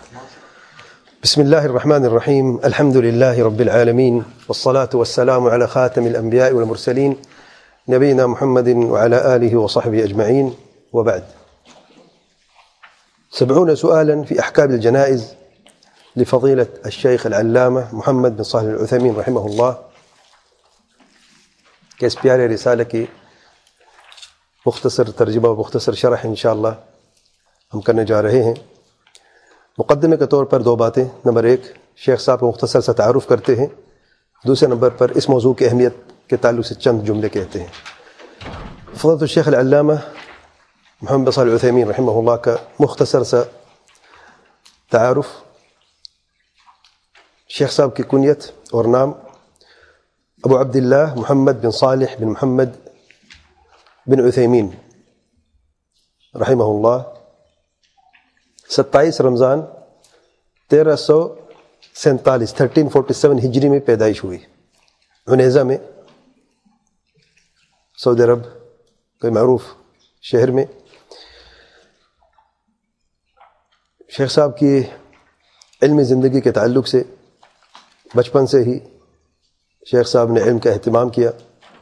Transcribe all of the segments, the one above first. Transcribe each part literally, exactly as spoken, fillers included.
بسم الله الرحمن الرحيم. الحمد لله رب العالمين، والصلاة والسلام على خاتم الأنبياء والمرسلين نبينا محمد وعلى آله وصحبه أجمعين، وبعد. سبعون سؤالا في أحكام الجنائز لفضيلة الشيخ العلامة محمد بن صالح العثيمين رحمه الله کہ اس پیارے رسالہ کی مختصر ترجمہ و مختصر شرح انشاءاللہ ہم کرنے جا رہے ہیں۔ مقدمے کے طور پر دو باتیں۔ نمبر ایک، شیخ صاحب کو مختصر سا تعارف کرتے ہیں۔ دوسرے نمبر پر اس موضوع کی اہمیت کے تعلق سے چند جملے کہتے ہیں۔ فضیلۃ الشیخ العلامہ محمد بن صالح العثیمین رحمہ اللہ کا مختصر سا تعارف۔ شیخ صاحب کی کنیت اور نام ابو عبداللہ محمد بن صالح بن محمد بن عثیمین رحمہ اللہ، ستائیس رمضان تیرہ سو سینتالیس تھرٹین فورٹی سیون ہجری میں پیدائش ہوئی، عنیزہ میں، سعودی عرب کوئی معروف شہر میں۔ شیخ صاحب کی علمی زندگی کے تعلق سے بچپن سے ہی شیخ صاحب نے علم کا اہتمام کیا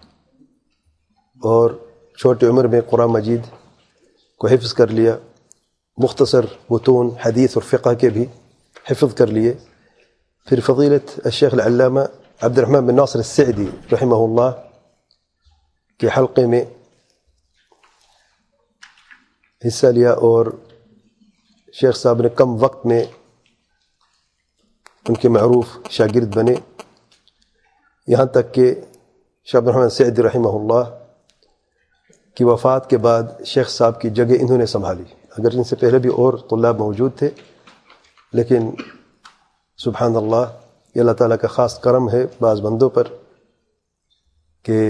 اور چھوٹی عمر میں قرآن مجید کو حفظ کر لیا، مختصر متون حدیث اور فقہ کے بھی حفظ کر لیے۔ پھر فضیلت الشیخ العلامہ عبد الرحمن بن ناصر السعدی رحمہ اللہ کے حلقے میں حصہ لیا اور شیخ صاحب نے کم وقت میں ان کے معروف شاگرد بنے، یہاں تک کہ شیخ عبد الرحمن السعدی رحمہ اللہ کی وفات کے بعد شیخ صاحب کی جگہ انہوں نے سنبھالی۔ اگر ان سے پہلے بھی اور طلاب موجود تھے، لیکن سبحان اللہ، یہ اللہ تعالیٰ کا خاص کرم ہے بعض بندوں پر کہ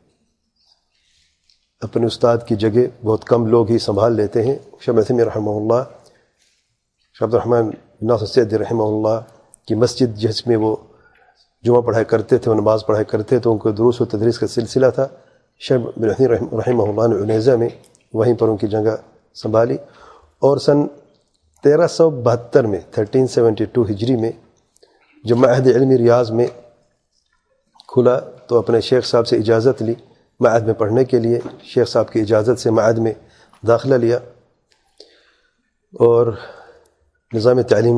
اپنے استاد کی جگہ بہت کم لوگ ہی سنبھال لیتے ہیں۔ شیخ عثیمین رحمہ اللہ، شیخ عبد الرحمن بن ناصر السعدی رحمہ اللہ کی مسجد جس میں وہ جمعہ پڑھائی کرتے تھے، وہ نماز پڑھائی کرتے تو ان کو دروس و تدریس کا سلسلہ تھا۔ شیخ بن عثیمین رحمہ اللہ نے عنیزہ میں وہیں پر ان کی جگہ سنبھالی، اور سن تیرہ سو بہتر میں تھرٹین سیونٹی ٹو ہجری میں جب معہد علمی ریاض میں کھلا تو اپنے شیخ صاحب سے اجازت لی معہد میں پڑھنے کے لیے۔ شیخ صاحب کی اجازت سے معہد میں داخلہ لیا اور نظام تعلیم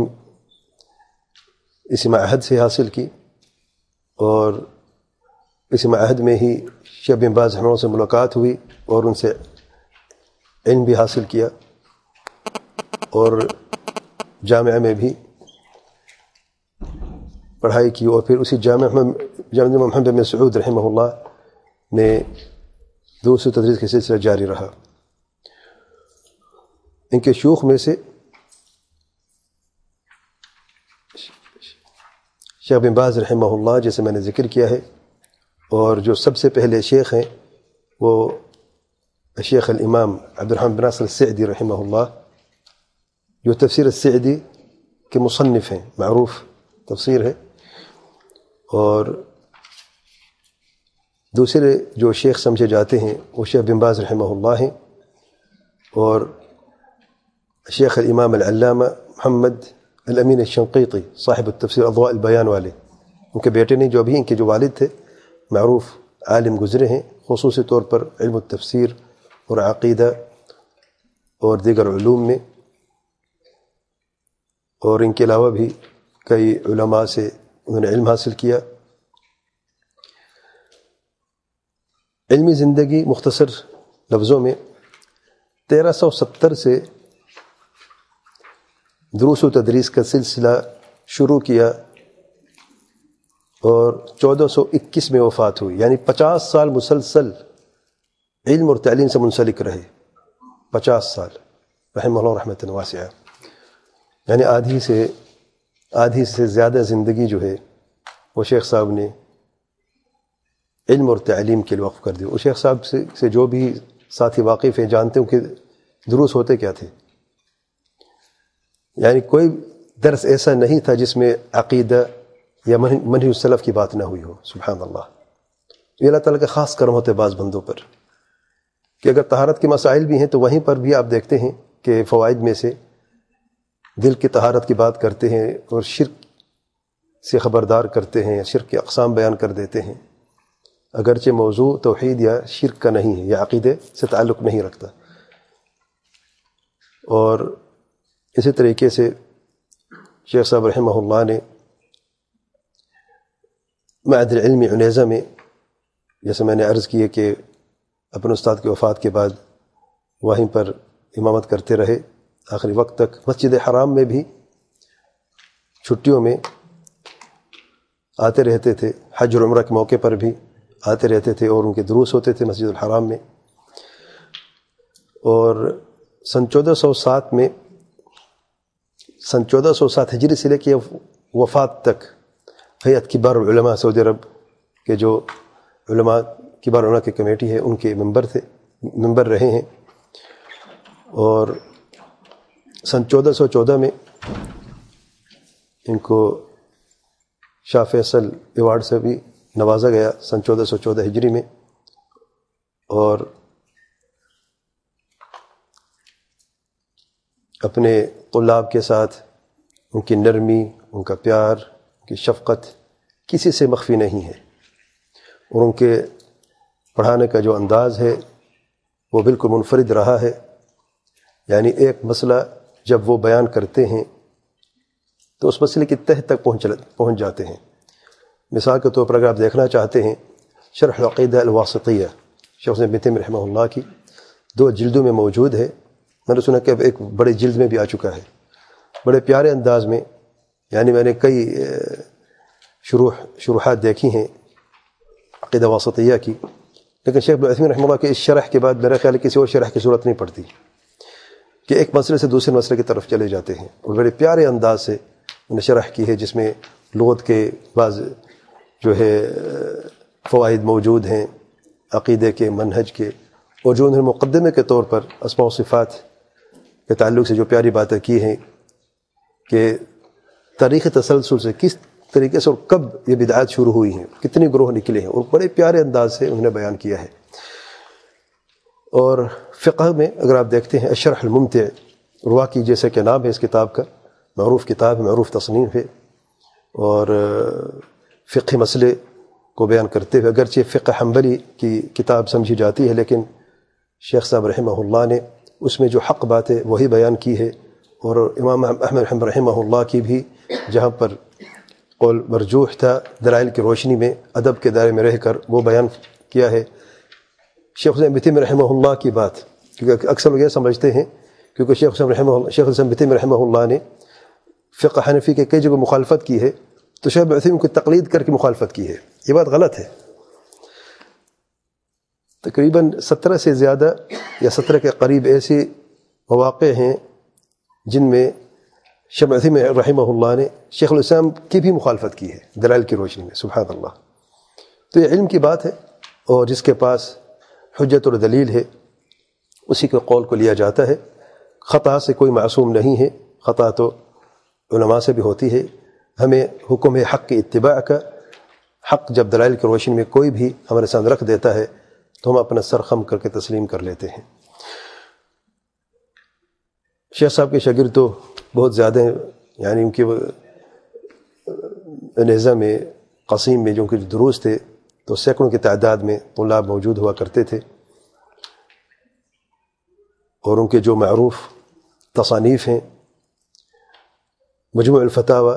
اسی معہد سے حاصل کی، اور اسی معہد میں ہی شیخ بن باز رحمہ اللہ سے ملاقات ہوئی اور ان سے علم بھی حاصل کیا، اور جامعہ میں بھی پڑھائی کی، اور پھر اسی جامعہ جامعہ محمد بن سعود رحمہ اللہ میں دروس و تدریس کا سلسلہ جاری رہا۔ ان کے شیوخ میں سے شیخ بن باز رحمہ اللہ جیسے میں نے ذکر کیا ہے، اور جو سب سے پہلے شیخ ہیں وہ شیخ الامام عبد الرحمن بن ناصر السعدی رحمہ اللہ، جو تفسیر السعدی کے مصنف ہیں، معروف تفسیر ہے۔ اور دوسرے جو شیخ سمجھے جاتے ہیں وہ شیخ بن باز رحمہ اللہ ہیں، اور شیخ الامام العلامہ محمد الامین الشنقیطی صاحب التفسیر اضواء البیان والے، ان کے بیٹے نہیں، جو بھی ان کے جو والد تھے معروف عالم گزرے ہیں، خصوصی طور پر علم التفسیر اور عقیدہ اور دیگر علوم میں، اور ان کے علاوہ بھی کئی علماء سے انہوں نے علم حاصل کیا۔ علمی زندگی مختصر لفظوں میں تیرہ سو ستر سے دروس و تدریس کا سلسلہ شروع کیا اور چودہ سو اکیس میں وفات ہوئی، یعنی پچاس سال مسلسل علم اور تعلیم سے منسلک رہے، پچاس سال رحمہ اللہ رحمۃ واسعہ، یعنی آدھی سے آدھی سے زیادہ زندگی جو ہے وہ شیخ صاحب نے علم اور تعلیم کے لیے وقف کر دی۔ وہ شیخ صاحب سے سے جو بھی ساتھی واقف ہیں جانتے ہوں کہ دروس ہوتے کیا تھے، یعنی کوئی درس ایسا نہیں تھا جس میں عقیدہ یا منہج السلف کی بات نہ ہوئی ہو۔ سبحان اللہ، یہ اللہ تعالیٰ کا خاص کرم ہوتے بعض بندوں پر کہ اگر طہارت کے مسائل بھی ہیں تو وہیں پر بھی آپ دیکھتے ہیں کہ فوائد میں سے دل کی طہارت کی بات کرتے ہیں اور شرک سے خبردار کرتے ہیں، شرک کے اقسام بیان کر دیتے ہیں، اگرچہ موضوع توحید یا شرک کا نہیں ہے یا عقیدے سے تعلق نہیں رکھتا۔ اور اسی طریقے سے شیخ صاحب رحمہ اللہ نے معہد العلم عنیزہ میں، جیسے میں نے عرض کی ہے کہ اپنے استاد کی وفات کے بعد وہیں پر امامت کرتے رہے آخری وقت تک، مسجد حرام میں بھی چھٹیوں میں آتے رہتے تھے، حج اور عمرہ کے موقع پر بھی آتے رہتے تھے اور ان کے دروس ہوتے تھے مسجد الحرام میں۔ اور سن چودہ سو سات میں سن چودہ سو سات ہجری سے لے کے وفات تک ہیئت کبار العلماء سعودی عرب کے جو علماء کبار علماء کی کمیٹی ہے ان کے ممبر تھے، ممبر رہے ہیں۔ اور سن چودہ سو چودہ میں ان کو شاہ فیصل ایوارڈ سے بھی نوازا گیا سن چودہ سو چودہ ہجری میں۔ اور اپنے طلاب کے ساتھ ان کی نرمی، ان کا پیار، ان کی شفقت کسی سے مخفی نہیں ہے، اور ان کے پڑھانے کا جو انداز ہے وہ بالکل منفرد رہا ہے۔ یعنی ایک مسئلہ جب وہ بیان کرتے ہیں تو اس مسئلے کی تہ تک پہنچ پہنچ جاتے ہیں۔ مثال کے طور پر اگر آپ دیکھنا چاہتے ہیں شرح العقیدہ الواسطیہ شیخ حسین بن تیمیہ رحمہ اللہ کی دو جلدوں میں موجود ہے، میں نے سنا کہ اب ایک بڑے جلد میں بھی آ چکا ہے، بڑے پیارے انداز میں۔ یعنی میں نے کئی شروح شروحات دیکھی ہیں عقیدہ واسطیہ کی، لیکن شیخ ابن عثیمین رحمہ اللہ کے اس شرح کے بعد میرا خیال ہے کسی اور شرح کی ضرورت نہیں پڑتی کہ ایک مسئلے سے دوسرے مسئلے کی طرف چلے جاتے ہیں، اور بڑے پیارے انداز سے انہوں نے شرح کی ہے جس میں لغت کے بعض جو ہے فوائد موجود ہیں، عقیدے کے، منہج کے، اور جو انہوں نے مقدمے کے طور پر اسماء و صفات کے تعلق سے جو پیاری باتیں کی ہیں کہ تاریخ تسلسل سے کس طریقے سے اور کب یہ بدعات شروع ہوئی ہیں، کتنے گروہ نکلے ہیں، اور بڑے پیارے انداز سے انہوں نے بیان کیا ہے۔ اور فقہ میں اگر آپ دیکھتے ہیں الشرح الممتع رواقی جیسے کہ نام ہے اس کتاب کا، معروف کتاب، معروف تصنیف ہے، اور فقہ مسئلے کو بیان کرتے ہوئے اگرچہ فقہ حنبلی کی کتاب سمجھی جاتی ہے، لیکن شیخ صاحب رحمہ اللہ نے اس میں جو حق بات ہے وہی بیان کی ہے، اور امام احمد رحمہ رحمہ اللہ کی بھی جہاں پر قول مرجوح تھا دلائل کی روشنی میں ادب کے دائرے میں رہ کر وہ بیان کیا ہے۔ شیخ حسین بن تیمیہ رحمہ اللہ کی بات، کیونکہ اکثر لوگ یہ سمجھتے ہیں کیونکہ شیخ حسین رحمہ اللہ شیخ حسین بن تیمیہ رحمہ اللہ نے فقہ حنفی کے کئی جگہ مخالفت کی ہے، تو شیخ ابن عثیمین کو تقلید کر کے مخالفت کی ہے، یہ بات غلط ہے۔ تقریباً سترہ سے زیادہ یا سترہ کے قریب ایسے مواقع ہیں جن میں شیخ ابن عثیمین رحمہ اللہ نے شیخ الاسلام کی بھی مخالفت کی ہے دلائل کی روشنی میں، سبحان اللہ۔ تو یہ علم کی بات ہے، اور جس کے پاس حجت اور دلیل ہے اسی کے قول کو لیا جاتا ہے۔ خطا سے کوئی معصوم نہیں ہے، خطا تو علماء سے بھی ہوتی ہے۔ ہمیں حکم ہے حق کی اتباع کا، حق جب دلائل کی روشنی میں کوئی بھی ہمارے سامنے رکھ دیتا ہے تو ہم اپنا سر خم کر کے تسلیم کر لیتے ہیں۔ شیخ صاحب کے شاگرد تو بہت زیادہ ہیں، یعنی ان کے عنیزہ میں قصیم میں جو ان کے دروس تھے تو سینکڑوں کی تعداد میں طلاب موجود ہوا کرتے تھے، اور ان کے جو معروف تصانیف ہیں مجموع الفتاوی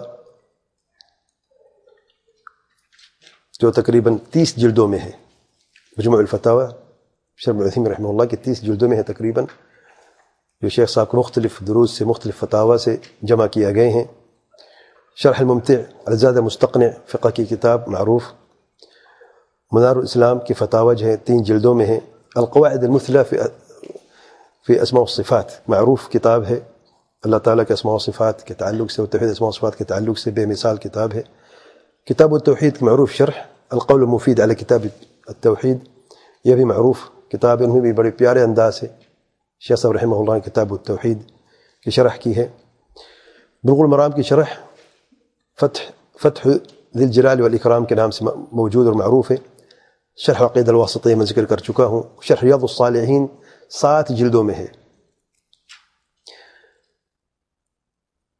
جو تقریباً تیس جلدوں میں ہے، مجموع الفتاوی شیخ ابن عثیمین رحمہ اللہ کی تیس جلدوں میں ہے تقریباً، جو شیخ صاحب کو مختلف دروس سے مختلف فتاوی سے جمع کیا گئے ہیں۔ شرح الممتع الزاد مستقنع فقہ کی کتاب معروف، منار الاسلام کی فتاوی جو ہے تین جلدوں میں ہے، القواعد المثلی فی فی اسماء الصفات معروف کتاب ہے، اللہ تعالیٰ کے اسماء و صفات کے تعلق سے اور توحید اسماء و صفات کے تعلق سے بے مثال کتاب ہے۔ کتاب التوحید کی معروف شرح القول المفید علی کتاب التوحید، یہ بھی معروف کتاب ہے، انہیں بھی بڑے پیارے انداز سے شیخ صاحب رحمہ اللہ نے کتاب التوحید کی شرح کی ہے۔ بلوغ المرام کی شرح فتح فتح ذی الجلال والاکرام کے نام سے موجود اور معروف ہے، شرح عقیدہ الواسطیہ میں ذکر کر چکا ہوں۔ شرح ریاض الصالحین سات جلدوں میں ہے۔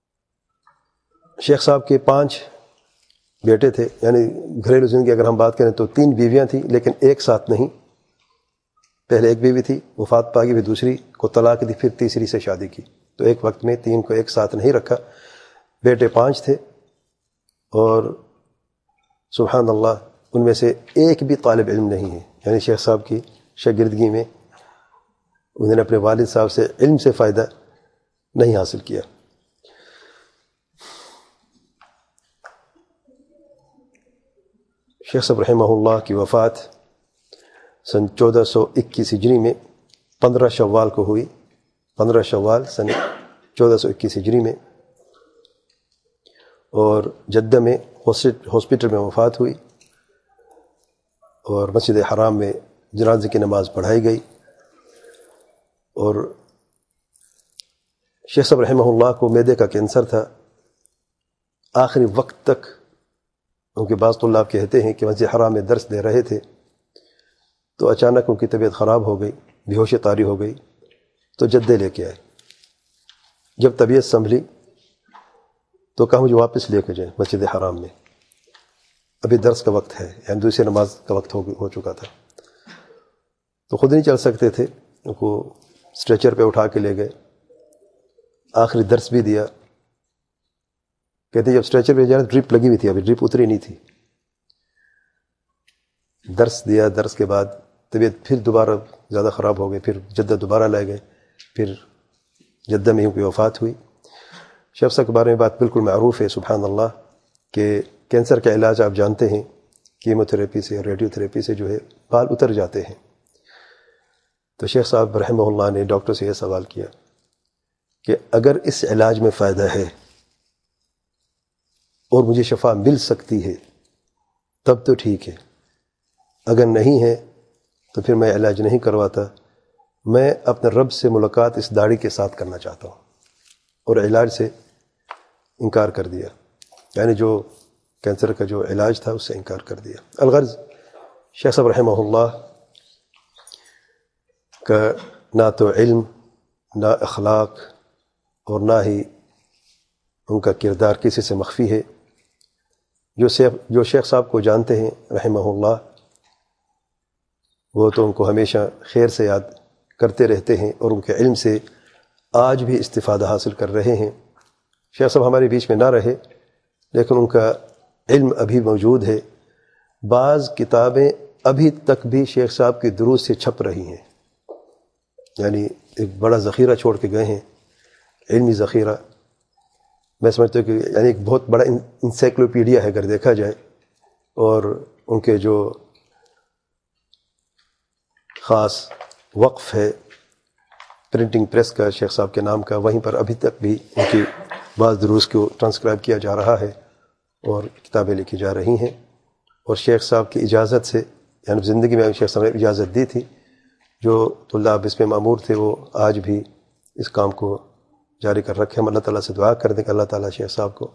شیخ صاحب کے پانچ بیٹے تھے، یعنی گھریلو زندگی اگر ہم بات کریں تو تین بیویاں تھیں لیکن ایک ساتھ نہیں. پہلے ایک بیوی تھی، وفات پا گئی، پھر دوسری کو طلاق دی، پھر تیسری سے شادی کی. تو ایک وقت میں تین کو ایک ساتھ نہیں رکھا. بیٹے پانچ تھے اور سبحان اللہ ان میں سے ایک بھی طالب علم نہیں ہے. یعنی شیخ صاحب کی شاگردگی میں انہوں نے اپنے والد صاحب سے علم سے فائدہ نہیں حاصل کیا. شیخ صاحب رحمہ اللہ کی وفات سن چودہ سو اکیس ہجری میں پندرہ شوال کو ہوئی. پندرہ شوال سن چودہ سو اکیس ہجری میں، اور جدہ میں ہاسپٹل میں وفات ہوئی اور مسجد حرام میں جنازے کی نماز پڑھائی گئی. اور شیخ صاحب رحمہ اللہ کو معدے کا کینسر تھا. آخری وقت تک ان کے بعض طلاب کہتے ہیں کہ مسجد حرام میں درس دے رہے تھے تو اچانک ان کی طبیعت خراب ہو گئی، بے ہوش طاری ہو گئی، تو جدے لے کے آئے. جب طبیعت سنبھلی تو کہا مجھے واپس لے کے جائیں مسجد حرام میں، ابھی درس کا وقت ہے، یعنی دوسری نماز کا وقت ہو ہو چکا تھا. تو خود نہیں چل سکتے تھے، ان کو اسٹریچر پہ اٹھا کے لے گئے. آخری درس بھی دیا. کہتے ہیں جب اسٹریچر پہ جانا ڈرپ لگی ہوئی تھی، ابھی ڈرپ اتری نہیں تھی. درس دیا، درس کے بعد طبیعت پھر دوبارہ زیادہ خراب ہو گئی، پھر جدہ دوبارہ لائے گئے، پھر جدہ میں ہی ان کی وفات ہوئی. شیخ صاحب کے بارے میں بات بالکل معروف ہے سبحان اللہ کہ کینسر کا علاج آپ جانتے ہیں، کیمو تھراپی سے، ریڈیو تھراپی سے جو ہے بال اتر جاتے ہیں. تو شیخ صاحب رحمہ اللہ نے ڈاکٹر سے یہ سوال کیا کہ اگر اس علاج میں فائدہ ہے اور مجھے شفا مل سکتی ہے تب تو ٹھیک ہے، اگر نہیں ہے تو پھر میں علاج نہیں کرواتا. میں اپنے رب سے ملاقات اس داڑھی کے ساتھ کرنا چاہتا ہوں. اور علاج سے انکار کر دیا، یعنی جو کینسر کا جو علاج تھا اس سے انکار کر دیا. الغرض شیخ صاحب رحمہ اللہ کا نہ تو علم، نہ اخلاق، اور نہ ہی ان کا کردار کسی سے مخفی ہے. جو شیخ جو شیخ صاحب کو جانتے ہیں رحمہ اللہ وہ تو ان کو ہمیشہ خیر سے یاد کرتے رہتے ہیں اور ان کے علم سے آج بھی استفادہ حاصل کر رہے ہیں. شیخ صاحب ہمارے بیچ میں نہ رہے لیکن ان کا علم ابھی موجود ہے. بعض کتابیں ابھی تک بھی شیخ صاحب کی دروس سے چھپ رہی ہیں، یعنی ایک بڑا ذخیرہ چھوڑ کے گئے ہیں، علمی ذخیرہ. میں سمجھتا ہوں کہ یعنی ایک بہت بڑا انسائکلوپیڈیا ہے اگر دیکھا جائے. اور ان کے جو خاص وقف ہے پرنٹنگ پریس کا شیخ صاحب کے نام کا، وہیں پر ابھی تک بھی ان کی بعض دروس کو ٹرانسکرائب کیا جا رہا ہے اور کتابیں لکھی جا رہی ہیں. اور شیخ صاحب کی اجازت سے، یعنی زندگی میں شیخ صاحب نے اجازت دی تھی، جو طلاب اس میں مامور تھے وہ آج بھی اس کام کو جاری کر رکھے. ہم اللہ تعالیٰ سے دعا کر دیں کہ اللہ تعالیٰ شیخ صاحب کو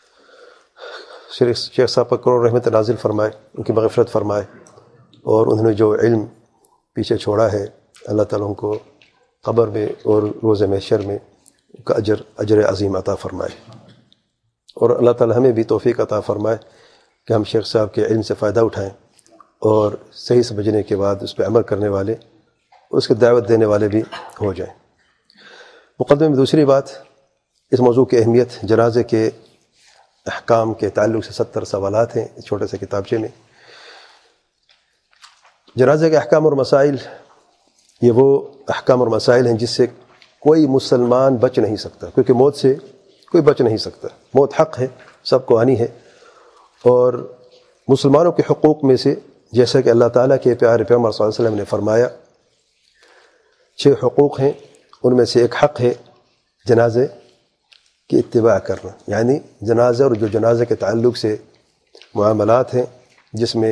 شیخ صاحب پر کروڑ رحمت نازل فرمائے، ان کی مغفرت فرمائے، اور انہوں نے جو علم پیچھے چھوڑا ہے اللہ تعالیٰ ان کو قبر میں اور روز محشر میں ان کا اجر اجر عظیم عطا فرمائے. اور اللہ تعالیٰ ہمیں بھی توفیق عطا فرمائے کہ ہم شیخ صاحب کے علم سے فائدہ اٹھائیں اور صحیح سمجھنے کے بعد اس پہ عمل کرنے والے، اس کی دعوت دینے والے بھی ہو جائیں. مقدمے میں دوسری بات، اس موضوع کی اہمیت، جنازے کے احکام کے تعلق سے ستر سوالات ہیں اس چھوٹے سے کتابچے میں. جنازے کے احکام اور مسائل، یہ وہ احکام اور مسائل ہیں جس سے کوئی مسلمان بچ نہیں سکتا، کیونکہ موت سے کوئی بچ نہیں سکتا. موت حق ہے، سب کو آنی ہے. اور مسلمانوں کے حقوق میں سے، جیسا کہ اللہ تعالیٰ کے پیارے پیغمبر صلی اللہ علیہ وسلم نے فرمایا، چھ حقوق ہیں، ان میں سے ایک حق ہے جنازے کی اتباع کرنا. یعنی جنازہ اور جو جنازے کے تعلق سے معاملات ہیں جس میں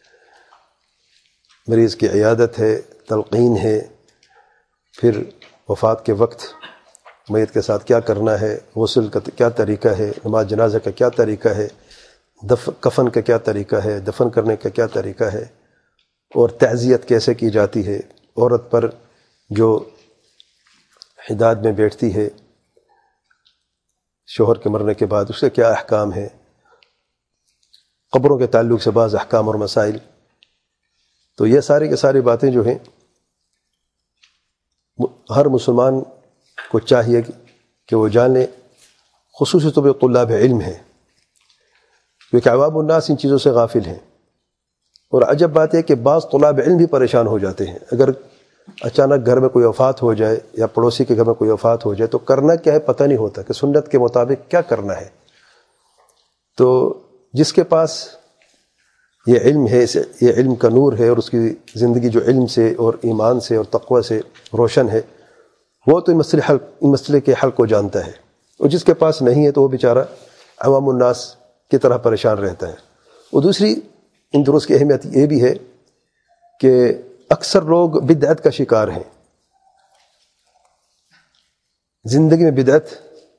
مریض کی عیادت ہے، تلقین ہے، پھر وفات کے وقت میت کے ساتھ کیا کرنا ہے، غسل کا کیا طریقہ ہے، نماز جنازہ کا کیا طریقہ ہے، دف کفن کا کیا طریقہ ہے، دفن کرنے کا کیا طریقہ ہے، اور تعزیت کیسے کی جاتی ہے. عورت پر جو حداد میں بیٹھتی ہے شوہر کے مرنے کے بعد اس کے کیا احکام ہیں، قبروں کے تعلق سے بعض احکام اور مسائل. تو یہ ساری کی ساری باتیں جو ہیں ہر مسلمان کو چاہیے کہ وہ جانے، خصوصی طور پہ طلاب علم ہیں، کیونکہ عوام الناس ان چیزوں سے غافل ہیں. اور عجب بات ہے کہ بعض طلاب علم بھی پریشان ہو جاتے ہیں. اگر اچانک گھر میں کوئی وفات ہو جائے یا پڑوسی کے گھر میں کوئی وفات ہو جائے تو کرنا کیا ہے پتہ نہیں ہوتا کہ سنت کے مطابق کیا کرنا ہے. تو جس کے پاس یہ علم ہے، یہ علم کا نور ہے اور اس کی زندگی جو علم سے اور ایمان سے اور تقوی سے روشن ہے، وہ تو ان مسئلے حل ان مسئلے کے حل کو جانتا ہے. اور جس کے پاس نہیں ہے تو وہ بیچارہ عوام الناس کی طرح پریشان رہتا ہے. اور دوسری ان دروس کی اہمیت یہ بھی ہے کہ اکثر لوگ بدعت کا شکار ہیں، زندگی میں بدعت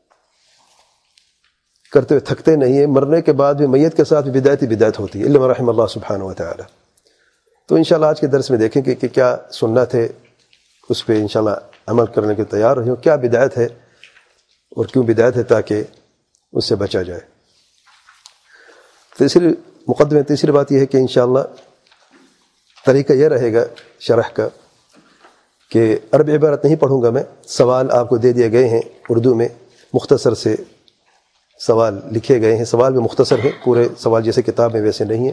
کرتے ہوئے تھکتے نہیں ہیں، مرنے کے بعد بھی میت کے ساتھ بھی بدعت ہی بدعت ہوتی ہے، الا من رحم اللہ سبحانہ و تعالی. تو انشاءاللہ آج کے درس میں دیکھیں کہ, کہ کیا سنت ہے، اس پہ انشاءاللہ عمل کرنے کے تیار رہیں، کیا بدعت ہے اور کیوں بدعت ہے تاکہ اس سے بچا جائے. تیسری مقدمے تیسری بات یہ ہے کہ انشاءاللہ طریقہ یہ رہے گا شرح کا کہ عربی عبارت نہیں پڑھوں گا میں، سوال آپ کو دے دیے گئے ہیں اردو میں، مختصر سے سوال لکھے گئے ہیں. سوال بھی مختصر ہیں، پورے سوال جیسے کتاب میں ویسے نہیں ہیں.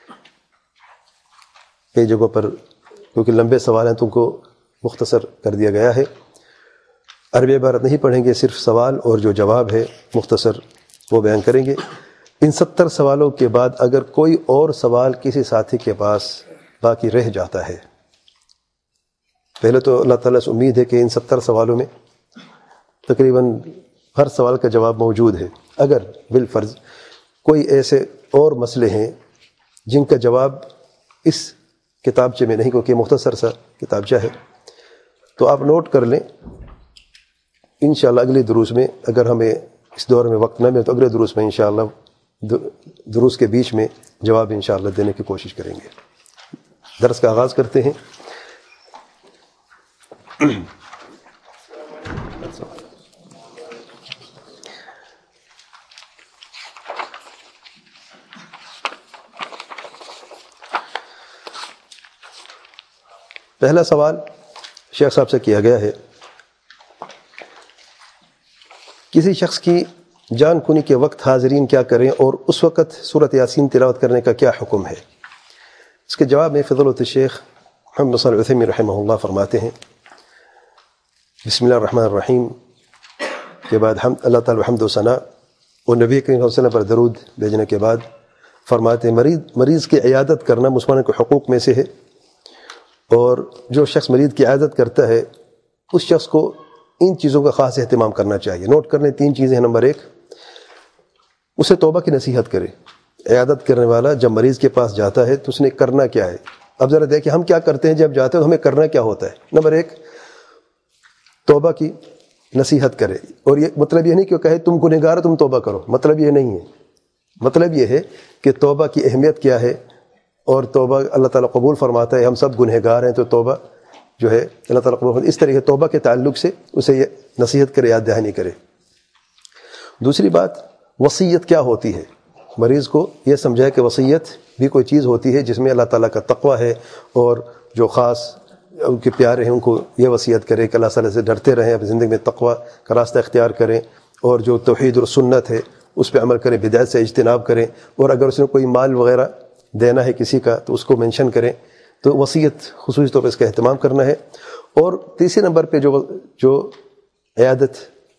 کئی جگہوں پر کیونکہ لمبے سوال ہیں تو ان کو مختصر کر دیا گیا ہے. عربی عبارت نہیں پڑھیں گے، صرف سوال اور جو جواب ہے مختصر وہ بیان کریں گے. ان ستر سوالوں کے بعد اگر کوئی اور سوال کسی ساتھی کے پاس باقی رہ جاتا ہے، پہلے تو اللہ تعالیٰ سے امید ہے کہ ان ستر سوالوں میں تقریباً ہر سوال کا جواب موجود ہے. اگر بالفرض کوئی ایسے اور مسئلے ہیں جن کا جواب اس کتابچے میں نہیں، کیونکہ مختصر سا کتابچہ ہے، تو آپ نوٹ کر لیں. انشاءاللہ اگلے دروس میں اگر ہمیں اس دور میں وقت نہ ملے تو اگلے دروس میں انشاءاللہ دروس کے بیچ میں جواب انشاءاللہ دینے کی کوشش کریں گے. درس کا آغاز کرتے ہیں. پہلا سوال شیخ صاحب سے کیا گیا ہے، کسی شخص کی جان کنی کے وقت حاضرین کیا کریں اور اس وقت سورۃ یاسین تلاوت کرنے کا کیا حکم ہے؟ اس کے جواب میں فضیلۃ الشیخ محمد صالح العثیمین رحمہ اللہ فرماتے ہیں، بسم اللہ الرحمن الرحیم کے بعد حمد اللہ تعالی حمد و ثنا اور نبی کریم صلی اللہ علیہ وسلم پر درود بھیجنے کے بعد فرماتے ہیں، مریض مریض کی عیادت کرنا مسلمانوں کے حقوق میں سے ہے، اور جو شخص مریض کی عیادت کرتا ہے اس شخص کو ان چیزوں کا خاص اہتمام کرنا چاہیے. نوٹ کر لیں، تین چیزیں ہیں. نمبر ایک، اسے توبہ کی نصیحت کرے. عیادت کرنے والا جب مریض کے پاس جاتا ہے تو اس نے کرنا کیا ہے؟ اب ذرا دیکھیں ہم کیا کرتے ہیں جب جاتے ہیں تو ہمیں کرنا کیا ہوتا ہے. نمبر ایک، توبہ کی نصیحت کرے. اور یہ مطلب یہ نہیں کہ وہ کہے تم گنہگار ہو تم توبہ کرو، مطلب یہ نہیں ہے. مطلب یہ ہے کہ توبہ کی اہمیت کیا ہے، اور توبہ اللہ تعالیٰ قبول فرماتا ہے. ہم سب گنہگار ہیں تو توبہ جو ہے اللہ تعالیٰ قبول. اس طریقے توبہ کے تعلق سے اسے یہ نصیحت کرے، یاد دہانی کرے. دوسری بات، وصیت کیا ہوتی ہے؟ مریض کو یہ سمجھائے کہ وصیت بھی کوئی چیز ہوتی ہے جس میں اللہ تعالیٰ کا تقوی ہے، اور جو خاص ان کے پیارے ہیں ان کو یہ وصیت کرے کہ اللہ تعالیٰ سے ڈرتے رہیں، اپنی زندگی میں تقوی کا راستہ اختیار کریں، اور جو توحید اور سنت ہے اس پہ عمل کریں، بدعت سے اجتناب کریں. اور اگر اس نے کوئی مال وغیرہ دینا ہے کسی کا تو اس کو مینشن کریں. تو وصیت خصوصی طور پہ اس کا اہتمام کرنا ہے. اور تیسرے نمبر پہ جو جو عیادت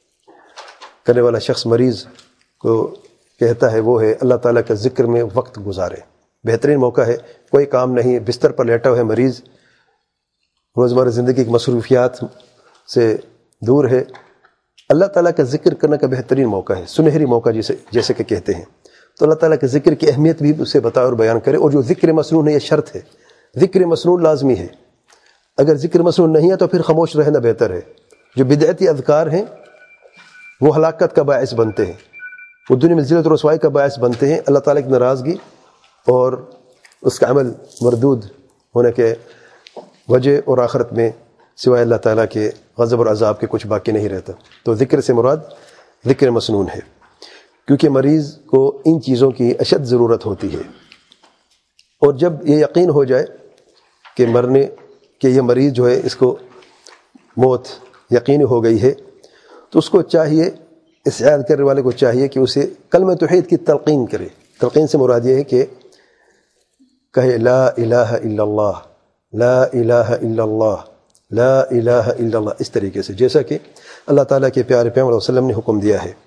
کرنے والا شخص مریض کو کہتا ہے وہ ہے اللہ تعالیٰ کا ذکر میں وقت گزارے. بہترین موقع ہے، کوئی کام نہیں ہے، بستر پر لیٹا ہوا ہے مریض، روزمرہ زندگی کی مصروفیات سے دور ہے، اللہ تعالیٰ کا ذکر کرنے کا بہترین موقع ہے، سنہری موقع جسے جیسے کہ کہتے ہیں. تو اللہ تعالیٰ کے ذکر کی اہمیت بھی اسے بتائے اور بیان کرے. اور جو ذکر مسنون ہے یہ شرط ہے، ذکر مسنون لازمی ہے. اگر ذکر مسنون نہیں ہے تو پھر خاموش رہنا بہتر ہے. جو بدعتی اذکار ہیں وہ ہلاکت کا باعث بنتے ہیں، وہ دنیا میں ذلت و رسوائی کا باعث بنتے ہیں، اللہ تعالیٰ کی ناراضگی اور اس کا عمل مردود ہونے کے وجہ، اور آخرت میں سوائے اللہ تعالیٰ کے غضب اور عذاب کے کچھ باقی نہیں رہتا. تو ذکر سے مراد ذکر مسنون ہے، کیونکہ مریض کو ان چیزوں کی اشد ضرورت ہوتی ہے۔ اور جب یہ یقین ہو جائے کہ مرنے کہ یہ مریض جو ہے اس کو موت یقینی ہو گئی ہے، تو اس کو چاہیے، اس عیاد کرنے والے کو چاہیے کہ اسے کلمہ توحید کی تلقین کرے۔ تلقین سے مراد یہ ہے کہ کہے لا الہ الا اللہ، لا الہ الا اللہ، لا الہ الا اللہ، اس طریقے سے جیسا کہ اللہ تعالیٰ کے پیارے پیغمبر صلی اللہ علیہ وسلم نے حکم دیا ہے۔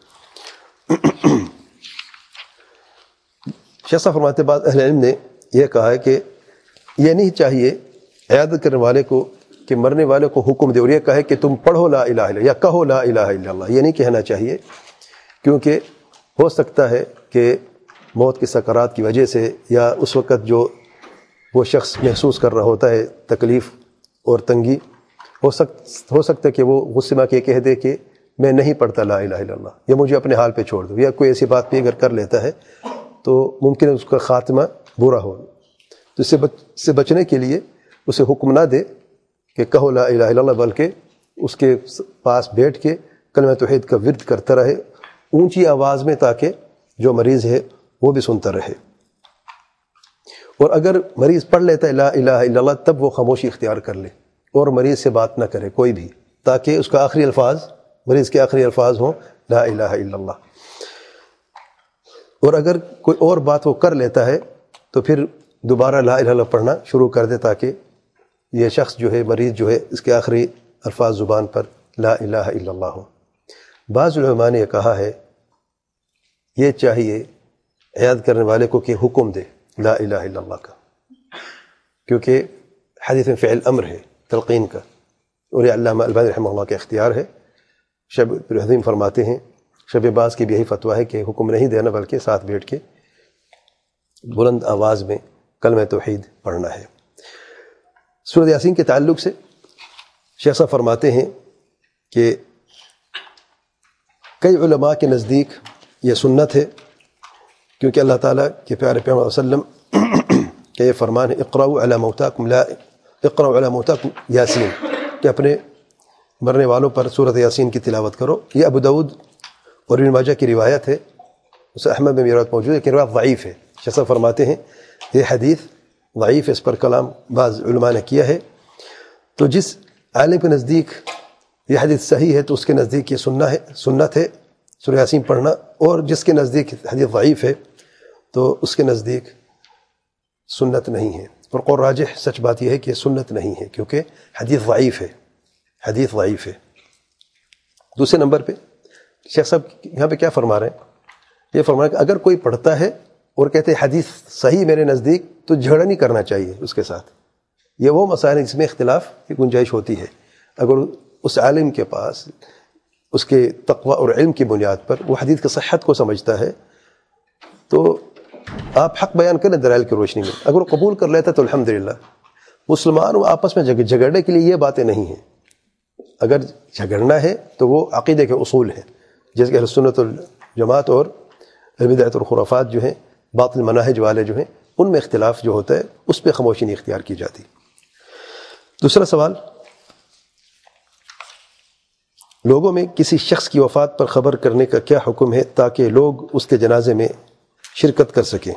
شیخ صاحب فرماتے بعض اہل علم نے یہ کہا ہے کہ یہ نہیں چاہیے عیادت کرنے والے کو کہ مرنے والے کو حکم دے اور یہ کہے کہ تم پڑھو لا الہ الا اللہ یا کہو لا الہ الا اللہ، یہ نہیں کہنا چاہیے، کیونکہ ہو سکتا ہے کہ موت کی سکرات کی وجہ سے یا اس وقت جو وہ شخص محسوس کر رہا ہوتا ہے تکلیف اور تنگی، ہو سک ہو سکتا ہے کہ وہ غصے میں کہہ دے کہ میں نہیں پڑھتا لا الہ الا اللہ، یا مجھے اپنے حال پہ چھوڑ دو، یا کوئی ایسی بات بھی اگر کر لیتا ہے تو ممکن ہے اس کا خاتمہ برا ہو۔ تو اس سے بچ سے بچنے کے لیے اسے حکم نہ دے کہ کہو لا الہ الا اللہ، بلکہ اس کے پاس بیٹھ کے کلمہ توحید کا ورد کرتا رہے اونچی آواز میں، تاکہ جو مریض ہے وہ بھی سنتا رہے۔ اور اگر مریض پڑھ لیتا ہے لا الہ الا اللہ، تب وہ خاموشی اختیار کر لے اور مریض سے بات نہ کرے کوئی بھی، تاکہ اس کا آخری الفاظ، مریض کے آخری الفاظ ہوں لا الہ الا اللہ۔ اور اگر کوئی اور بات وہ کر لیتا ہے تو پھر دوبارہ لا الہ الا اللہ پڑھنا شروع کر دے، تاکہ یہ شخص جو ہے مریض جو ہے اس کے آخری الفاظ زبان پر لا الہ الا اللہ ہو۔ بعض علماء نے یہ کہا ہے یہ چاہیے عیاد کرنے والے کو کہ حکم دے لا الہ الا اللہ کا، کیونکہ حدیث میں فعل امر ہے تلقین کا، اور یہ علامہ البانی رحمہ اللہ کا اختیار ہے۔ شیخ ابن عثیمین فرماتے ہیں، شیخ باز کی بھی یہی فتویٰ ہے کہ حکم نہیں دینا بلکہ ساتھ بیٹھ کے بلند آواز میں کلمہ توحید پڑھنا ہے۔ سورۃ یاسین کے تعلق سے شیخ صاحب فرماتے ہیں کہ کئی علماء کے نزدیک یہ سنت ہے، کیونکہ اللہ تعالیٰ کے پیارے پیغمبر صلی اللہ علیہ وسلم کا یہ فرمان ہے اقرؤوا علی موتاکم لا اقرؤوا علی موتاکم یاسین، کہ اپنے مرنے والوں پر سورۃ یاسین کی تلاوت کرو۔ یہ ابو داؤد اور ابن ماجہ کی روایت ہے، اس احمد میں بھی روایت موجود ہے، لیکن روایت ضعیف ہے۔ شیخ صاحب فرماتے ہیں یہ حدیث ضعیف ہے، اس پر کلام بعض علماء نے کیا ہے۔ تو جس عالم کے نزدیک یہ حدیث صحیح ہے تو اس کے نزدیک یہ سنت ہے سنت ہے سورہ یاسین پڑھنا، اور جس کے نزدیک حدیث ضعیف ہے تو اس کے نزدیک سنت نہیں ہے۔ اور قول راجح سچ بات یہ ہے کہ سنت نہیں ہے، کیونکہ حدیث ضعیف ہے، حدیث ضعیف ہے۔ دوسرے نمبر پہ شیخ صاحب یہاں پہ کیا فرما رہے ہیں؟ یہ فرما رہے ہیں کہ اگر کوئی پڑھتا ہے اور کہتے ہیں حدیث صحیح میرے نزدیک، تو جھگڑا نہیں کرنا چاہیے اس کے ساتھ۔ یہ وہ مسائل ہیں جس میں اختلاف کی گنجائش ہوتی ہے۔ اگر اس عالم کے پاس اس کے تقوی اور علم کی بنیاد پر وہ حدیث کی صحت کو سمجھتا ہے تو آپ حق بیان کریں دلائل کی روشنی میں، اگر وہ قبول کر لیتا ہے تو الحمدللہ۔ مسلمان وہ آپس میں جھگڑنے کے لیے یہ باتیں نہیں ہیں، اگر جھگڑنا ہے تو وہ عقیدے کے اصول ہیں، جیسے کہ اہل سنت الجماعت اور بدعت اور خرافات جو ہیں، باطل مناہج والے جو ہیں، ان میں اختلاف جو ہوتا ہے اس پہ خاموشی نہیں اختیار کی جاتی۔ دوسرا سوال، لوگوں میں کسی شخص کی وفات پر خبر کرنے کا کیا حکم ہے تاکہ لوگ اس کے جنازے میں شرکت کر سکیں،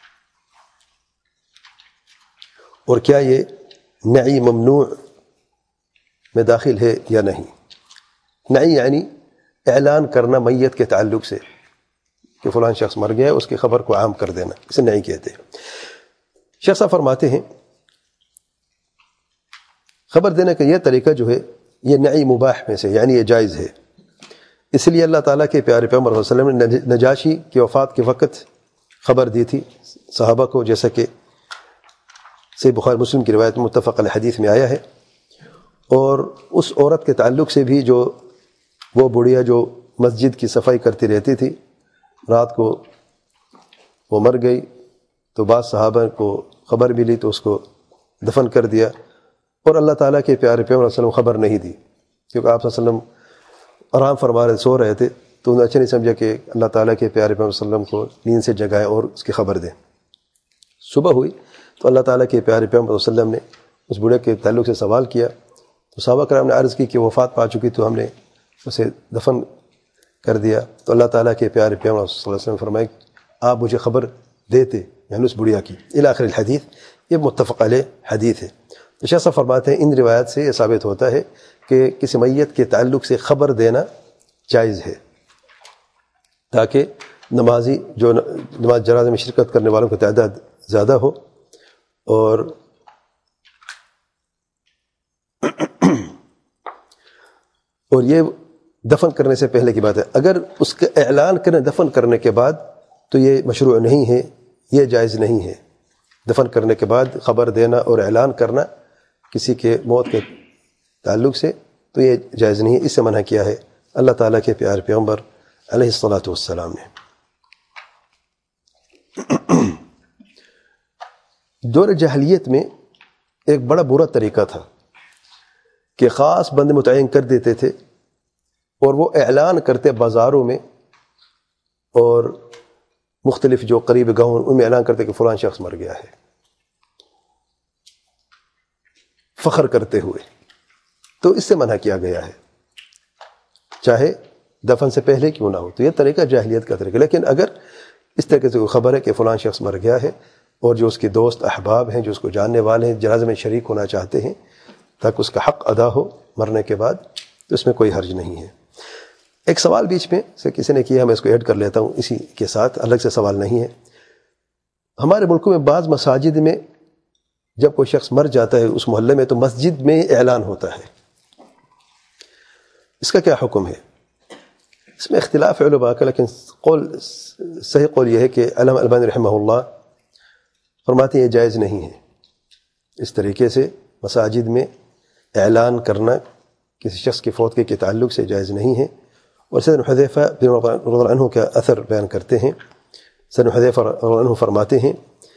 اور کیا یہ نعی ممنوع میں داخل ہے یا نہیں؟ نعی یعنی اعلان کرنا میت کے تعلق سے کہ فلان شخص مر گیا، اس کی خبر کو عام کر دینا، اسے نعی کہتے ہیں۔ شیخ صاحب فرماتے ہیں خبر دینے کا یہ طریقہ جو ہے یہ نعی مباح میں سے، یعنی یہ جائز ہے۔ اس لیے اللہ تعالیٰ کے پیارے پیغمبر صلی اللہ علیہ وسلم نے نجاشی کی وفات کے وقت خبر دی تھی صحابہ کو، جیسا کہ صحیح بخاری مسلم کی روایت متفق علیہ حدیث میں آیا ہے۔ اور اس عورت کے تعلق سے بھی جو وہ بڑھیا جو مسجد کی صفائی کرتی رہتی تھی، رات کو وہ مر گئی تو بعض صحابہ کو خبر ملی تو اس کو دفن کر دیا، اور اللہ تعالیٰ کے پیارے پیغمبر صلی اللہ علیہ وسلم خبر نہیں دی، کیونکہ آپ صلی اللہ علیہ وسلم آرام فرما رہے سو رہے تھے، تو انہوں نے اچھا نہیں سمجھا کہ اللہ تعالیٰ کے پیارے پیغمبر صلی اللہ علیہ وسلم کو نیند سے جگائے اور اس کی خبر دیں۔ صبح ہوئی تو اللہ تعالیٰ کے پیارے پیغمبر صلی اللہ علیہ وسلم نے اس بوڑھے کے تعلق سے سوال کیا، تو صحابہ کرام نے عرض کی کہ وفات پا چکی، تو ہم نے اسے دفن کر دیا تو اللہ تعالیٰ کے پیارے پیغمبر صلی اللہ علیہ وسلم فرمائے آپ مجھے خبر دیتے یعنی اس بڑھیا کی الی آخر الحدیث. یہ متفق علیہ حدیث ہے. تو شیخ صاحب فرماتے ہیں ان روایات سے یہ ثابت ہوتا ہے کہ کسی میت کے تعلق سے خبر دینا جائز ہے تاکہ نمازی جو نماز جنازے میں شرکت کرنے والوں کی تعداد زیادہ ہو. اور اور یہ دفن کرنے سے پہلے کی بات ہے. اگر اس کا اعلان کریں دفن کرنے کے بعد تو یہ مشروع نہیں ہے, یہ جائز نہیں ہے. دفن کرنے کے بعد خبر دینا اور اعلان کرنا کسی کے موت کے تعلق سے تو یہ جائز نہیں ہے. اس سے منع کیا ہے اللہ تعالیٰ کے پیارے پیغمبر علیہ الصلاۃ والسلام نے. دور جاہلیت میں ایک بڑا برا طریقہ تھا کہ خاص بندے متعین کر دیتے تھے اور وہ اعلان کرتے بازاروں میں اور مختلف جو قریب گاؤں ان میں اعلان کرتے کہ فلاں شخص مر گیا ہے, فخر کرتے ہوئے. تو اس سے منع کیا گیا ہے چاہے دفن سے پہلے کیوں نہ ہو. تو یہ طریقہ جاہلیت کا طریقہ. لیکن اگر اس طریقے سے کوئی خبر ہے کہ فلاں شخص مر گیا ہے اور جو اس کے دوست احباب ہیں جو اس کو جاننے والے ہیں جنازے میں شریک ہونا چاہتے ہیں تاکہ اس کا حق ادا ہو مرنے کے بعد, تو اس میں کوئی حرج نہیں ہے. ایک سوال بیچ میں سے کسی نے کیا, میں اس کو ایڈ کر لیتا ہوں اسی کے ساتھ, الگ سے سوال نہیں ہے. ہمارے ملکوں میں بعض مساجد میں جب کوئی شخص مر جاتا ہے اس محلے میں تو مسجد میں اعلان ہوتا ہے, اس کا کیا حکم ہے؟ اس میں اختلاف ہے علماء کا, لیکن قول صحیح قول یہ ہے کہ علامہ البانی رحمہ اللہ فرماتے ہیں یہ جائز نہیں ہے. اس طریقے سے مساجد میں اعلان کرنا کسی شخص کی فوتگی کے تعلق سے جائز نہیں ہے. اور سیدنا حذیفہ رضی اللہ عنہ کا اثر بیان کرتے ہیں. سیدنا حذیفہ رضی اللہ عنہ فرماتے ہیں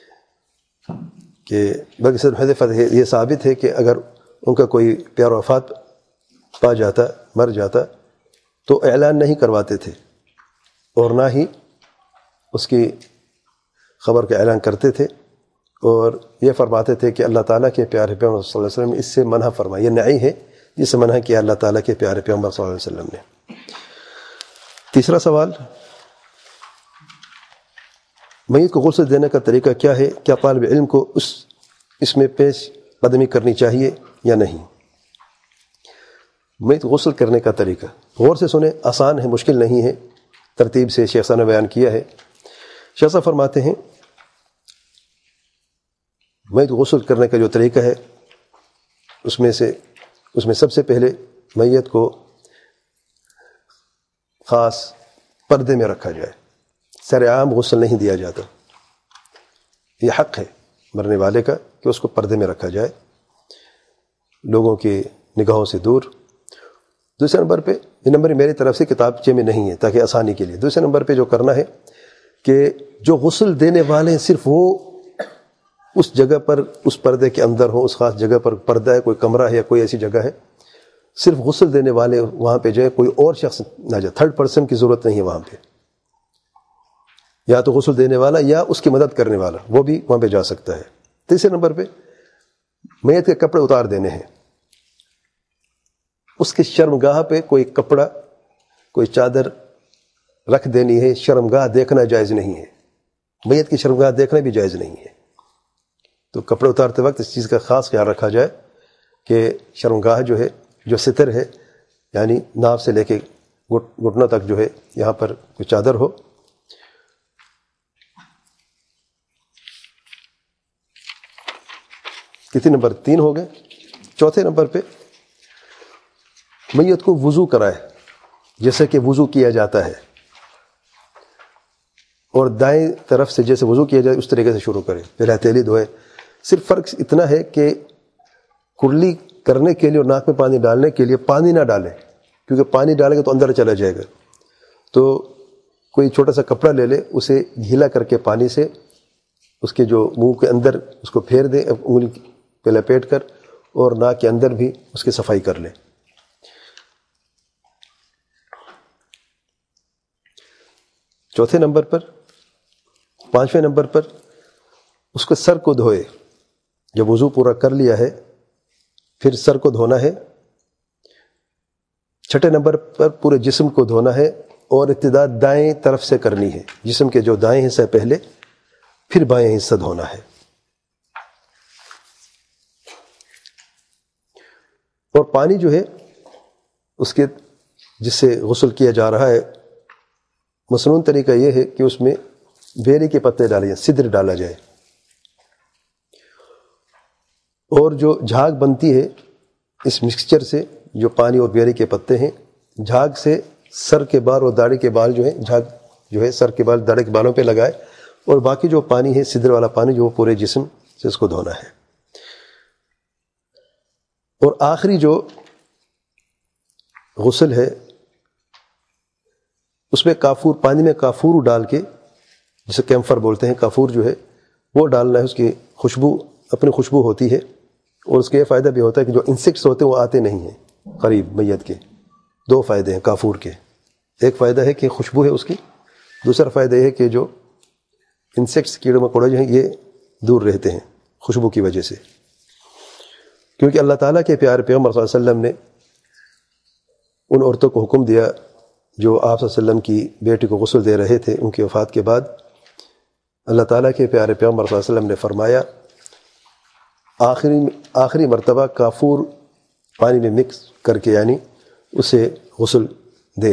کہ بلکہ سیدنا حذیفہ یہ ثابت ہے کہ اگر ان کا کوئی پیار وفات پا جاتا مر جاتا تو اعلان نہیں کرواتے تھے اور نہ ہی اس کی خبر کا اعلان کرتے تھے, اور یہ فرماتے تھے کہ اللہ تعالیٰ کے پیارے پیغمبر صلی اللہ علیہ وسلم اس سے منع فرمایا. یہ نعی ہے جس سے منع کیا اللہ تعالیٰ کے پیارے پیغمبر صلی اللہ علیہ وسلم نے. تیسرا سوال, میت کو غسل دینے کا طریقہ کیا ہے؟ کیا طالب علم کو اس اس میں پیش قدمی کرنی چاہیے یا نہیں؟ میت غسل کرنے کا طریقہ غور سے سنیں, آسان ہے, مشکل نہیں ہے, ترتیب سے شیخ صاحب نے بیان کیا ہے. شیخ صاحب فرماتے ہیں میت غسل کرنے کا جو طریقہ ہے اس میں سے اس میں سب سے پہلے میت کو خاص پردے میں رکھا جائے. سر عام غسل نہیں دیا جاتا, یہ حق ہے مرنے والے کا کہ اس کو پردے میں رکھا جائے لوگوں کی نگاہوں سے دور. دوسرے نمبر پہ یہ نمبر میری طرف سے کتابچے میں نہیں ہے تاکہ آسانی کے لیے. دوسرے نمبر پہ جو کرنا ہے کہ جو غسل دینے والے ہیں صرف وہ اس جگہ پر اس پردے کے اندر ہوں, اس خاص جگہ پر پردہ ہے, کوئی کمرہ ہے یا کوئی ایسی جگہ ہے, صرف غسل دینے والے وہاں پہ جائے, کوئی اور شخص نہ جائے. تھرڈ پرسن کی ضرورت نہیں ہے وہاں پہ, یا تو غسل دینے والا یا اس کی مدد کرنے والا وہ بھی وہاں پہ جا سکتا ہے. تیسرے نمبر پہ میت کے کپڑے اتار دینے ہیں. اس کے شرمگاہ پہ کوئی کپڑا کوئی چادر رکھ دینی ہے. شرمگاہ دیکھنا جائز نہیں ہے, میت کی شرمگاہ دیکھنا بھی جائز نہیں ہے. تو کپڑے اتارتے وقت اس چیز کا خاص خیال رکھا جائے کہ شرمگاہ جو ہے جو ستر ہے یعنی ناف سے لے کے گھٹنوں تک جو ہے یہاں پر کوئی چادر ہو. کتنے نمبر؟ تین ہو گئے. چوتھے نمبر پہ میت کو وضو کرائے جیسے کہ وضو کیا جاتا ہے, اور دائیں طرف سے جیسے وضو کیا جائے اس طریقے سے شروع کرے, پہلے ہتھیلی دھوئے. صرف فرق اتنا ہے کہ کرلی کرنے کے لیے اور ناک میں پانی ڈالنے کے لیے پانی نہ ڈالیں, کیونکہ پانی ڈالیں گے تو اندر چلا جائے گا. تو کوئی چھوٹا سا کپڑا لے لے, اسے گھیلا کر کے پانی سے اس کے جو منہ کے اندر اس کو پھیر دے انگلی پہ لپیٹ کر, اور ناک کے اندر بھی اس کی صفائی کر لے. چوتھے نمبر پر پانچویں نمبر پر اس کو سر کو دھوئے. جب وضو پورا کر لیا ہے پھر سر کو دھونا ہے. چھٹے نمبر پر پورے جسم کو دھونا ہے اور ابتدا دائیں طرف سے کرنی ہے، جسم کے جو دائیں حصہ پہلے پھر بائیں حصہ دھونا ہے. اور پانی جو ہے اس کے جس سے غسل کیا جا رہا ہے، مسنون طریقہ یہ ہے کہ اس میں بیری کے پتے ڈالے جائیں، سدر ڈالا جائے. اور جو جھاگ بنتی ہے اس مکسچر سے، جو پانی اور بیری کے پتے ہیں، جھاگ سے سر کے بال اور داڑھی کے بال جو ہے، جھاگ جو ہے سر کے بال داڑھی کے بالوں پہ لگائے، اور باقی جو پانی ہے سدر والا پانی جو پورے جسم سے اس کو دھونا ہے. اور آخری جو غسل ہے اس میں کافور، پانی میں کافور ڈال کے، جسے کیمفر بولتے ہیں، کافور جو ہے وہ ڈالنا ہے. اس کی خوشبو اپنی خوشبو ہوتی ہے، اور اس کا یہ فائدہ بھی ہوتا ہے کہ جو انسیکٹس ہوتے ہیں وہ آتے نہیں ہیں قریب میت کے. دو فائدے ہیں کافور کے. ایک فائدہ ہے کہ خوشبو ہے اس کی، دوسرا فائدہ یہ ہے کہ جو انسیکٹس، کیڑے مکوڑے جو ہیں یہ دور رہتے ہیں خوشبو کی وجہ سے. کیونکہ اللہ تعالیٰ کے پیارے پیغمبر صلی اللہ علیہ وسلم نے ان عورتوں کو حکم دیا جو آپ صلی اللہ علیہ وسلم کی بیٹی کو غسل دے رہے تھے ان کی وفات کے بعد. اللہ تعالیٰ کے پیارے پیغمبر صلی اللہ علیہ وسلم نے فرمایا آخری آخری مرتبہ کافور پانی میں مکس کر کے یعنی اسے غسل دیں.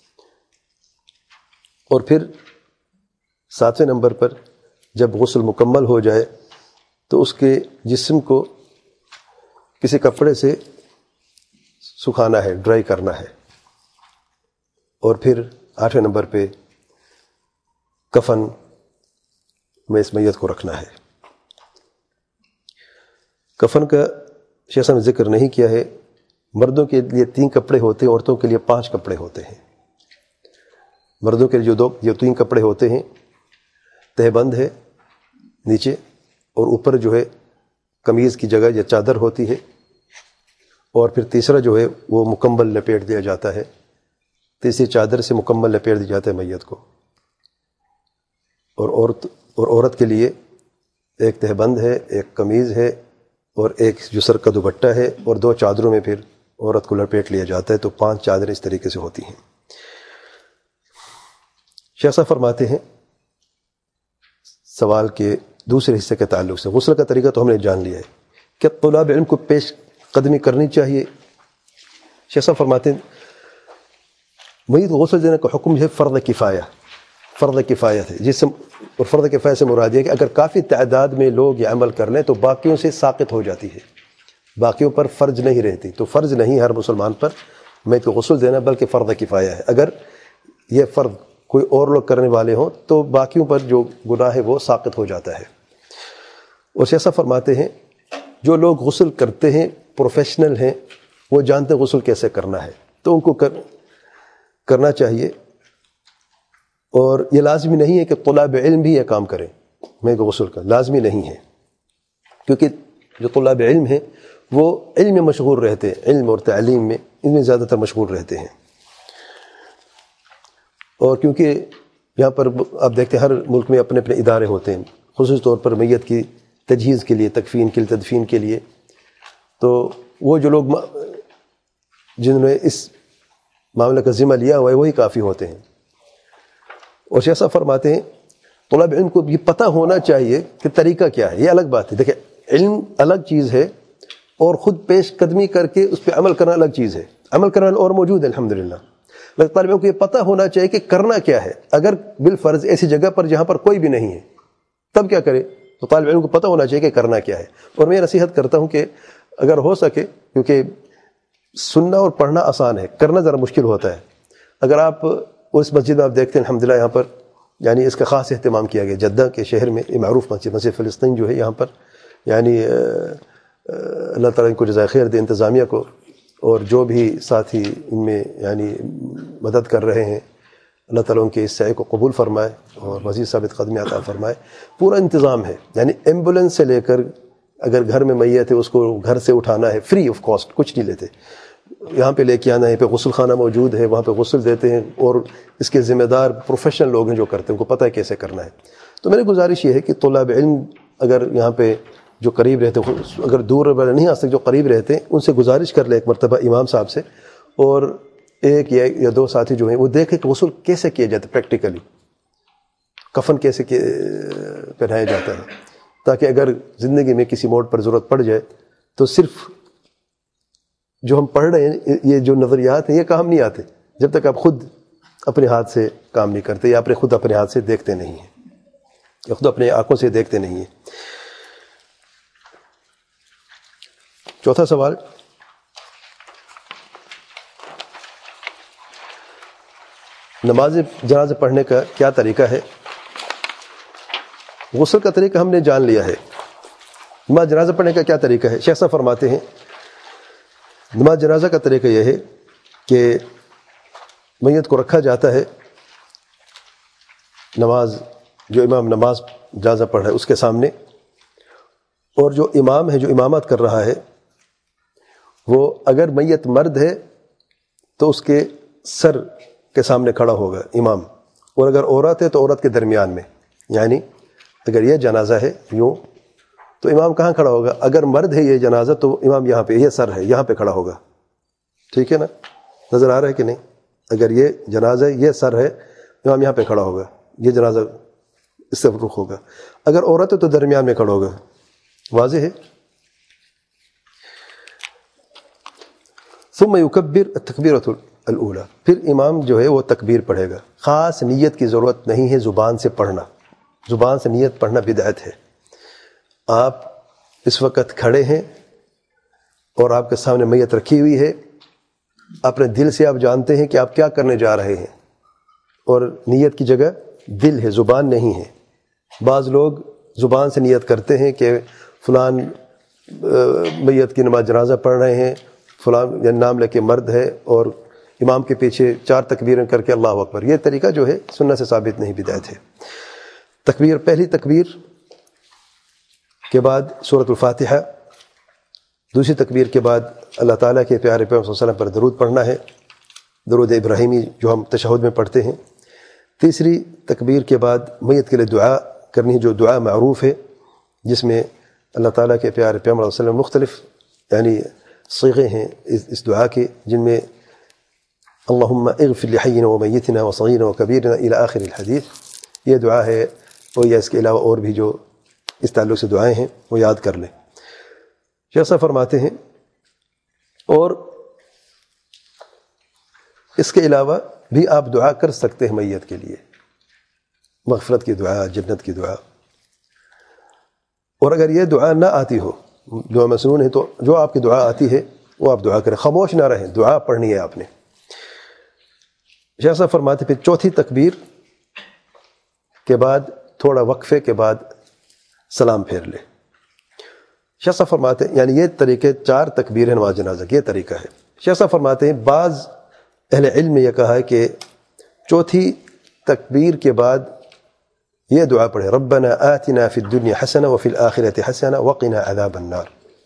اور پھر ساتویں نمبر پر جب غسل مکمل ہو جائے تو اس کے جسم کو کسی کپڑے سے سکھانا ہے، ڈرائی کرنا ہے. اور پھر آٹھویں نمبر پہ کفن میں اس میت کو رکھنا ہے. کفن کا شیخ صاحب نے ذکر نہیں کیا ہے. مردوں کے لیے تین کپڑے ہوتے ہیں، عورتوں کے لیے پانچ کپڑے ہوتے ہیں. مردوں کے لیے جو دو جو تین کپڑے ہوتے ہیں، تہ بند ہے نیچے، اور اوپر جو ہے قمیض کی جگہ یا چادر ہوتی ہے، اور پھر تیسرا جو ہے وہ مکمل لپیٹ دیا جاتا ہے. تیسری چادر سے مکمل لپیٹ دیا جاتا ہے میت کو. اور عورت اور عورت کے لیے ایک تہ بند ہے، ایک قمیض ہے، اور ایک جو سر کا دوپٹہ ہے، اور دو چادروں میں پھر عورت کو لپیٹ لیا جاتا ہے. تو پانچ چادریں اس طریقے سے ہوتی ہیں. شیخ صاحب فرماتے ہیں سوال کے دوسرے حصے کے تعلق سے، غسل کا طریقہ تو ہم نے جان لیا ہے، کیا طلاب علم کو پیش قدمی کرنی چاہیے؟ شیخ صاحب فرماتے ہیں میت کو غسل دینے کا حکم ہے فرض کفایہ، فرض کفایت ہے. جس سے اور فرض کفایہ سے مراد یہ ہے کہ اگر کافی تعداد میں لوگ یہ عمل کر لیں تو باقیوں سے ساقط ہو جاتی ہے، باقیوں پر فرض نہیں رہتی. تو فرض نہیں ہر مسلمان پر میت کو غسل دینا، بلکہ فرض کفایہ ہے. اگر یہ فرض کوئی اور لوگ کرنے والے ہوں تو باقیوں پر جو گناہ ہے وہ ساقط ہو جاتا ہے. اور شیخ صاحب فرماتے ہیں جو لوگ غسل کرتے ہیں پروفیشنل ہیں، وہ جانتے ہیں غسل کیسے کرنا ہے، تو ان کو کر کرنا چاہیے. اور یہ لازمی نہیں ہے کہ طلاب علم بھی یہ کام کریں. میں کو غسل کا لازمی نہیں ہے، کیونکہ جو طلاب علم ہیں وہ علم میں مشغول رہتے ہیں، علم اور تعلیم میں ان میں زیادہ تر مشغول رہتے ہیں. اور کیونکہ یہاں پر آپ دیکھتے ہیں ہر ملک میں اپنے اپنے ادارے ہوتے ہیں، خصوصی طور پر میت کی تجہیز کے لیے، تکفین کے لیے، تدفین کے لیے. تو وہ جو لوگ جنہوں نے اس معاملے کا ذمہ لیا ہوا ہے وہی کافی ہوتے ہیں. اور شیخ صاحب فرماتے ہیں طلاب علم کو یہ پتہ ہونا چاہیے کہ طریقہ کیا ہے. یہ الگ بات ہے، دیکھیں علم الگ چیز ہے اور خود پیش قدمی کر کے اس پہ عمل کرنا الگ چیز ہے. عمل کرنا اور موجود ہے الحمدللہ، لیکن طالب علم کو یہ پتہ ہونا چاہیے کہ کرنا کیا ہے. اگر بالفرض ایسی جگہ پر جہاں پر کوئی بھی نہیں ہے تب کیا کرے؟ تو طالب علم کو پتہ ہونا چاہیے کہ کرنا کیا ہے. اور میں نصیحت کرتا ہوں کہ اگر ہو سکے، کیونکہ سننا اور پڑھنا آسان ہے، کرنا ذرا مشکل ہوتا ہے. اگر آپ اس مسجد میں آپ دیکھتے ہیں الحمدللہ یہاں پر یعنی اس کا خاص اہتمام کیا گیا، جدہ کے شہر میں یہ معروف مسجد مسجد فلسطین جو ہے یہاں پر، یعنی اللہ تعالیٰ ان کو جزائے خیر دے انتظامیہ کو، اور جو بھی ساتھی ان میں یعنی مدد کر رہے ہیں، اللہ تعالیٰ ان کے اس سعی کو قبول فرمائے اور مزید ثابت قدمی عطا فرمائے. پورا انتظام ہے، یعنی ایمبولینس سے لے کر اگر گھر میں میت ہے اس کو گھر سے اٹھانا ہے فری آف کاسٹ، کچھ نہیں لیتے، یہاں پہ لے کے آنا ہے. پہ غسل خانہ موجود ہے، وہاں پہ غسل دیتے ہیں، اور اس کے ذمہ دار پروفیشنل لوگ ہیں جو کرتے ہیں، ان کو پتہ ہے کیسے کرنا ہے. تو میری گزارش یہ ہے کہ طلاب علم اگر یہاں پہ جو قریب رہتے ہیں، اگر دور والے نہیں آ سکتے، جو قریب رہتے ہیں ان سے گزارش کر لیں ایک مرتبہ امام صاحب سے، اور ایک یا یا دو ساتھی جو ہیں وہ دیکھیں کہ غسل کیسے کیا جاتا ہے پریکٹیکلی، کفن کیسے پہنایا جاتا ہے، تاکہ اگر زندگی میں کسی موڑ پر ضرورت پڑ جائے تو صرف جو ہم پڑھ رہے ہیں یہ جو نظریات ہیں یہ کام نہیں آتے جب تک آپ خود اپنے ہاتھ سے کام نہیں کرتے یا اپنے خود اپنے ہاتھ سے دیکھتے نہیں ہیں یا خود اپنے آنکھوں سے دیکھتے نہیں ہیں۔ چوتھا سوال، نماز جنازہ پڑھنے کا کیا طریقہ ہے؟ غسل کا طریقہ ہم نے جان لیا ہے، نماز جنازہ پڑھنے کا کیا طریقہ ہے؟ شیخ صاحب فرماتے ہیں نماز جنازہ کا طریقہ یہ ہے کہ میت کو رکھا جاتا ہے، نماز جو امام نماز جنازہ پڑھ رہا ہے اس کے سامنے، اور جو امام ہے جو امامت کر رہا ہے وہ اگر میت مرد ہے تو اس کے سر کے سامنے کھڑا ہوگا امام، اور اگر عورت ہے تو عورت کے درمیان میں، یعنی اگر یہ جنازہ ہے یوں تو امام کہاں کھڑا ہوگا؟ اگر مرد ہے یہ جنازہ تو امام یہاں پہ، یہ سر ہے یہاں پہ کھڑا ہوگا، ٹھیک ہے نا؟ نظر آ رہا ہے کہ نہیں؟ اگر یہ جنازہ ہے یہ سر ہے امام یہاں پہ کھڑا ہوگا، یہ جنازہ اس سے رخ ہوگا، اگر عورت ہے تو درمیان میں کھڑا ہوگا، واضح ہے؟ ثم یکبر التکبیرۃ الاولی، پھر امام جو ہے وہ تکبیر پڑھے گا، خاص نیت کی ضرورت نہیں ہے زبان سے پڑھنا، زبان سے نیت پڑھنا بدعت ہے۔ آپ اس وقت کھڑے ہیں اور آپ کے سامنے میت رکھی ہوئی ہے، اپنے دل سے آپ جانتے ہیں کہ آپ کیا کرنے جا رہے ہیں، اور نیت کی جگہ دل ہے، زبان نہیں ہے۔ بعض لوگ زبان سے نیت کرتے ہیں کہ فلان میت کی نماز جنازہ پڑھ رہے ہیں، فلان یا نام لے کے مرد ہے، اور امام کے پیچھے چار تکبیریں کر کے اللہ اکبر، یہ طریقہ جو ہے سنت سے ثابت نہیں، بدعت ہے۔ تکبیر، پہلی تکبیر کے بعد سورۃ الفاتحہ، دوسری تکبیر کے بعد اللہ تعالیٰ کے پیارے پیغمبر صلی اللہ علیہ وسلم پر درود پڑھنا ہے، درود ابراہیمی جو ہم تشہد میں پڑھتے ہیں۔ تیسری تکبیر کے بعد میت کے لیے دعا کرنی ہے، جو دعا معروف ہے، جس میں اللہ تعالیٰ کے پیارے پیغمبر صلی اللہ علیہ وسلم مختلف یعنی صیغے ہیں اس دعا کے، جن میں اللہم اغفر لحینا ومیتنا وصغیرنا وکبیرنا الی آخر الحدیث، یہ دعا ہے، اور یا اس کے علاوہ اور بھی جو اس تعلق سے دعائیں ہیں وہ یاد کر لیں۔ شیخ صاحب فرماتے ہیں اور اس کے علاوہ بھی آپ دعا کر سکتے ہیں میت کے لیے، مغفرت کی دعا، جنت کی دعا، اور اگر یہ دعا نہ آتی ہو، دعا مسنون ہے، تو جو آپ کی دعا آتی ہے وہ آپ دعا کریں، خاموش نہ رہیں، دعا پڑھنی ہے آپ نے۔ شیخ صاحب فرماتے پھر چوتھی تکبیر کے بعد تھوڑا وقفے کے بعد سلام پھیر لے۔ شیخ صاحب فرماتے ہیں یعنی یہ طریقے، چار تکبیر نماز جنازہ کی یہ طریقہ ہے۔ شیخ صاحب فرماتے ہیں بعض اہل علم نے یہ کہا ہے کہ چوتھی تکبیر کے بعد یہ دعا پڑھے، ربنا آتنا فی الدنیا حسنہ وفی الآخرۃ حسنہ وقنا عذاب النار۔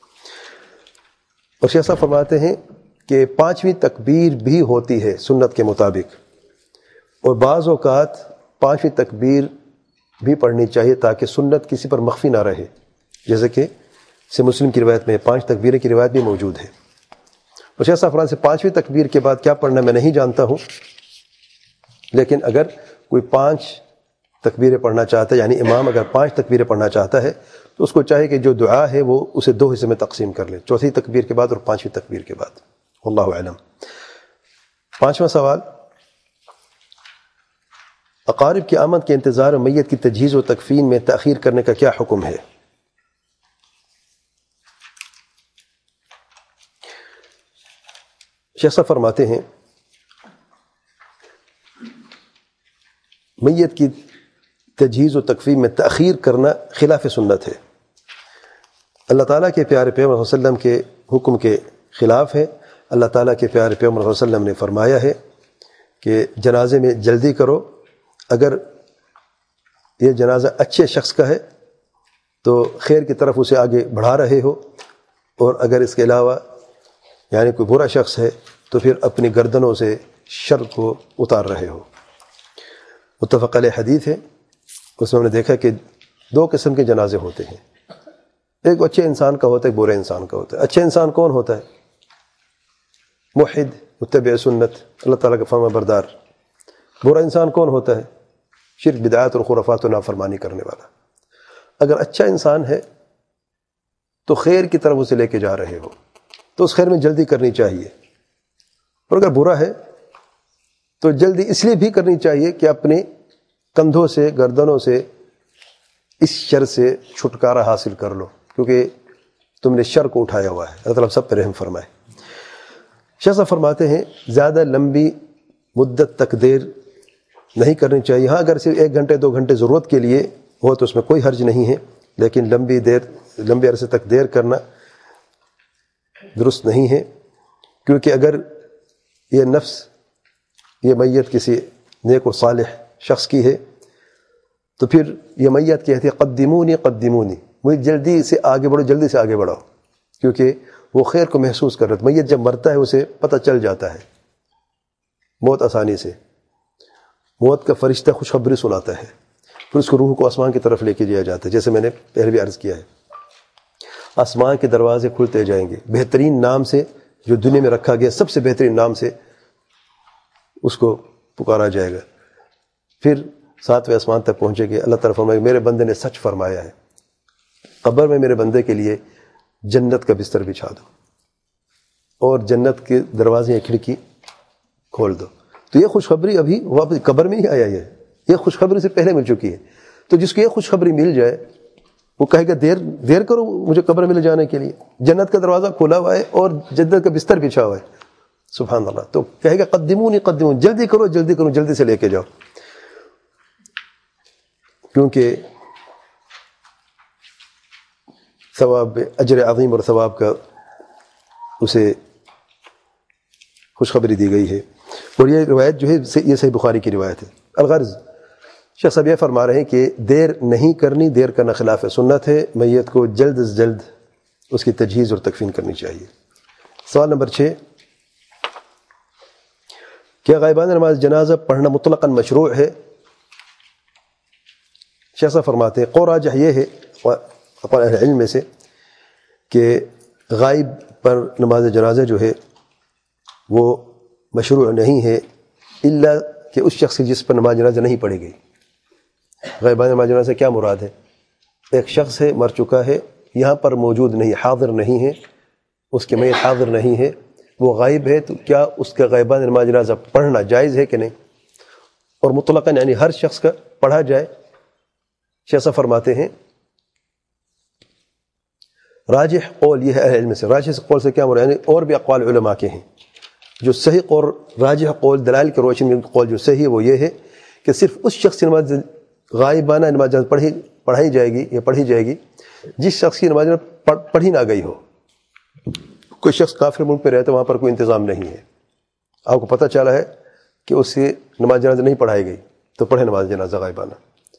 اور شیخ صاحب فرماتے ہیں کہ پانچویں تکبیر بھی ہوتی ہے سنت کے مطابق، اور بعض اوقات پانچویں تکبیر بھی پڑھنی چاہیے تاکہ سنت کسی پر مخفی نہ رہے، جیسے کہ سے مسلم کی روایت میں پانچ تکبیریں کی روایت بھی موجود ہے۔ اور شیخ صاحب سے پانچویں تکبیر کے بعد کیا پڑھنا میں نہیں جانتا ہوں، لیکن اگر کوئی پانچ تکبیریں پڑھنا چاہتا ہے، یعنی امام اگر پانچ تکبیریں پڑھنا چاہتا ہے تو اس کو چاہیے کہ جو دعا ہے وہ اسے دو حصے میں تقسیم کر لے، چوتھی تکبیر کے بعد اور پانچویں تکبیر کے بعد۔ واللہ اعلم۔ پانچواں سوال، اقارب کی آمد کے انتظار میں میت کی تجہیز و تکفین میں تاخیر کرنے کا کیا حکم ہے؟ شیخ صاحب فرماتے ہیں میت کی تجہیز و تکفین میں تاخیر کرنا خلاف سنت ہے، اللہ تعالیٰ کے پیارے پیغمبر صلی اللہ علیہ وسلم کے حکم کے خلاف ہے۔ اللہ تعالیٰ کے پیارے پیغمبر صلی اللہ علیہ وسلم نے فرمایا ہے کہ جنازے میں جلدی کرو، اگر یہ جنازہ اچھے شخص کا ہے تو خیر کی طرف اسے آگے بڑھا رہے ہو، اور اگر اس کے علاوہ یعنی کوئی برا شخص ہے تو پھر اپنی گردنوں سے شر کو اتار رہے ہو۔ متفق علیہ حدیث ہے، اس میں ہم نے دیکھا کہ دو قسم کے جنازے ہوتے ہیں، ایک اچھے انسان کا ہوتا ہے، ایک برے انسان کا ہوتا ہے۔ اچھے انسان کون ہوتا ہے؟ موحد متبع سنت، اللہ تعالیٰ کا فرما بردار۔ برا انسان کون ہوتا ہے؟ شرک، بدعات اور خرافات و نافرمانی کرنے والا۔ اگر اچھا انسان ہے تو خیر کی طرف اسے لے کے جا رہے ہو تو اس خیر میں جلدی کرنی چاہیے، اور اگر برا ہے تو جلدی اس لیے بھی کرنی چاہیے کہ اپنے کندھوں سے، گردنوں سے اس شر سے چھٹکارا حاصل کر لو، کیونکہ تم نے شر کو اٹھایا ہوا ہے۔ اللہ تعالیٰ سب پہ رحم فرمائے۔ شیخ صاحب فرماتے ہیں زیادہ لمبی مدت تک دیر نہیں کرنی چاہیے۔ ہاں اگر صرف ایک گھنٹے دو گھنٹے ضرورت کے لیے ہو تو اس میں کوئی حرج نہیں ہے، لیکن لمبی دیر لمبے عرصے تک دیر کرنا درست نہیں ہے، کیونکہ اگر یہ نفس، یہ میت کسی نیک و صالح شخص کی ہے تو پھر یہ میت کہتی ہے قدمونی قدمونی، مجھے جلدی سے آگے بڑھو، جلدی سے آگے بڑھو، کیونکہ وہ خیر کو محسوس کر رہا ہے۔ میت جب مرتا ہے اسے پتہ چل جاتا ہے موت آسانی سے، موت کا فرشتہ خوشخبری سناتا ہے، پھر اس کو روح کو آسمان کی طرف لے کے جایا جاتا ہے۔ جیسے میں نے پہلے بھی عرض کیا ہے، آسمان کے دروازے کھلتے جائیں گے، بہترین نام سے جو دنیا میں رکھا گیا، سب سے بہترین نام سے اس کو پکارا جائے گا، پھر ساتویں آسمان تک پہنچے گے۔ اللہ تعالیٰ فرمائے گا میرے بندے نے سچ فرمایا ہے، قبر میں میرے بندے کے لیے جنت کا بستر بچھا دو اور جنت کے دروازے کھڑکی کھول دو۔ تو یہ خوشخبری ابھی واپس قبر میں ہی آیا ہے، یہ خوشخبری سے پہلے مل چکی ہے۔ تو جس کو یہ خوشخبری مل جائے وہ کہے گا دیر دیر کرو مجھے قبر میں لے جانے کے لیے، جنت کا دروازہ کھلا ہوا ہے اور جنت کا بستر بچھا ہوا ہے، سبحان اللہ۔ تو کہے گا قدمونی قدمونی، جلدی کرو جلدی کرو، جلدی سے لے کے جاؤ، کیونکہ ثواب، اجر عظیم اور ثواب کا اسے خوشخبری دی گئی ہے۔ اور یہ روایت جو ہے یہ صحیح بخاری کی روایت ہے۔ الغرض شیخ صاحب یہ فرما رہے ہیں کہ دیر نہیں کرنی، دیر کرنا خلاف سنت ہے، میت کو جلد از جلد اس کی تجہیز اور تکفین کرنی چاہیے۔ سوال نمبر چھ، کیا غائبانہ نماز جنازہ پڑھنا مطلقاً مشروع ہے؟ شیخ صاحب فرماتے ہیں قول راجح یہ ہے اقوال اہل علم میں سے کہ غائب پر نماز جنازہ جو ہے وہ مشروع نہیں ہے، الا کہ اس شخص کی جس پر نماز جنازہ نہیں پڑھی گئی۔ غائبانہ نماز جنازہ کیا مراد ہے؟ ایک شخص ہے، مر چکا ہے، یہاں پر موجود نہیں، حاضر نہیں ہے، اس کے میت حاضر نہیں ہے، وہ غائب ہے، تو کیا اس کا غائبانہ نماز جنازہ پڑھنا جائز ہے کہ نہیں؟ اور مطلقاً یعنی ہر شخص کا پڑھا جائے؟ شیخ صاحب فرماتے ہیں راجح قول یہ ہے اہل علم سے، راجح قول سے کیا مراد، یعنی اور بھی اقوال علماء کے ہیں، جو صحیح اور راجح قول دلائل کے روشن میں قول جو صحیح ہے وہ یہ ہے کہ صرف اس شخص کی نماز غائبانہ نماز پڑھی پڑھائی جائے گی یا پڑھی جائے گی جس شخص کی نماز پڑھی نہ گئی ہو۔ کوئی شخص کافر ملک پہ رہتا ہے، وہاں پر کوئی انتظام نہیں ہے، آپ کو پتہ چلا ہے کہ اس سے نماز جنازہ نہیں پڑھائی گئی تو پڑھے نماز جنازہ غائبانہ۔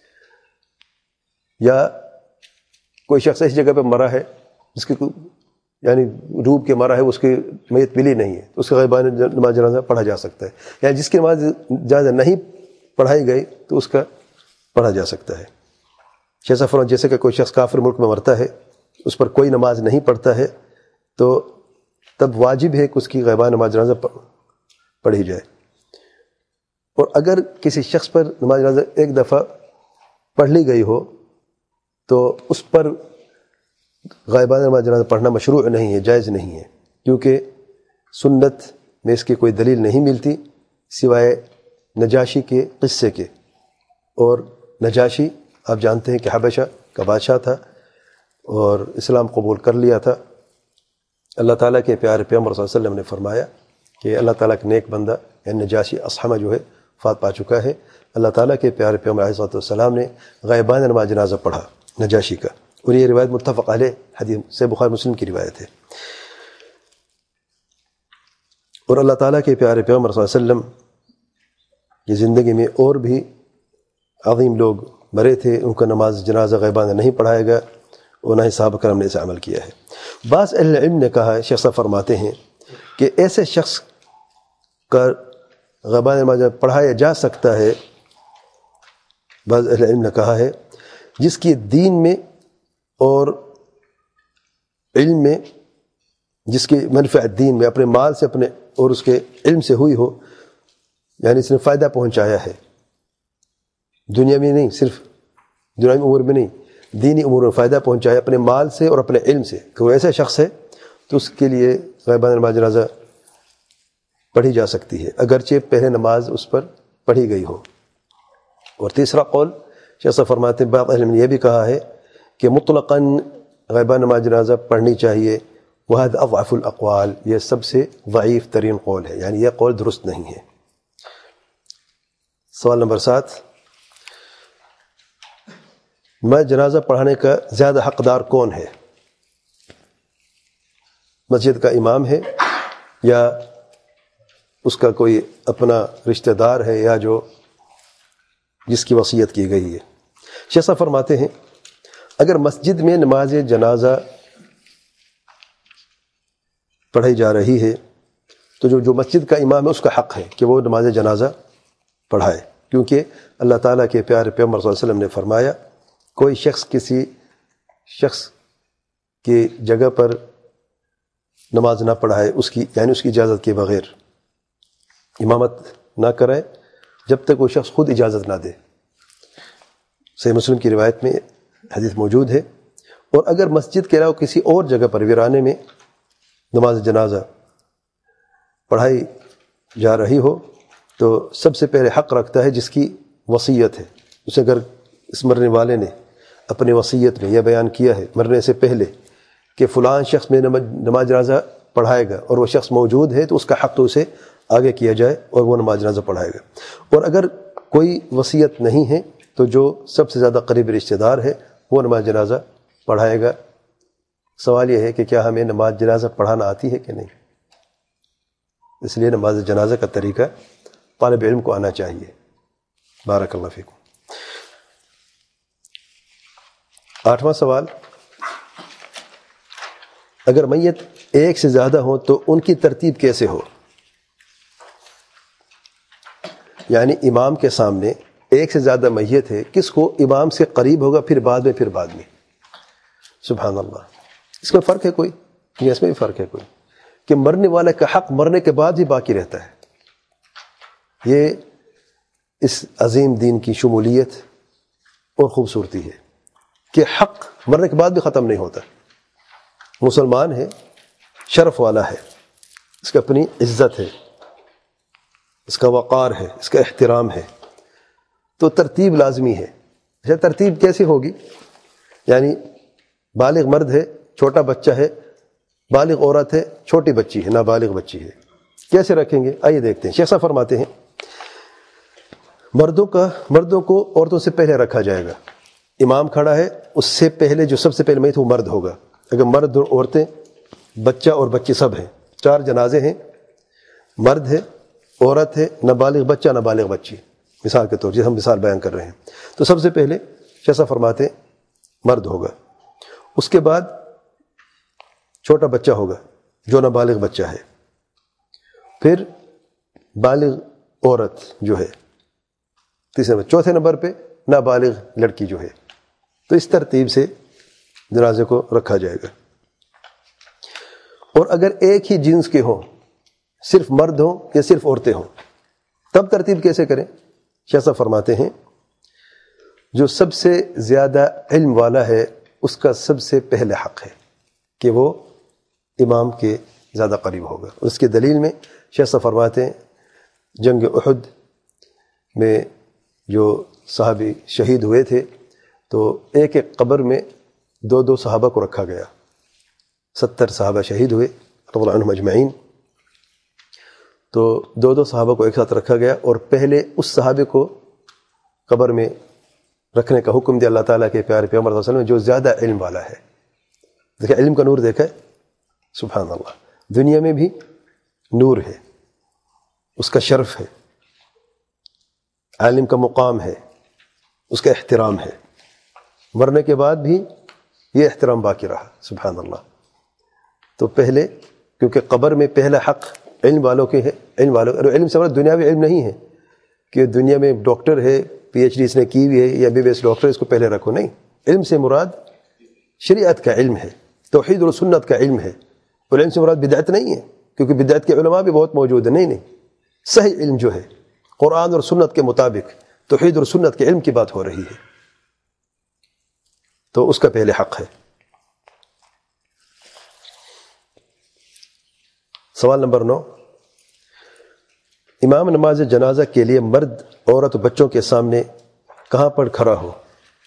یا کوئی شخص اس جگہ پہ مرا ہے جس کی یعنی ڈوب کے مرا ہے، اس کی میت ملی نہیں ہے، اس کا غائبانہ نماز جنازہ پڑھا جا سکتا ہے، یا جس کی نماز جنازہ نہیں پڑھائی گئی تو اس کا پڑھا جا سکتا ہے۔ شیخ صاحب فرماتے ہیں جیسے کہ کوئی شخص کافر ملک میں مرتا ہے، اس پر کوئی نماز نہیں پڑھتا ہے، تو تب واجب ہے کہ اس کی غائبانہ نماز جنازہ پڑھی جائے۔ اور اگر کسی شخص پر نماز جنازہ ایک دفعہ پڑھ لی گئی ہو تو اس پر غائبانہ نماز جنازہ پڑھنا مشروع نہیں ہے، جائز نہیں ہے، کیونکہ سنت میں اس کی کوئی دلیل نہیں ملتی سوائے نجاشی کے قصے کے۔ اور نجاشی آپ جانتے ہیں کہ حبشہ کا بادشاہ تھا اور اسلام قبول کر لیا تھا۔ اللہ تعالیٰ کے پیارے پیغمبر صلی اللہ علیہ وسلم نے فرمایا کہ اللہ تعالیٰ کا نیک بندہ یعنی نجاشی اصحمہ جو ہے وفات پا چکا ہے، اللہ تعالیٰ کے پیارے پیغمبر علیہ السلام نے غائبانہ نماز جنازہ پڑھا نجاشی کا، اور یہ روایت متفق علیہ حدیث سے بخاری مسلم کی روایت ہے۔ اور اللہ تعالیٰ کے پیارے پیغمبر صلی اللہ علیہ وسلم کی زندگی میں اور بھی عظیم لوگ مرے تھے، ان کا نماز جنازہ غائبانہ نہیں پڑھایا گیا، اور نہ ہی صحابہ کرام نے اسے عمل کیا ہے۔ بعض اہل علم نے کہا ہے، شیخ صاحب فرماتے ہیں کہ ایسے شخص کا غائبانہ نماز پڑھایا جا سکتا ہے، بعض اہل علم نے کہا ہے جس کی دین میں اور علم میں جس کی منفعت دین میں اپنے مال سے اپنے اور اس کے علم سے ہوئی ہو، یعنی اس نے فائدہ پہنچایا ہے، دنیا میں نہیں، صرف دنیا امور میں نہیں، دینی امور میں فائدہ پہنچایا اپنے مال سے اور اپنے علم سے، کہ وہ ایسا شخص ہے تو اس کے لیے غائبانہ نماز جنازہ پڑھی جا سکتی ہے، اگرچہ پہلے نماز اس پر پڑھی گئی ہو۔ اور تیسرا قول شیخ صاحب فرماتے ہیں، بعض اہل نے یہ بھی کہا ہے کہ مطلقاً غائبانہ نماز جنازہ پڑھنی چاہیے، وہذا اضعف الاقوال، یہ سب سے ضعیف ترین قول ہے، یعنی یہ قول درست نہیں ہے۔ سوال نمبر سات، میں جنازہ پڑھانے کا زیادہ حقدار کون ہے؟ مسجد کا امام ہے یا اس کا کوئی اپنا رشتہ دار ہے یا جو جس کی وصیت کی گئی ہے؟ شیخ صاحب فرماتے ہیں اگر مسجد میں نماز جنازہ پڑھائی جا رہی ہے تو جو جو مسجد کا امام ہے اس کا حق ہے کہ وہ نماز جنازہ پڑھائے، کیونکہ اللہ تعالیٰ کے پیارے پیغمبر صلی اللہ علیہ وسلم نے فرمایا کوئی شخص کسی شخص کی جگہ پر نماز نہ پڑھائے، اس کی یعنی اس کی اجازت کے بغیر امامت نہ کرے جب تک وہ شخص خود اجازت نہ دے۔ صحیح مسلم کی روایت میں حدیث موجود ہے۔ اور اگر مسجد کے علاوہ کسی اور جگہ پر ویرانے میں نماز جنازہ پڑھائی جا رہی ہو تو سب سے پہلے حق رکھتا ہے جس کی وصیت ہے۔ اسے اگر اس مرنے والے نے اپنی وصیت میں یہ بیان کیا ہے مرنے سے پہلے کہ فلان شخص میں نماز جنازہ پڑھائے گا اور وہ شخص موجود ہے تو اس کا حق تو اسے آگے کیا جائے اور وہ نماز جنازہ پڑھائے گا۔ اور اگر کوئی وصیت نہیں ہے تو جو سب سے زیادہ قریبی رشتہ دار ہے وہ نماز جنازہ پڑھائے گا۔ سوال یہ ہے کہ کیا ہمیں نماز جنازہ پڑھانا آتی ہے کہ نہیں؟ اس لیے نماز جنازہ کا طریقہ طالب علم کو آنا چاہیے۔ بارک اللہ فیکم۔ آٹھواں سوال، اگر میت ایک سے زیادہ ہو تو ان کی ترتیب کیسے ہو؟ یعنی امام کے سامنے ایک سے زیادہ میت ہے، کس کو امام سے قریب ہوگا، پھر بعد میں پھر بعد میں؟ سبحان اللہ، اس میں فرق ہے کوئی؟ اس میں بھی فرق ہے کوئی کہ مرنے والے کا حق مرنے کے بعد ہی باقی رہتا ہے۔ یہ اس عظیم دین کی شمولیت اور خوبصورتی ہے کہ حق مرنے کے بعد بھی ختم نہیں ہوتا۔ مسلمان ہے، شرف والا ہے، اس کا اپنی عزت ہے، اس کا وقار ہے، اس کا احترام ہے، تو ترتیب لازمی ہے۔ اچھا، ترتیب کیسے ہوگی؟ یعنی بالغ مرد ہے، چھوٹا بچہ ہے، بالغ عورت ہے، چھوٹی بچی ہے، نابالغ بچی ہے، کیسے رکھیں گے؟ آئیے دیکھتے ہیں۔ شیخ صاحب فرماتے ہیں مردوں کا مردوں کو عورتوں سے پہلے رکھا جائے گا۔ امام کھڑا ہے، اس سے پہلے جو سب سے پہلے میت وہ مرد ہوگا۔ اگر مرد اور عورتیں، بچہ اور بچے سب ہیں، چار جنازے ہیں، مرد ہے، عورت ہے، نابالغ بچہ، نابالغ بچی، مثال کے طور جیسے ہم مثال بیان کر رہے ہیں، تو سب سے پہلے جیسا فرماتے ہیں مرد ہوگا، اس کے بعد چھوٹا بچہ ہوگا جو نابالغ بچہ ہے، پھر بالغ عورت جو ہے تیسرے نمبر، چوتھے نمبر پہ نابالغ لڑکی جو ہے۔ تو اس ترتیب سے جنازے کو رکھا جائے گا۔ اور اگر ایک ہی جنس کے ہوں، صرف مرد ہوں یا صرف عورتیں ہوں، تب ترتیب کیسے کریں؟ شیخ صاحب فرماتے ہیں جو سب سے زیادہ علم والا ہے اس کا سب سے پہلے حق ہے کہ وہ امام کے زیادہ قریب ہوگا۔ اس کی دلیل میں شیخ صاحب فرماتے ہیں جنگ احد میں جو صحابی شہید ہوئے تھے تو ایک ایک قبر میں دو دو صحابہ کو رکھا گیا، ستر صحابہ شہید ہوئے رضی اللہ عنہم اجمعین، تو دو دو صحابہ کو ایک ساتھ رکھا گیا اور پہلے اس صحابے کو قبر میں رکھنے کا حکم دیا اللہ تعالیٰ کے پیارے پیغمبر صلی اللہ علیہ وسلم جو زیادہ علم والا ہے۔ دیکھیں علم کا نور دیکھا ہے، سبحان اللہ، دنیا میں بھی نور ہے، اس کا شرف ہے، عالم کا مقام ہے، اس کا احترام ہے، مرنے کے بعد بھی یہ احترام باقی رہا، سبحان اللہ۔ تو پہلے کیونکہ قبر میں پہلا حق علم والوں کے ہے، علم والوں، اور علم سے مراد دنیاوی علم نہیں ہے کہ دنیا میں ڈاکٹر ہے، پی ایچ ڈی اس نے کی ہوئی ہے یا بی بی ایس ڈاکٹر، اس کو پہلے رکھو، نہیں، علم سے مراد شریعت کا علم ہے، توحید اور سنت کا علم ہے، اور علم سے مراد بدعت نہیں ہے، کیونکہ بدعت کے علماء بھی بہت موجود ہیں. نہیں نہیں صحیح علم جو ہے قرآن اور سنت کے مطابق توحید اور سنت کے علم کی بات ہو رہی ہے، تو اس کا پہلے حق ہے. سوال نمبر نو، امام نماز جنازہ کے لیے مرد، عورت و بچوں کے سامنے کہاں پر کھڑا ہو؟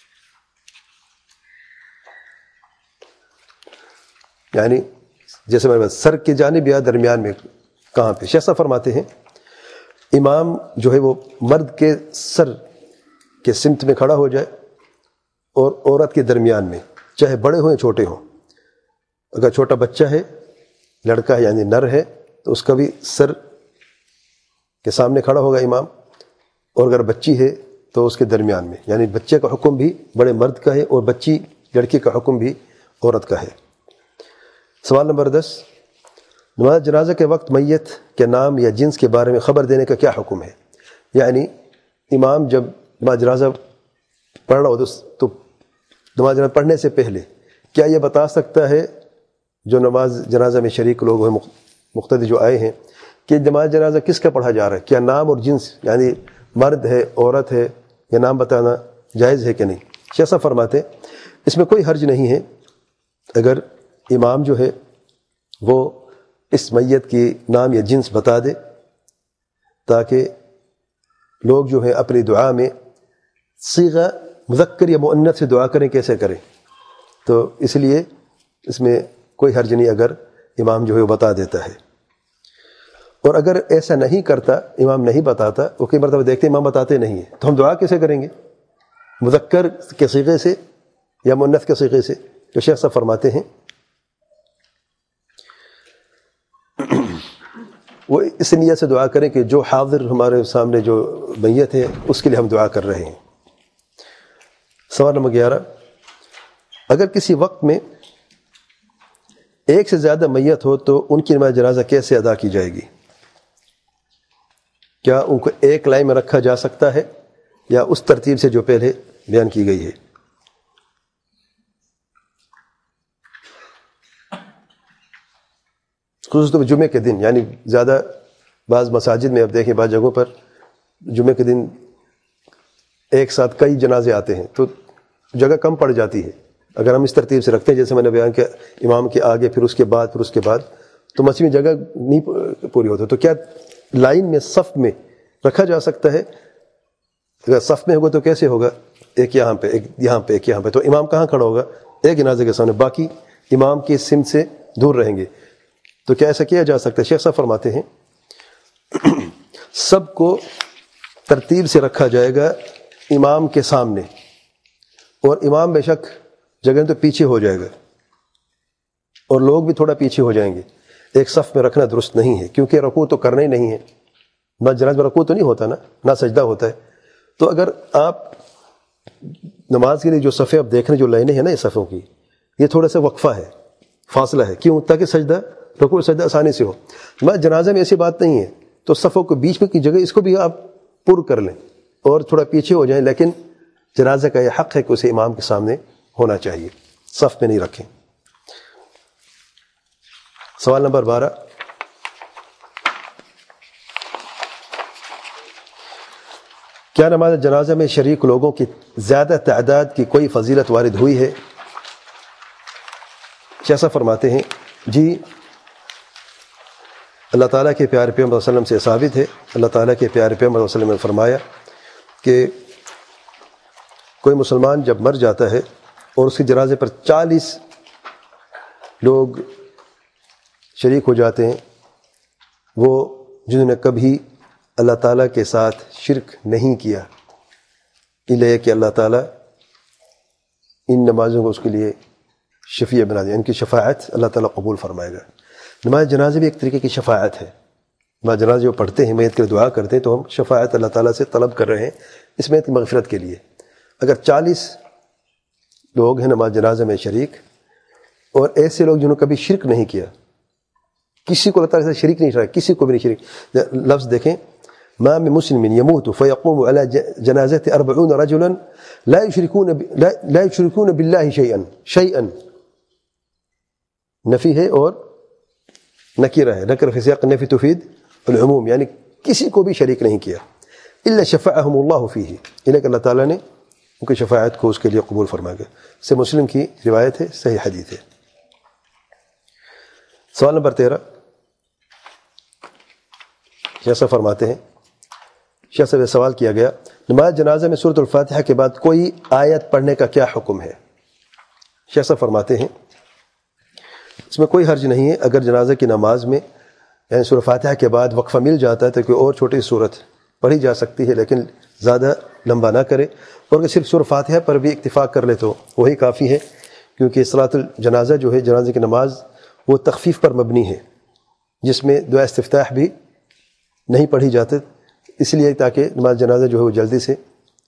یعنی جیسے میں سر کی جانب یا درمیان میں کہاں پہ؟ شیخ صاحب فرماتے ہیں امام جو ہے وہ مرد کے سر کے سمت میں کھڑا ہو جائے اور عورت کے درمیان میں، چاہے بڑے ہوں یا چھوٹے ہوں. اگر چھوٹا بچہ ہے، لڑکا ہے یعنی نر ہے، تو اس کا بھی سر کے سامنے کھڑا ہوگا امام، اور اگر بچی ہے تو اس کے درمیان میں، یعنی بچے کا حکم بھی بڑے مرد کا ہے اور بچی لڑکی کا حکم بھی عورت کا ہے. سوال نمبر دس، نماز جنازہ کے وقت میت کے نام یا جنس کے بارے میں خبر دینے کا کیا حکم ہے؟ یعنی امام جب نماز جنازہ پڑھ رہا ہو تو نماز جنازہ پڑھنے سے پہلے کیا یہ بتا سکتا ہے جو نماز جنازہ میں شریک لوگ ہیں، مقتدی جو آئے ہیں، کہ نماز جنازہ کس کا پڑھا جا رہا ہے؟ کیا نام اور جنس یعنی مرد ہے، عورت ہے، یہ نام بتانا جائز ہے کہ نہیں؟ شیخ صاحب فرماتے اس میں کوئی حرج نہیں ہے اگر امام جو ہے وہ اس میت کی نام یا جنس بتا دے، تاکہ لوگ جو ہے اپنی دعا میں صیغہ مذکر یا مؤنث سے دعا کریں. کیسے کریں؟ تو اس لیے اس میں کوئی حرج نہیں اگر امام جو ہے وہ بتا دیتا ہے. اور اگر ایسا نہیں کرتا، امام نہیں بتاتا، وہ کئی مرتبہ دیکھتے امام بتاتے نہیں ہیں، تو ہم دعا کیسے کریں گے؟ مذکر کے صیغے سے یا مؤنث کے صیغے سے؟ تو شیخ صاحب فرماتے ہیں وہ اس نیت سے دعا کریں کہ جو حاضر ہمارے سامنے جو میت ہے اس کے لیے ہم دعا کر رہے ہیں. سوال نمبر گیارہ، اگر کسی وقت میں ایک سے زیادہ میت ہو تو ان کی نماز جنازہ کیسے ادا کی جائے گی؟ کیا ان کو ایک لائن میں رکھا جا سکتا ہے یا اس ترتیب سے جو پہلے بیان کی گئی ہے؟ خصوصاً جمعے کے دن، یعنی زیادہ بعض مساجد میں اب دیکھیں بعض جگہوں پر جمعے کے دن ایک ساتھ کئی جنازے آتے ہیں تو جگہ کم پڑ جاتی ہے. اگر ہم اس ترتیب سے رکھتے ہیں جیسے میں نے بیان کیا، امام کے آگے پھر اس کے بعد پھر اس کے بعد، تو مسجد میں جگہ نہیں پوری ہوتی. تو کیا لائن میں صف میں رکھا جا سکتا ہے؟ اگر صف میں ہوگا تو کیسے ہوگا؟ ایک یہاں پہ، ایک یہاں پہ، ایک یہاں پہ، تو امام کہاں کھڑا ہوگا؟ ایک جنازے کے سامنے، باقی امام کی سمت سے دور رہیں گے. تو کیا ایسا کیا جا سکتا ہے؟ شیخ صاحب فرماتے ہیں سب کو ترتیب سے رکھا جائے گا امام کے سامنے، اور امام بے شک جگہ تو پیچھے ہو جائے گا اور لوگ بھی تھوڑا پیچھے ہو جائیں گے. ایک صف میں رکھنا درست نہیں ہے، کیونکہ رکوع تو کرنا ہی نہیں ہے. نہ جنازہ میں رکوع تو نہیں ہوتا نا، نہ سجدہ ہوتا ہے. تو اگر آپ نماز کے لیے جو صفیں آپ دیکھ رہے ہیں، جو لائنیں ہیں نا یہ صفوں کی، یہ تھوڑا سا وقفہ ہے، فاصلہ ہے. کیوں؟ تاکہ سجدہ رکوع سجدہ آسانی سے ہو. نماز جنازہ میں ایسی بات نہیں ہے، تو صفوں کو بیچ میں کی جگہ اس کو بھی آپ پر کر لیں اور تھوڑا پیچھے ہو جائیں، لیکن جنازہ کا یہ حق ہے کہ اسے امام کے سامنے ہونا چاہیے، صف میں نہیں رکھیں. سوال نمبر بارہ، کیا نماز جنازہ میں شریک لوگوں کی زیادہ تعداد کی کوئی فضیلت وارد ہوئی ہے؟ جیسا فرماتے ہیں جی، اللہ تعالیٰ کے پیارے پیغمبر صلی اللہ علیہ وسلم سے ثابت ہے. اللہ تعالیٰ کے پیارے پیغمبر صلی اللہ علیہ وسلم نے فرمایا کہ کوئی مسلمان جب مر جاتا ہے اور اس کے جنازے پر چالیس لوگ شریک ہو جاتے ہیں، وہ جنہوں نے کبھی اللہ تعالیٰ کے ساتھ شرک نہیں کیا، الا کہ اللہ تعالیٰ ان نمازوں کو اس کے لیے شفیع بنا دیا، ان کی شفاعت اللہ تعالیٰ قبول فرمائے گا. نماز جنازے بھی ایک طریقے کی شفاعت ہے. نماز جنازے جو پڑھتے ہیں، میت کے لیے دعا کرتے ہیں، تو ہم شفاعت اللہ تعالیٰ سے طلب کر رہے ہیں اس میت کی مغفرت کے لیے. اگر چالیس لوگ ہیں نماز جنازہ میں شریک، اور ایسے لوگ جنہوں نے کبھی شرک نہیں کیا، کسی کو اللہ تعالیٰ سے شریک نہیں ٹھہرایا، کسی کو بھی نہیں شریک. لفظ دیکھیں، ما من مسلم يموت فيقوم على جنازته أربعون رجلا لا يشركون لا يشركون بالله شيئا شيئا، نفی ہے اور نکیرہ ہے، نکر فی سیاق النفی تفید العموم، یعنی کسی کو بھی شریک نہیں کیا، الا شفعهم اللہ فیہ، انہیں کہ اللہ تعالیٰ نے ان کی شفاعت کو اس کے لیے قبول فرما گیا۔ سے مسلم کی روایت ہے، صحیح حدیث ہے۔ سوال نمبر تیرہ، جیسا فرماتے ہیں، شیخ صاحب سوال کیا گیا، نماز جنازہ میں سورۃ الفاتحہ کے بعد کوئی آیت پڑھنے کا کیا حکم ہے؟ شیخ صاحب فرماتے ہیں اس میں کوئی حرج نہیں ہے اگر جنازہ کی نماز میں یعنی سورۃ فاتحہ کے بعد وقفہ مل جاتا ہے تو کوئی اور چھوٹی صورت پڑھی جا سکتی ہے، لیکن زیادہ لمبا نہ کرے، اور اگر صرف سورۃ فاتحہ پر بھی اکتفا کر لے تو وہی کافی ہے، کیونکہ صلاۃ الجنازہ جو ہے، جنازے کی نماز، وہ تخفیف پر مبنی ہے، جس میں دعا استفتاح بھی نہیں پڑھی جاتی، اس لیے تاکہ نماز جنازہ جو ہے وہ جلدی سے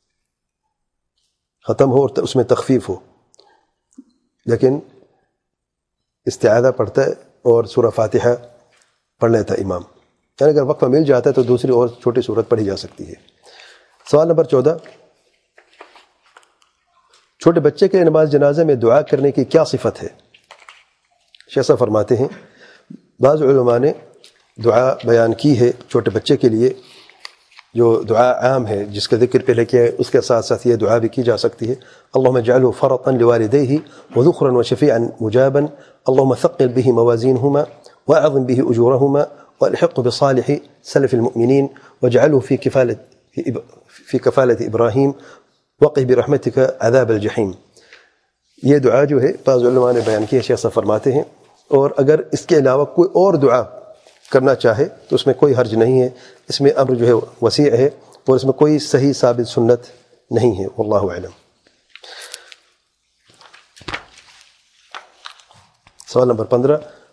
ختم ہو اور اس میں تخفیف ہو، لیکن استعاذہ پڑھتا ہے اور سورہ فاتحہ پڑھ لیتا ہے امام، یعنی اگر وقفہ مل جاتا ہے تو دوسری اور چھوٹی صورت پڑھی جا سکتی ہے۔ سوال نمبر چودہ، چھوٹے بچے کے نماز جنازہ میں دعا کرنے کی کیا صفت ہے؟ شیخ صاحب فرماتے ہیں بعض علماء نے دعا بیان کی ہے چھوٹے بچے کے لیے، جو دعا عام ہے جس کا ذکر پہلے کیا ہے، اس کے ساتھ ساتھ یہ دعا بھی کی جا سکتی ہے، اللہم اجعلہ فرطا لوالدیہ وذخرا وشفیعا مجابا اللہم ثقل به موازینہما واعظم به اجورہما والحق بصالح سلف المؤمنین واجعلہ فی کفالت فی کفالت ابراہیم وقہ برحمتک عذاب الجحیم۔ یہ دعا جو ہے بعض علماء نے بیان کی ہے، شیخ صاحب فرماتے ہیں، اور اگر اس کے علاوہ کوئی اور دعا کرنا چاہے تو اس میں کوئی حرج نہیں ہے، اس میں امر جو ہے وسیع ہے اور اس میں کوئی صحیح ثابت سنت نہیں ہے، واللہ اعلم۔ سوال نمبر پندرہ،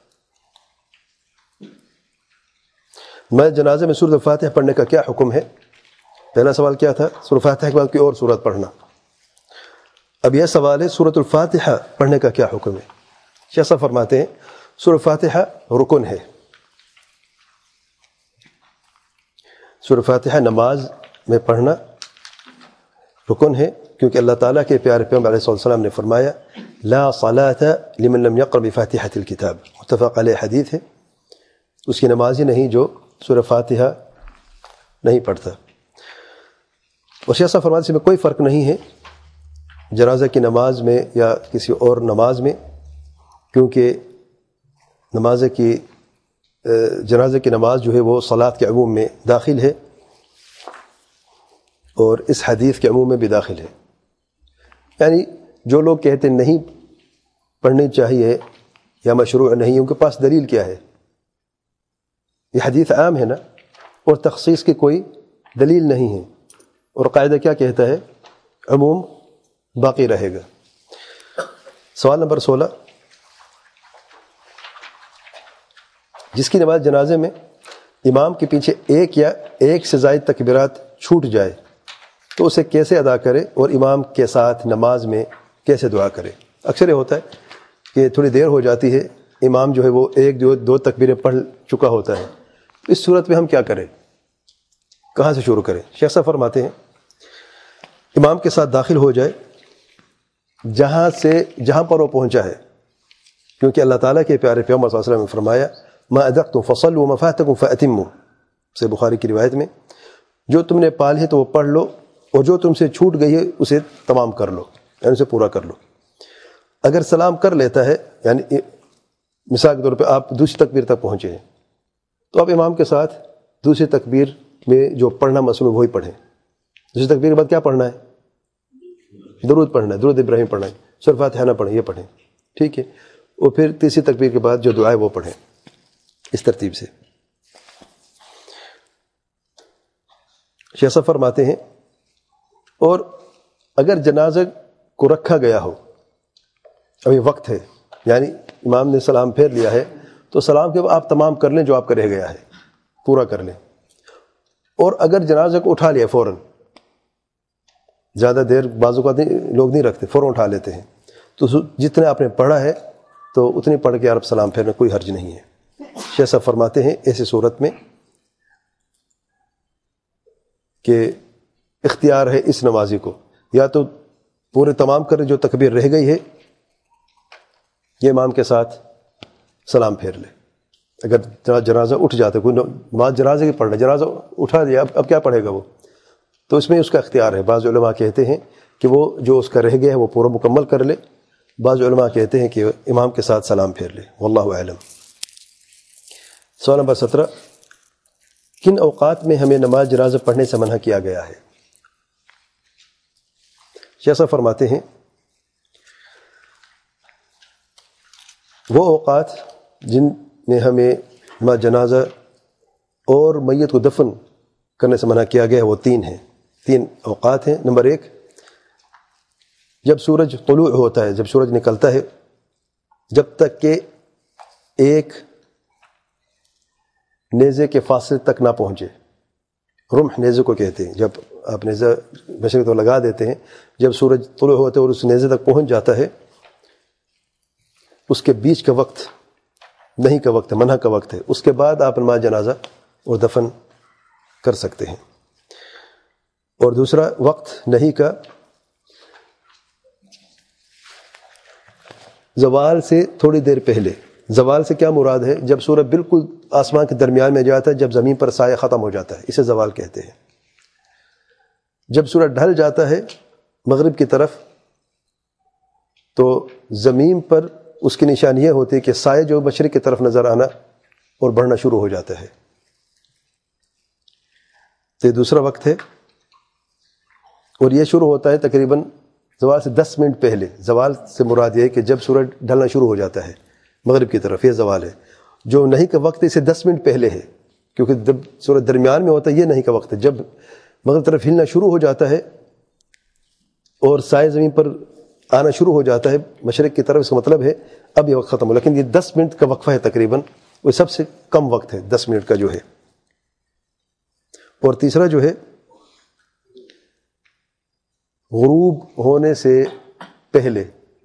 نماز جنازے میں سورۃ الفاتحہ پڑھنے کا کیا حکم ہے؟ پہلا سوال کیا تھا؟ سورۃ الفاتحہ کے بعد کوئی اور سورت پڑھنا۔ اب یہ سوال ہے سورۃ الفاتحہ پڑھنے کا کیا حکم ہے؟ شیخ صاحب فرماتے ہیں سورۃ الفاتحہ رکن ہے، سورۃ الفاتحہ نماز میں پڑھنا رکن ہے، کیونکہ اللہ تعالیٰ کے پیارے پیغمبر علیہ السلام نے فرمایا لا صلاۃ لمن لم یقرأ بفاتحۃ الکتاب، متفق علیہ حدیث ہے، اس کی نماز ہی نہیں جو سورۃ فاتحہ نہیں پڑھتا۔ اور شیخ صاحب فرماتے ہیں اس میں کوئی فرق نہیں ہے جنازہ کی نماز میں یا کسی اور نماز میں، کیونکہ نماز کی جنازہ کی نماز جو ہے وہ صلاۃ کے عموم میں داخل ہے اور اس حدیث کے عموم میں بھی داخل ہے، یعنی جو لوگ کہتے نہیں پڑھنی چاہیے یا مشروع نہیں، ان کے پاس دلیل کیا ہے؟ یہ حدیث عام ہے نا، اور تخصیص کی کوئی دلیل نہیں ہے، اور قاعدہ کیا کہتا ہے؟ عموم باقی رہے گا۔ سوال نمبر سولہ، جس کی نماز جنازے میں امام کے پیچھے ایک یا ایک سے زائد تکبیرات چھوٹ جائے تو اسے کیسے ادا کرے اور امام کے ساتھ نماز میں کیسے دعا کرے؟ اکثر یہ ہوتا ہے کہ تھوڑی دیر ہو جاتی ہے، امام جو ہے وہ ایک دو دو تکبیریں پڑھ چکا ہوتا ہے، اس صورت میں ہم کیا کریں؟ کہاں سے شروع کریں؟ شیخ صاحب فرماتے ہیں امام کے ساتھ داخل ہو جائے جہاں سے جہاں پر وہ پہنچا ہے، کیونکہ اللہ تعالیٰ کے پیارے پیغمبر صلی اللہ علیہ وسلم نے فرمایا ما ادرکتم فصلوا وما فاتکم فاتموا، سے بخاری کی روایت میں، جو تم نے پال ہے تو وہ پڑھ لو اور جو تم سے چھوٹ گئی ہے اسے تمام کر لو، یعنی اسے پورا کر لو۔ اگر سلام کر لیتا ہے، یعنی مثال کے طور پہ آپ دوسری تکبیر تک پہنچے ہیں تو آپ امام کے ساتھ دوسری تکبیر میں جو پڑھنا مسئول وہی پڑھیں۔ دوسری تکبیر کے بعد کیا پڑھنا ہے؟ درود پڑھنا ہے، درود ابراہیم پڑھنا ہے، سورۃ فاتحہ نہ پڑھیں، یہ پڑھیں، ٹھیک ہے، اور پھر تیسری تکبیر کے بعد جو دعا ہے وہ پڑھیں، اس ترتیب سے۔ شیخ صاحب فرماتے ہیں اور اگر جنازہ کو رکھا گیا ہو، ابھی وقت ہے، یعنی امام نے سلام پھیر لیا ہے تو سلام کے بعد آپ تمام کر لیں جو آپ کا رہ گیا ہے، پورا کر لیں، اور اگر جنازہ کو اٹھا لیا فوراً، زیادہ دیر بعض اوقات لوگ نہیں رکھتے، فوراً اٹھا لیتے ہیں، تو جتنے آپ نے پڑھا ہے تو اتنی پڑھ کے آپ سلام پھیرنا کوئی حرج نہیں ہے۔ شیخ صاحب فرماتے ہیں ایسی صورت میں کہ اختیار ہے اس نمازی کو، یا تو پورے تمام کرے جو تکبیر رہ گئی ہے، یہ امام کے ساتھ سلام پھیر لے، اگر جنازہ اٹھ جاتا ہے، کوئی نماز جنازے کی پڑھ رہا ہے، جنازہ اٹھا دیا، اب اب کیا پڑھے گا وہ؟ تو اس میں اس کا اختیار ہے. بعض علماء کہتے ہیں کہ وہ جو اس کا رہ گیا ہے وہ پورا مکمل کر لے. بعض علماء کہتے ہیں کہ امام کے ساتھ سلام پھیر لے. واللہ اعلم. سوال نمبر سترہ، کن اوقات میں ہمیں نماز جنازہ پڑھنے سے منع کیا گیا ہے؟ شیخ صاحب فرماتے ہیں وہ اوقات جن میں ہمیں نماز جنازہ اور میت کو دفن کرنے سے منع کیا گیا ہے وہ تین ہیں. تین اوقات ہیں. نمبر ایک، جب سورج طلوع ہوتا ہے، جب سورج نکلتا ہے، جب تک کہ ایک نیزے کے فاصلے تک نہ پہنچے. رمح نیزے کو کہتے ہیں. جب آپ نیزہ مشرق تو لگا دیتے ہیں، جب سورج طلوع ہوتا ہے اور اس نیزے تک پہنچ جاتا ہے، اس کے بیچ کا وقت نہیں کا وقت ہے، منع کا وقت ہے. اس کے بعد آپ نماز جنازہ اور دفن کر سکتے ہیں. اور دوسرا وقت نہیں کا زوال سے تھوڑی دیر پہلے. زوال سے کیا مراد ہے؟ جب سورج بالکل آسمان کے درمیان میں جاتا ہے، جب زمین پر سایہ ختم ہو جاتا ہے، اسے زوال کہتے ہیں. جب سورج ڈھل جاتا ہے مغرب کی طرف تو زمین پر اس کی نشانی یہ ہوتی ہے کہ سایہ جو مشرق کی طرف نظر آنا اور بڑھنا شروع ہو جاتا ہے. تو یہ دوسرا وقت ہے، اور یہ شروع ہوتا ہے تقریباً زوال سے دس منٹ پہلے. زوال سے مراد یہ ہے کہ جب سورج ڈھلنا شروع ہو جاتا ہے مغرب کی طرف، یہ زوال ہے. جو نہیں کا وقت ہے اسے دس منٹ پہلے ہے، کیونکہ جب سورج درمیان میں ہوتا ہے یہ نہیں کا وقت ہے. جب مغرب کی طرف ہلنا شروع ہو جاتا ہے اور سائے زمین پر آنا شروع ہو جاتا ہے مشرق کی طرف، اس کا مطلب ہے اب یہ وقت ختم ہو. لیکن یہ دس منٹ کا وقفہ ہے تقریباً، وہ سب سے کم وقت ہے دس منٹ کا جو ہے. اور تیسرا جو ہے غروب ہونے سے پہلے.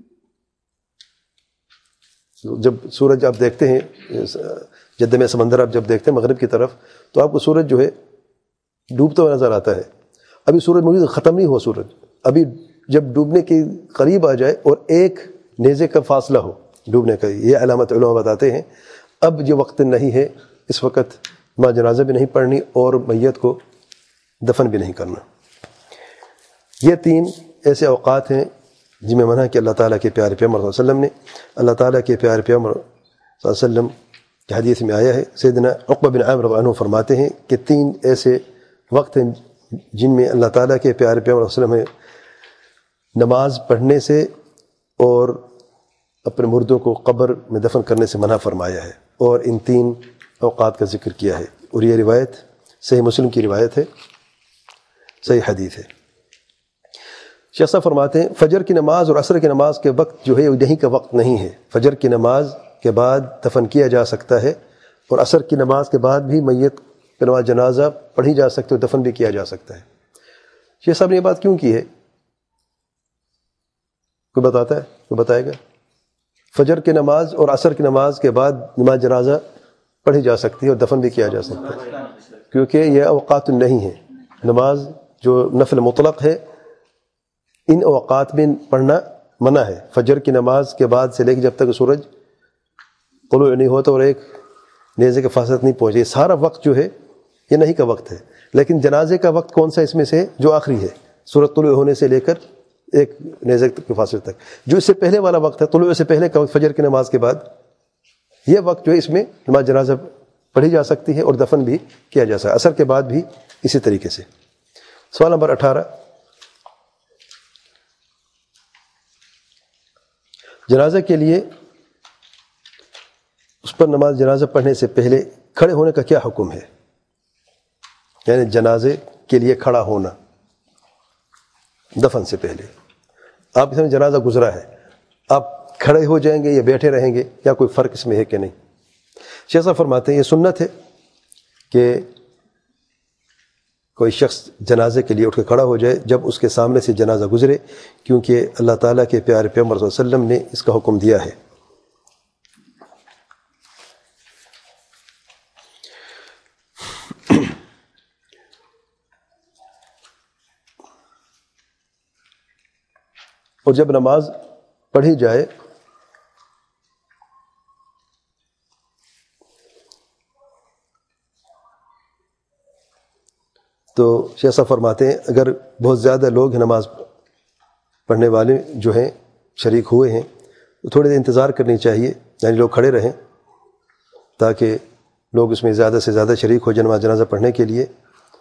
جب سورج آپ دیکھتے ہیں جدہ میں سمندر آپ جب دیکھتے ہیں مغرب کی طرف، تو آپ کو سورج جو ہے ڈوبتا ہوا نظر آتا ہے. ابھی سورج موجود ختم نہیں ہوا سورج، ابھی جب ڈوبنے کے قریب آ جائے اور ایک نیزے کا فاصلہ ہو ڈوبنے کا، یہ علامت علماء بتاتے ہیں اب یہ وقت نہیں ہے، اس وقت ماں جنازہ بھی نہیں پڑھنی اور میت کو دفن بھی نہیں کرنا. یہ تین ایسے اوقات ہیں جن میں منع کہ اللہ تعالیٰ کے پیارے پیغمبر صلی اللہ علیہ وسلم نے. اللہ تعالیٰ کے پیارے پیغمبر صلی اللہ علیہ وسلم کی حدیث میں آیا ہے، سیدنا عقبہ بن عامر رضی اللہ عنہ فرماتے ہیں کہ تین ایسے وقت ہیں جن میں اللہ تعالیٰ کے پیارے پیغمبر صلی اللہ علیہ وسلم نے نماز پڑھنے سے اور اپنے مردوں کو قبر میں دفن کرنے سے منع فرمایا ہے، اور ان تین اوقات کا ذکر کیا ہے. اور یہ روایت صحیح مسلم کی روایت ہے، صحیح حدیث ہے. شیخ صاحب فرماتے ہیں فجر کی نماز اور عصر کی نماز کے وقت جو ہے یہیں کا وقت نہیں ہے. فجر کی نماز کے بعد دفن کیا جا سکتا ہے، اور عصر کی نماز کے بعد بھی میت کی نماز جنازہ پڑھی جا سکتی ہے اور دفن بھی کیا جا سکتا ہے. شیخ صاحب نے یہ بات کیوں کی ہے؟ کوئی بتاتا ہے؟ کوئی بتائے گا؟ فجر کی نماز اور عصر کی نماز کے بعد نماز جنازہ پڑھی جا سکتی ہے اور دفن بھی کیا جا سکتا ہے، کیونکہ یہ اوقات نہیں ہے. نماز جو نفل مطلق ہے ان اوقات میں پڑھنا منع ہے. فجر کی نماز کے بعد سے لے کے جب تک سورج طلوع نہیں ہوتا اور ایک نیزے کے فاصلے نہیں پہنچے، یہ سارا وقت جو ہے یہ نہیں کا وقت ہے. لیکن جنازے کا وقت کون سا اس میں سے؟ جو آخری ہے، سورج طلوع ہونے سے لے کر ایک نیزے کے فاصلے تک. جو اس سے پہلے والا وقت ہے، طلوع سے پہلے کا وقت فجر کی نماز کے بعد، یہ وقت جو ہے اس میں نماز جنازہ پڑھی جا سکتی ہے اور دفن بھی کیا جا سکتا ہے. عصر کے بعد بھی اسی طریقے سے. سوال نمبر اٹھارہ، جنازہ کے لیے اس پر نماز جنازہ پڑھنے سے پہلے کھڑے ہونے کا کیا حکم ہے؟ یعنی جنازے کے لیے کھڑا ہونا دفن سے پہلے. آپ اس میں جنازہ گزرا ہے، آپ کھڑے ہو جائیں گے یا بیٹھے رہیں گے، یا کوئی فرق اس میں ہے کہ نہیں؟ شیخ صاحب فرماتے ہیں یہ سنت ہے کہ کوئی شخص جنازے کے لیے اٹھ کے کھڑا ہو جائے جب اس کے سامنے سے جنازہ گزرے، کیونکہ اللہ تعالیٰ کے پیارے پیغمبر صلی اللہ علیہ وسلم نے اس کا حکم دیا ہے. اور جب نماز پڑھی جائے تو شیخ صاحب فرماتے ہیں اگر بہت زیادہ لوگ نماز پڑھنے والے جو ہیں شریک ہوئے ہیں تو تھوڑی دیر انتظار کرنی چاہیے، یعنی لوگ کھڑے رہیں تاکہ لوگ اس میں زیادہ سے زیادہ شریک ہو نماز جنازہ پڑھنے کے لیے.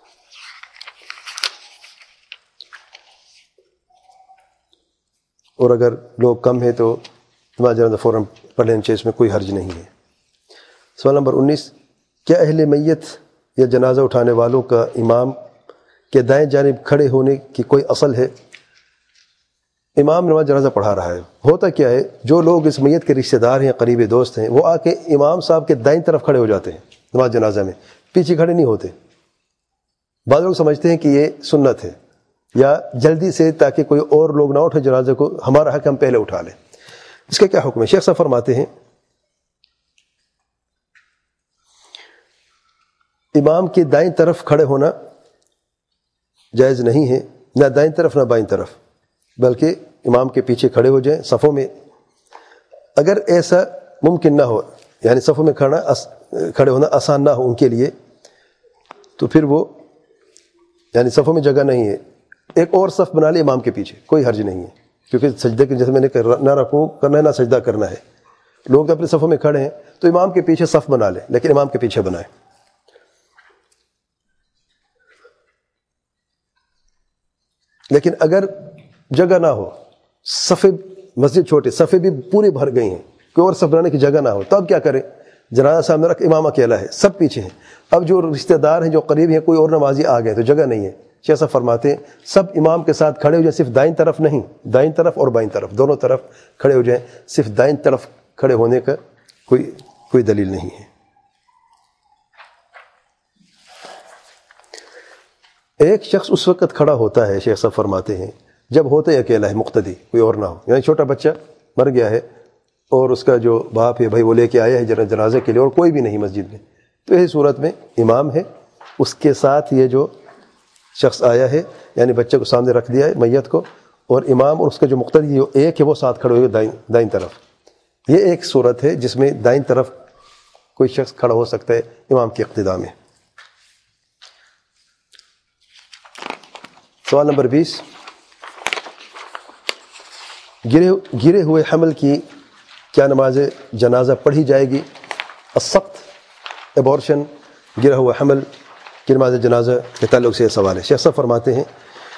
اور اگر لوگ کم ہیں تو نماز جنازہ فوراً پڑھ لینا چاہیے، اس میں کوئی حرج نہیں ہے. سوال نمبر انیس، کیا اہل میت یا جنازہ اٹھانے والوں کا امام کے دائیں جانب کھڑے ہونے کی کوئی اصل ہے؟ امام نماز جنازہ پڑھا رہا ہے، ہوتا کیا ہے جو لوگ اس میت کے رشتہ دار ہیں، قریبی دوست ہیں، وہ آ کے امام صاحب کے دائیں طرف کھڑے ہو جاتے ہیں نماز جنازہ میں، پیچھے کھڑے نہیں ہوتے. بعض لوگ سمجھتے ہیں کہ یہ سنت ہے یا جلدی سے تاکہ کوئی اور لوگ نہ اٹھے جنازے کو، ہمارا حق ہم پہلے اٹھا لیں. اس کا کیا حکم ہے؟ شیخ صاحب فرماتے ہیں امام کی دائیں طرف کھڑے ہونا جائز نہیں ہے، نہ دائیں طرف نہ بائیں طرف، بلکہ امام کے پیچھے کھڑے ہو جائیں صفوں میں. اگر ایسا ممکن نہ ہو، یعنی صفوں میں کھڑا کھڑے ہونا آسان نہ ہو ان کے لیے، تو پھر وہ یعنی صفوں میں جگہ نہیں ہے، ایک اور صف بنا لے امام کے پیچھے، کوئی حرج نہیں ہے. کیونکہ سجدے کے جیسے میں نے نہ رکوع کرنا ہے نہ سجدہ کرنا ہے، لوگ تو اپنے صفوں میں کھڑے ہیں تو امام کے پیچھے صف بنا لیں، لیکن امام کے پیچھے بنائیں. لیکن اگر جگہ نہ ہو، صفے مسجد چھوٹے، صفے بھی پوری بھر گئی ہیں، کوئی اور صف بنانے کی جگہ نہ ہو، تو اب کیا کریں؟ جنازہ سامنے رکھ، امام اکیلا ہے، سب پیچھے ہیں. اب جو رشتہ دار ہیں جو قریب ہیں کوئی اور نمازی آ گئے تو جگہ نہیں ہے. شیخ صاحب فرماتے ہیں سب امام کے ساتھ کھڑے ہو جائیں، صرف دائیں طرف نہیں، دائیں طرف اور بائیں طرف دونوں طرف کھڑے ہو جائیں. صرف دائیں طرف کھڑے ہونے کا کوئی کوئی دلیل نہیں ہے. ایک شخص اس وقت کھڑا ہوتا ہے، شیخ صاحب فرماتے ہیں، جب ہوتا ہے اکیلا ہے، مقتدی کوئی اور نہ ہو، یعنی چھوٹا بچہ مر گیا ہے اور اس کا جو باپ ہے بھائی وہ لے کے آیا ہے جنازے کے لیے اور کوئی بھی نہیں مسجد میں، تو ایسی صورت میں امام ہے، اس کے ساتھ یہ جو شخص آیا ہے یعنی بچے کو سامنے رکھ دیا ہے میت کو، اور امام اور اس کا جو مقتدی جو ایک ہے وہ ساتھ کھڑے ہوئے دائیں دائیں طرف. یہ ایک صورت ہے جس میں دائیں طرف کوئی شخص کھڑا ہو سکتا ہے امام کی اقتداء میں. سوال نمبر بیس، گرے گرے ہوئے حمل کی کیا نماز جنازہ پڑھی جائے گی؟ السقط، ایبورشن، گرا ہوا حمل کی نماز جنازہ کے تعلق سے یہ سوال ہے. شیخ صاحب فرماتے ہیں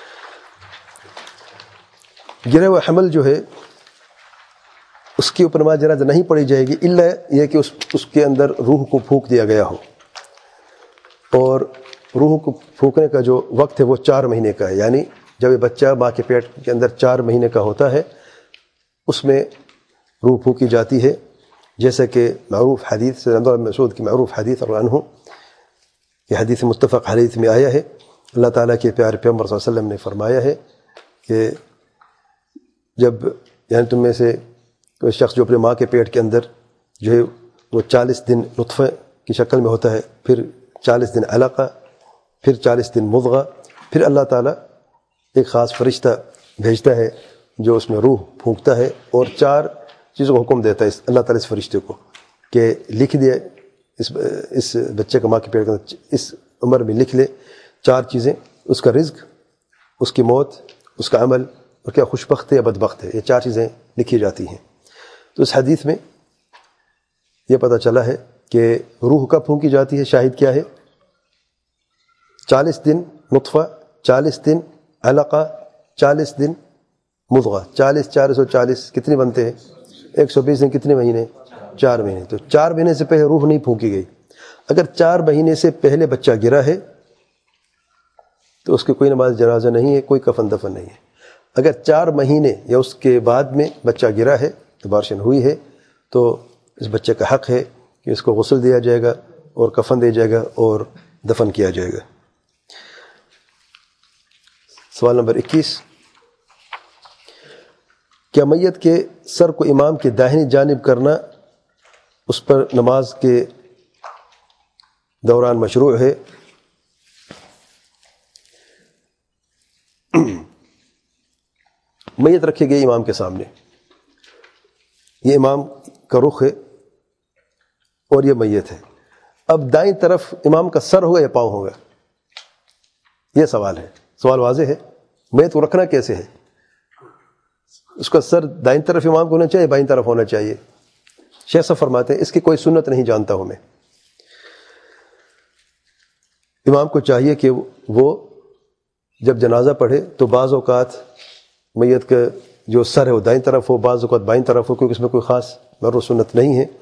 گرا ہوا حمل جو ہے اس کے اوپر نماز جنازہ نہیں پڑھی جائے گی الا یہ کہ اس اس کے اندر روح کو پھونک دیا گیا ہو، اور روح کو پھونکنے کا جو وقت ہے وہ چار مہینے کا ہے. یعنی جب یہ بچہ ماں کے پیٹ کے اندر چار مہینے کا ہوتا ہے اس میں روح پھونکی جاتی ہے، جیسا کہ معروف حدیث سے عبداللہ بن مسعود کی معروف حدیث رضی اللہ عنہ، یہ حدیث متفق حدیث میں آیا ہے. اللہ تعالیٰ کے پیارے پیغمبر صلی اللہ علیہ وسلم نے فرمایا ہے کہ جب یعنی تم میں سے کوئی شخص جو اپنے ماں کے پیٹ کے اندر جو ہے وہ چالیس دن نطفہ کی شکل میں ہوتا ہے، پھر چالیس دن علقہ، پھر چالیس دن مضغہ، پھر اللہ تعالیٰ ایک خاص فرشتہ بھیجتا ہے جو اس میں روح پھونکتا ہے اور چار چیزوں کو حکم دیتا ہے اللہ تعالیٰ اس فرشتے کو کہ لکھ دے اس اس بچے کا ماں کے پیٹ کے اندر اس عمر میں لکھ لے چار چیزیں، اس کا رزق، اس کی موت، اس کا عمل، اور کیا خوش بخت ہے یا بدبخت ہے، یہ چار چیزیں لکھی جاتی ہیں. تو اس حدیث میں یہ پتہ چلا ہے کہ روح کب پھونکی جاتی ہے، شاہد کیا ہے؟ چالیس دن نطفہ، چالیس دن علقہ، چالیس دن مضغہ. چالیس چار سو چالیس کتنے بنتے ہیں؟ ایک سو بیس دن. کتنے مہینے؟ چار مہینے. تو چار مہینے سے پہلے روح نہیں پھونکی گئی. اگر چار مہینے سے پہلے بچہ گرا ہے تو اس کی کوئی نماز جنازہ نہیں ہے، کوئی کفن دفن نہیں ہے. اگر چار مہینے یا اس کے بعد میں بچہ گرا ہے، ابارشن ہوئی ہے، تو اس بچے کا حق ہے کہ اس کو غسل دیا جائے گا اور کفن دیا جائے گا اور دفن کیا جائے گا. سوال نمبر اکیس، کیا میت کے سر کو امام کے داہنی جانب کرنا اس پر نماز کے دوران مشروع ہے؟ میت رکھے گئے امام کے سامنے، یہ امام کا رخ ہے اور یہ میت ہے. اب دائیں طرف امام کا سر ہوگا یا پاؤں ہوگا؟ یہ سوال ہے. سوال واضح ہے. میت کو رکھنا کیسے ہے؟ اس کا سر دائیں طرف امام کو ہونا چاہیے، بائیں طرف ہونا چاہیے؟ شیخ صاحب فرماتے ہیں اس کی کوئی سنت نہیں جانتا ہوں میں. امام کو چاہیے کہ وہ جب جنازہ پڑھے تو بعض اوقات میت کا جو سر ہے وہ دائیں طرف ہو، بعض اوقات بائیں طرف ہو، کیونکہ اس میں کوئی خاص مر و سنت نہیں ہے.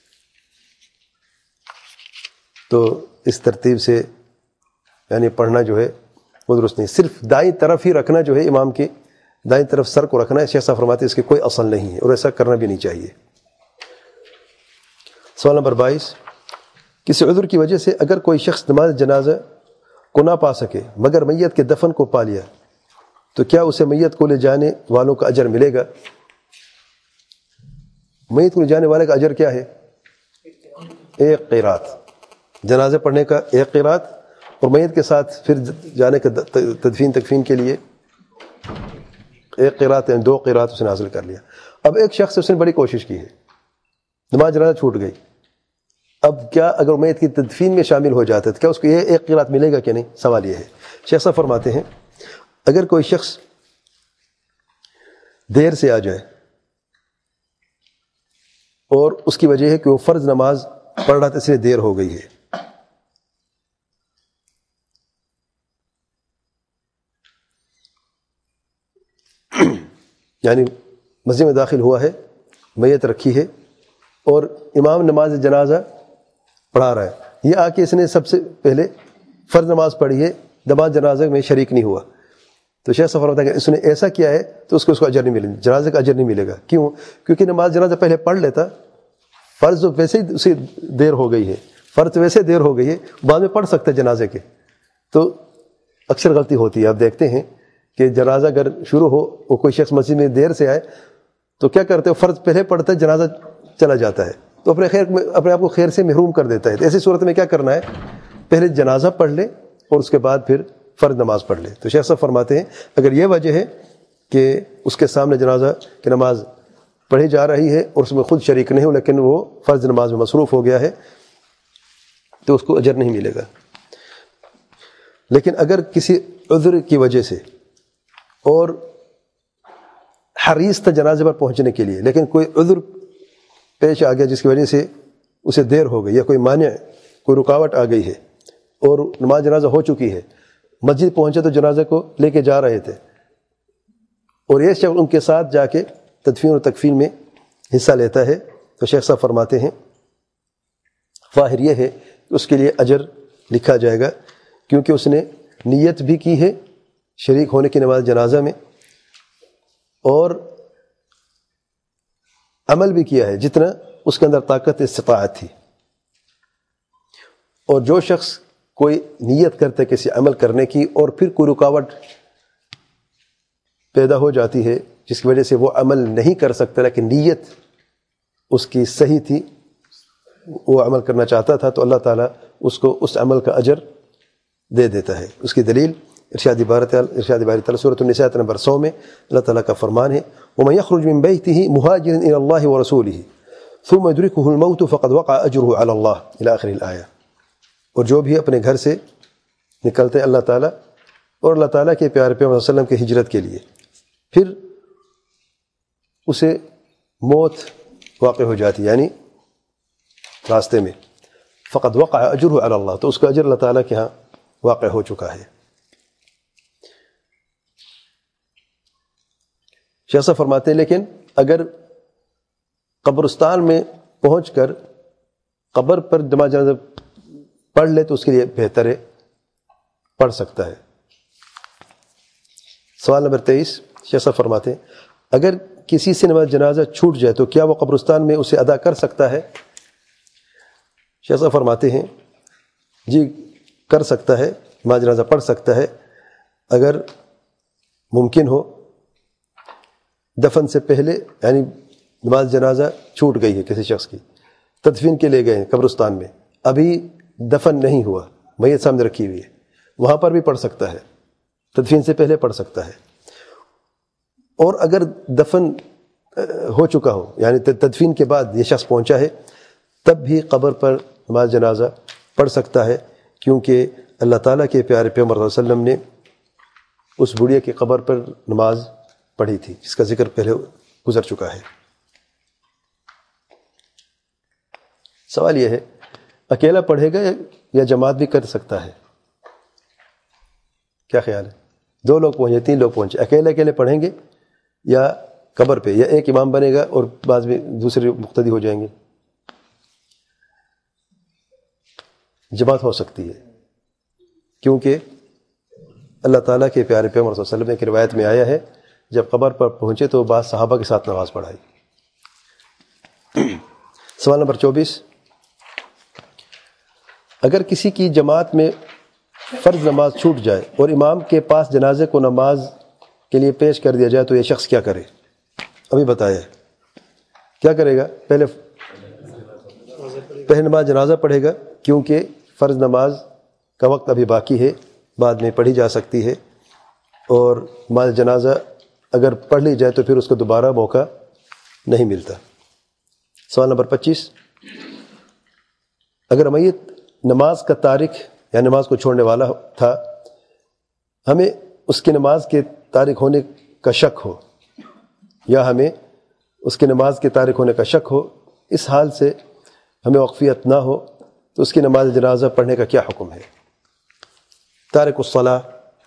تو اس ترتیب سے یعنی پڑھنا جو ہے وہ درست نہیں. صرف دائیں طرف ہی رکھنا جو ہے امام کے دائیں طرف سر کو رکھنا ہے. شیخ صاحب فرماتے ہیں اس کی کوئی اصل نہیں ہے اور ایسا کرنا بھی نہیں چاہیے. سوال نمبر بائیس. کسی عذر کی وجہ سے اگر کوئی شخص نماز جنازہ کو نہ پا سکے مگر میت کے دفن کو پا لیا تو کیا اسے میت کو لے جانے والوں کا اجر ملے گا؟ میت کو لے جانے والے کا اجر کیا ہے؟ ایک قیرات، جنازے پڑھنے کا ایک قیرات، اور میت کے ساتھ پھر جانے کا تدفین تکفین کے لیے ایک قیرات، دو قیرات اس نے حاصل کر لیا. اب ایک شخص اس نے بڑی کوشش کی ہے، نماز جنازہ چھوٹ گئی. اب کیا اگر میت کی تدفین میں شامل ہو جاتا ہے تو کیا اس کو یہ ایک قیرات ملے گا کہ نہیں؟ سوال یہ ہے. شیخ صاحب فرماتے ہیں اگر کوئی شخص دیر سے آ جائے اور اس کی وجہ ہے کہ وہ فرض نماز پڑھ رہا تھا اس لیے دیر ہو گئی ہے، یعنی مسجد میں داخل ہوا ہے، میت رکھی ہے اور امام نماز جنازہ پڑھا رہا ہے، یہ آ کے اس نے سب سے پہلے فرض نماز پڑھی ہے، نماز جنازہ میں شریک نہیں ہوا. تو شیخ صاحب فرماتا ہے کہ اس نے ایسا کیا ہے تو اس کو اس کو اجر نہیں ملے گا، جنازے کا اجر نہیں ملے گا. کیوں؟ کیونکہ نماز جنازہ پہلے پڑھ لیتا، فرض ویسے ہی اسے دیر ہو گئی ہے، فرض ویسے دیر ہو گئی ہے، بعد میں پڑھ سکتا ہے جنازے کے. تو اکثر غلطی ہوتی ہے. آپ دیکھتے ہیں کہ جنازہ اگر شروع ہو وہ کوئی شخص مسجد میں دیر سے آئے تو کیا کرتے ہو، فرض پہلے پڑھتا ہے، جنازہ چلا جاتا ہے تو اپنے خیر اپنے آپ کو خیر سے محروم کر دیتا ہے. تو ایسی صورت میں کیا کرنا ہے، پہلے جنازہ پڑھ لے اور اس کے بعد پھر فرض نماز پڑھ لے. تو شیخ صاحب فرماتے ہیں اگر یہ وجہ ہے کہ اس کے سامنے جنازہ کی نماز پڑھی جا رہی ہے اور اس میں خود شریک نہیں ہو لیکن وہ فرض نماز میں مصروف ہو گیا ہے تو اس کو اجر نہیں ملے گا. لیکن اگر کسی عذر کی وجہ سے اور حریص تھا جنازے پر پہنچنے کے لیے لیکن کوئی عذر پیش آ گیا جس کی وجہ سے اسے دیر ہو گئی یا کوئی مانع کوئی رکاوٹ آ گئی ہے اور نماز جنازہ ہو چکی ہے، مسجد پہنچے تو جنازے کو لے کے جا رہے تھے اور یہ شخص ان کے ساتھ جا کے تدفین اور تکفین میں حصہ لیتا ہے تو شیخ صاحب فرماتے ہیں ظاہر یہ ہے کہ اس کے لیے اجر لکھا جائے گا کیونکہ اس نے نیت بھی کی ہے شریک ہونے کی نماز جنازہ میں اور عمل بھی کیا ہے جتنا اس کے اندر طاقت استطاعت تھی. اور جو شخص کوئی نیت کرتا ہے کسی عمل کرنے کی اور پھر کوئی رکاوٹ پیدا ہو جاتی ہے جس کی وجہ سے وہ عمل نہیں کر سکتا لیکن نیت اس کی صحیح تھی، وہ عمل کرنا چاہتا تھا تو اللہ تعالیٰ اس کو اس عمل کا اجر دے دیتا ہے. اس کی دلیل ارشاد باری ارشاد باری تعالیٰ سورۃ النساء نمبر سو میں اللہ تعالیٰ کا فرمان ہے وَمَن يَخْرُجْ مِن بَيْتِهِ مُهَاجِرًا إِلَى اللَّهِ وَرَسُولِهِ ثُمَّ يُدْرِكُهُ الْمَوْتُ فَقَدْ وَقَعَ أَجْرُهُ عَلَى اللَّهِ إِلَى آخِرِ الْآيَةِ. اور جو بھی اپنے گھر سے نکلتے اللہ تعالیٰ اور اللہ تعالیٰ کے پیارے پیغمبر صلی اللہ علیہ وسلم کی ہجرت کے لیے پھر اسے موت واقع ہو جاتی یعنی راستے میں فقد وقع اجرہ علی اللہ تو اس کا اجر اللہ تعالیٰ کے ہاں واقع ہو چکا ہے. شیخ صاحب فرماتے ہیں لیکن اگر قبرستان میں پہنچ کر قبر پر نماز جنازہ پڑھ لے تو اس کے لیے بہتر ہے، پڑھ سکتا ہے. سوال نمبر تیئیس شیخ صاحب فرماتے ہیں اگر کسی سے نماز جنازہ چھوٹ جائے تو کیا وہ قبرستان میں اسے ادا کر سکتا ہے؟ شیخ صاحب فرماتے ہیں جی کر سکتا ہے، نماز جنازہ پڑھ سکتا ہے اگر ممکن ہو. دفن سے پہلے یعنی نماز جنازہ چھوٹ گئی ہے کسی شخص کی، تدفین کے لے گئے ہیں قبرستان میں، ابھی دفن نہیں ہوا، میت سامنے رکھی ہوئی ہے، وہاں پر بھی پڑھ سکتا ہے، تدفین سے پہلے پڑھ سکتا ہے. اور اگر دفن ہو چکا ہو یعنی تدفین کے بعد یہ شخص پہنچا ہے تب بھی قبر پر نماز جنازہ پڑھ سکتا ہے کیونکہ اللہ تعالیٰ کے پیارے پیغمبر صلی اللہ علیہ وسلم نے اس بڑھیا کی قبر پر نماز پڑھی تھی، جس کا ذکر پہلے گزر چکا ہے۔ سوال یہ ہے اکیلا پڑھے گا یا جماعت بھی کر سکتا ہے؟ کیا خیال ہے؟ دو لوگ پہنچے، تین لوگ پہنچے، اکیلے اکیلے پڑھیں گے یا قبر پہ، یا ایک امام بنے گا اور بعض میں دوسرے مقتدی ہو جائیں گے؟ جماعت ہو سکتی ہے، کیونکہ اللہ تعالیٰ کے پیارے پیغمبر صلی اللہ علیہ وسلم کی روایت میں آیا ہے جب قبر پر پہنچے تو بعض صحابہ کے ساتھ نماز پڑھائی۔ سوال نمبر چوبیس، اگر کسی کی جماعت میں فرض نماز چھوٹ جائے اور امام کے پاس جنازے کو نماز کے لیے پیش کر دیا جائے تو یہ شخص کیا کرے؟ ابھی بتایا ہے کیا کرے گا۔ پہلے پہلے نماز جنازہ پڑھے گا، کیونکہ فرض نماز کا وقت ابھی باقی ہے، بعد میں پڑھی جا سکتی ہے، اور نماز جنازہ اگر پڑھ لی جائے تو پھر اس کو دوبارہ موقع نہیں ملتا۔ سوال نمبر پچیس، اگر میت نماز کا تارک یا نماز کو چھوڑنے والا تھا، ہمیں اس کی نماز کے تارک ہونے کا شک ہو یا ہمیں اس کی نماز کے تارک ہونے کا شک ہو، اس حال سے ہمیں وقفیت نہ ہو تو اس کی نماز جنازہ پڑھنے کا کیا حکم ہے؟ تارک الصلاۃ،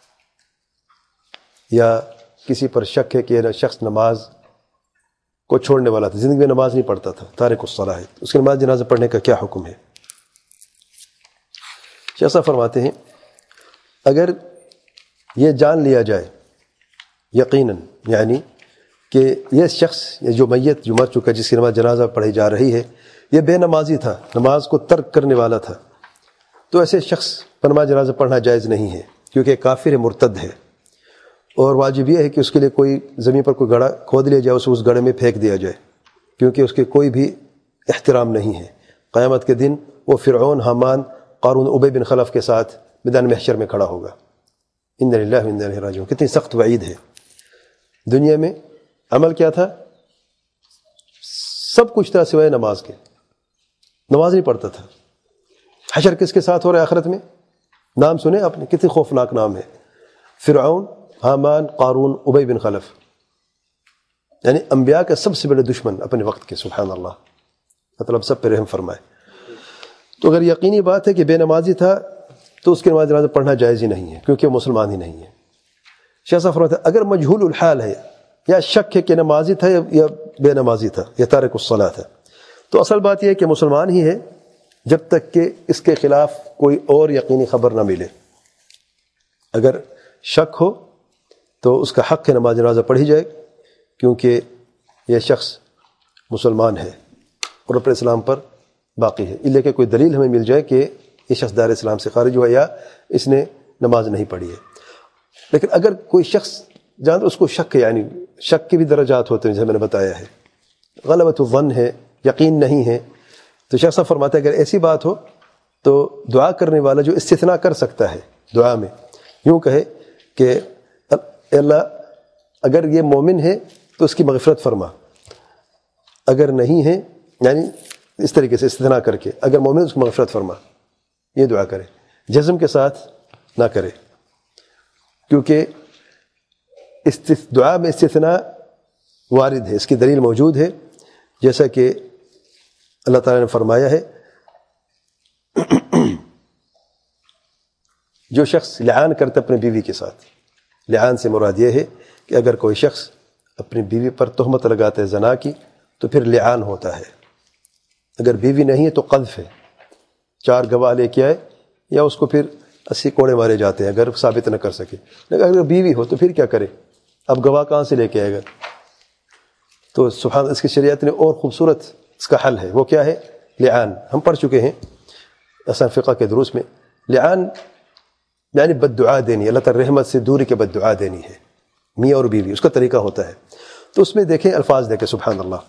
یا کسی پر شک ہے کہ یہ شخص نماز کو چھوڑنے والا تھا، زندگی میں نماز نہیں پڑھتا تھا، تارک الصلاۃ ہے، اس کی نماز جنازہ پڑھنے کا کیا حکم ہے؟ شیخ صاحب فرماتے ہیں اگر یہ جان لیا جائے یقیناً، یعنی کہ یہ شخص جو میت جو مر چکا جس کی نماز جنازہ پڑھی جا رہی ہے یہ بے نمازی تھا، نماز کو ترک کرنے والا تھا، تو ایسے شخص پر نماز جنازہ پڑھنا جائز نہیں ہے، کیونکہ کافر ہے، مرتد ہے، اور واجب یہ ہے کہ اس کے لیے کوئی زمین پر کوئی گڑھا کھود لیا جائے، اسے اس گڑھے میں پھینک دیا جائے، کیونکہ اس کے کوئی بھی احترام نہیں ہے۔ قیامت کے دن وہ فرعون، حامان، قارون، ابی بن خلف کے ساتھ میدان محشر میں کھڑا ہوگا۔ انا للہ و انا الیہ راجعون، کتنی سخت وعید ہے۔ دنیا میں عمل کیا تھا؟ سب کچھ تھا سوائے نماز کے، نماز نہیں پڑھتا تھا۔ حشر کس کے ساتھ ہو رہا ہے آخرت میں؟ نام سنے آپ نے، کتنی خوفناک نام ہے، فرعون، حامان، قارون، ابی بن خلف، یعنی انبیاء کا سب سے بڑے دشمن اپنے وقت کے، سبحان اللہ، مطلب سب پہ رحم فرمائے۔ تو اگر یقینی بات ہے کہ بے نمازی تھا تو اس کی نماز جنازہ پڑھنا جائز ہی نہیں ہے، کیونکہ وہ مسلمان ہی نہیں ہے۔ شیخ صاحب فرماتے ہیں اگر مجہول الحال ہے یا شک ہے کہ نمازی تھا یا بے نمازی تھا یا تارک الصلاۃ تھا، تو اصل بات یہ ہے کہ مسلمان ہی ہے جب تک کہ اس کے خلاف کوئی اور یقینی خبر نہ ملے۔ اگر شک ہو تو اس کا حق ہے نماز جنازہ پڑھی جائے، کیونکہ یہ شخص مسلمان ہے اور اپنے اسلام پر باقی ہے، اللہ کہ کوئی دلیل ہمیں مل جائے کہ یہ شخص دار اسلام سے خارج ہوا یا اس نے نماز نہیں پڑھی ہے۔ لیکن اگر کوئی شخص جان اس کو شک ہے، یعنی شک کے بھی درجات ہوتے ہیں جیسے میں نے بتایا ہے، غلبۃ الظن ہے، یقین نہیں ہے، تو شیخ صاحب فرماتا ہے اگر ایسی بات ہو تو دعا کرنے والا جو استثناء کر سکتا ہے دعا میں، یوں کہے کہ اے اللہ اگر یہ مومن ہے تو اس کی مغفرت فرما، اگر نہیں ہے، یعنی اس طریقے سے استثناء کر کے اگر مومن اس کو مغفرت فرما، یہ دعا کرے، جزم کے ساتھ نہ کرے، کیونکہ دعا میں استثناء وارد ہے، اس کی دلیل موجود ہے، جیسا کہ اللہ تعالیٰ نے فرمایا ہے جو شخص لعان کرتا اپنی بیوی کے ساتھ، لعان سے مراد یہ ہے کہ اگر کوئی شخص اپنی بیوی پر تہمت لگاتا ہے زنا کی تو پھر لعان ہوتا ہے، اگر بیوی نہیں ہے تو قذف ہے، چار گواہ لے کے آئے یا اس کو پھر اسی کوڑے مارے جاتے ہیں اگر ثابت نہ کر سکے، لیکن اگر بیوی ہو تو پھر کیا کرے، اب گواہ کہاں سے لے کے آئے گا؟ تو سبحان اس کی شریعت نے اور خوبصورت اس کا حل ہے، وہ کیا ہے؟ لعان۔ ہم پڑھ چکے ہیں اصل فقہ کے دروس میں، لعان یعنی بد دعا دینی، اللہ تعالی رحمت سے دوری کے بد دعا دینی ہے، میاں اور بیوی اس کا طریقہ ہوتا ہے۔ تو اس میں دیکھیں الفاظ دیکھیں، سبحان اللہ،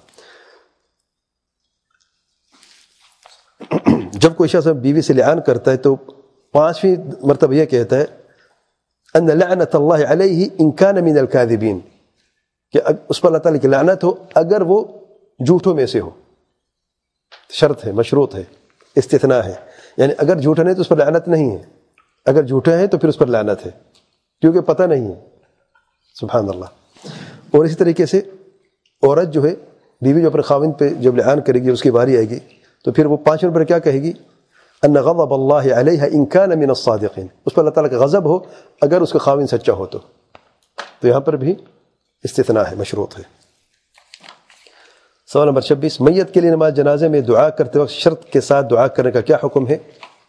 جب کوئی شخص بیوی سے لعان کرتا ہے تو پانچویں مرتبہ یہ کہتا ہے ان لعنت اللہ علیہ ان کان من الکاذبین، کہ اس پر اللہ تعالیٰ کی لعنت ہو اگر وہ جھوٹوں میں سے ہو، شرط ہے، مشروط ہے، استثناء ہے، یعنی اگر جھوٹا نہیں تو اس پر لعنت نہیں ہے، اگر جھوٹے ہیں تو پھر اس پر لعنت ہے، کیونکہ پتہ نہیں ہے. سبحان اللہ. اور اسی طریقے سے عورت جو ہے، بیوی جو اپنے خاوند پہ جب لعان کرے گی، اس کی باری آئے گی، تو پھر وہ پانچ نمبر پر کیا کہے گی؟ ان غضب اللہ علیہ ان کان من الصادقین، اس پر اللہ تعالیٰ کا غضب ہو اگر اس کا خاوند سچا ہو تو. تو یہاں پر بھی استثناء ہے، مشروط ہے. سوال نمبر چھبیس، میت کے لیے نماز جنازے میں دعا کرتے وقت شرط کے ساتھ دعا کرنے کا کیا حکم ہے؟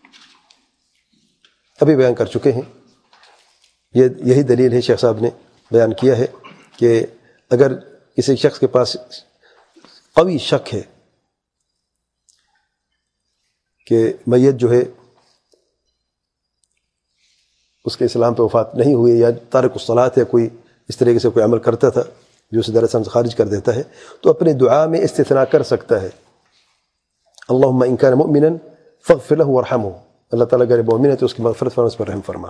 ابھی بیان کر چکے ہیں. یہ یہی دلیل ہے، شیخ صاحب نے بیان کیا ہے کہ اگر کسی شخص کے پاس قوی شک ہے کہ میت جو ہے اس کے اسلام پہ وفات نہیں ہوئی، یا تارک الصلاۃ ہے، کوئی اس طریقے سے کوئی عمل کرتا تھا جو اسے در اسلام سے خارج کر دیتا ہے، تو اپنے دعا میں استثناء کر سکتا ہے. اللہم ان کان مؤمنا فاغفر له وارحمہ، اللہ تعالیٰ اگر مومن ہے تو اس کی مغفرت فرما، اس پر رحم فرما.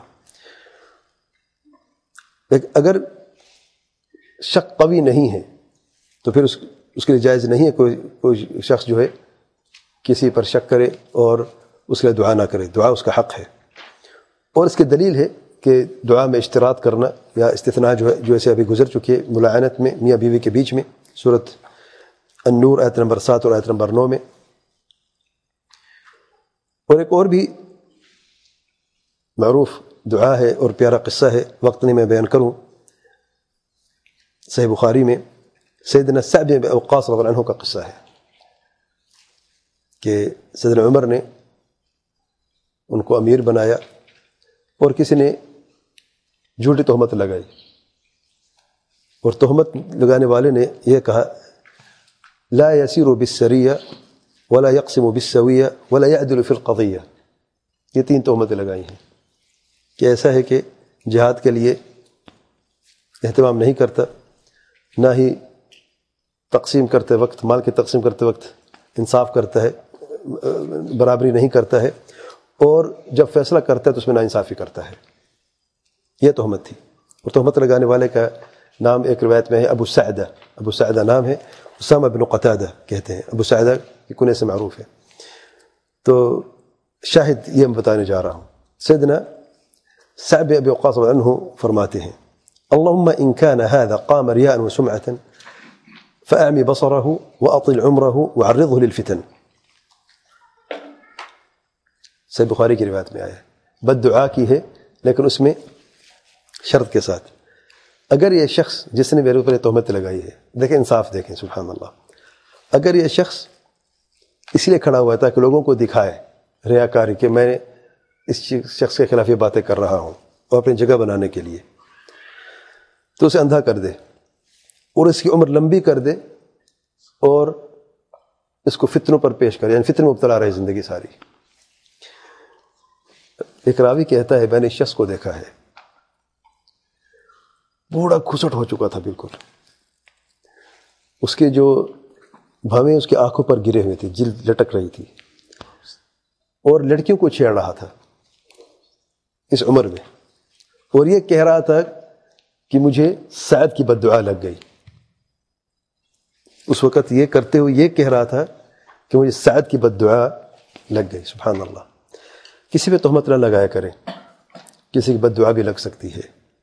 لیکن اگر شک قوی نہیں ہے تو پھر اس اس کے لیے جائز نہیں ہے کوئی کوئی شخص جو ہے کسی پر شک کرے اور اس کے لیے دعا نہ کرے. دعا اس کا حق ہے. اور اس کی دلیل ہے کہ دعا میں اشتراط کرنا یا استثناء جو ہے، جو ایسے ابھی گزر چکی ہے ملعنت میں میاں بیوی کے بیچ میں، سورۃ النور آیت نمبر سات اور آیت نمبر نو میں. اور ایک اور بھی معروف دعا ہے اور پیارا قصہ ہے، وقت نہیں میں بیان کروں. صحیح بخاری میں سیدنا سعد بن وقاص رضی اللہ عنہ کا قصہ ہے کہ سیدنا عمر نے ان کو امیر بنایا اور کسی نے جھوٹی تہمت لگائی، اور تہمت لگانے والے نے یہ کہا لا يسير بالسریہ ولا يقسم بالسویہ ولا يعدل في القضیہ. یہ تین تہمتیں لگائی ہیں کہ ایسا ہے کہ جہاد کے لیے اہتمام نہیں کرتا، نہ ہی تقسیم کرتے وقت، مال کی تقسیم کرتے وقت انصاف کرتا ہے، برابری نہیں کرتا ہے، اور جب فیصلہ کرتا ہے تو اس میں ناانصافی کرتا ہے. یہ تہمت تھی. اور تہمت لگانے والے کا نام ایک روایت میں ہے ابو سعدہ. ابو سعدہ نام ہے، اسامہ بن قتادہ کہتے ہیں. ابو سعدہ کی کنیے سے معروف ہے. تو شاہد یہ میں بتانے جا رہا ہوں. سیدنا سعد بن ابی وقاص رضی اللہ عنہ فرماتے ہیں اللہم ان کان هذا قام ریاء وسمعة فاعمی بصره واطل عمره وعرضه للفتن. صحیح بخاری کی روایت میں آیا ہے. بد دعا کی ہے لیکن اس میں شرط کے ساتھ. اگر یہ شخص جس نے میرے اوپر تہمت لگائی ہے، دیکھیں انصاف دیکھیں سبحان اللہ، اگر یہ شخص اس لیے کھڑا ہوا ہے تاکہ لوگوں کو دکھائے ریاکاری کہ میں اس شخص کے خلاف یہ باتیں کر رہا ہوں اور اپنی جگہ بنانے کے لیے، تو اسے اندھا کر دے اور اس کی عمر لمبی کر دے اور اس کو فتنوں پر پیش کرے، یعنی فتن میں مبتلا رہے زندگی ساری. ایک راوی کہتا ہے میں نے اس شخص کو دیکھا ہے، بوڑھا کھسٹ ہو چکا تھا بالکل، اس کے جو بھویں اس کی آنکھوں پر گرے ہوئے تھے، جلد لٹک رہی تھی، اور لڑکیوں کو چھیڑ رہا تھا اس عمر میں، اور یہ کہہ رہا تھا کہ مجھے سعد کی بد دعا لگ گئی. اس وقت یہ کرتے ہوئے یہ کہہ رہا تھا کہ مجھے سعد کی بد دعا لگ گئی. سبحان اللہ. کسی پہ تہمت نہ لگایا کریں، کسی کی بد دعا بھی لگ سکتی ہے.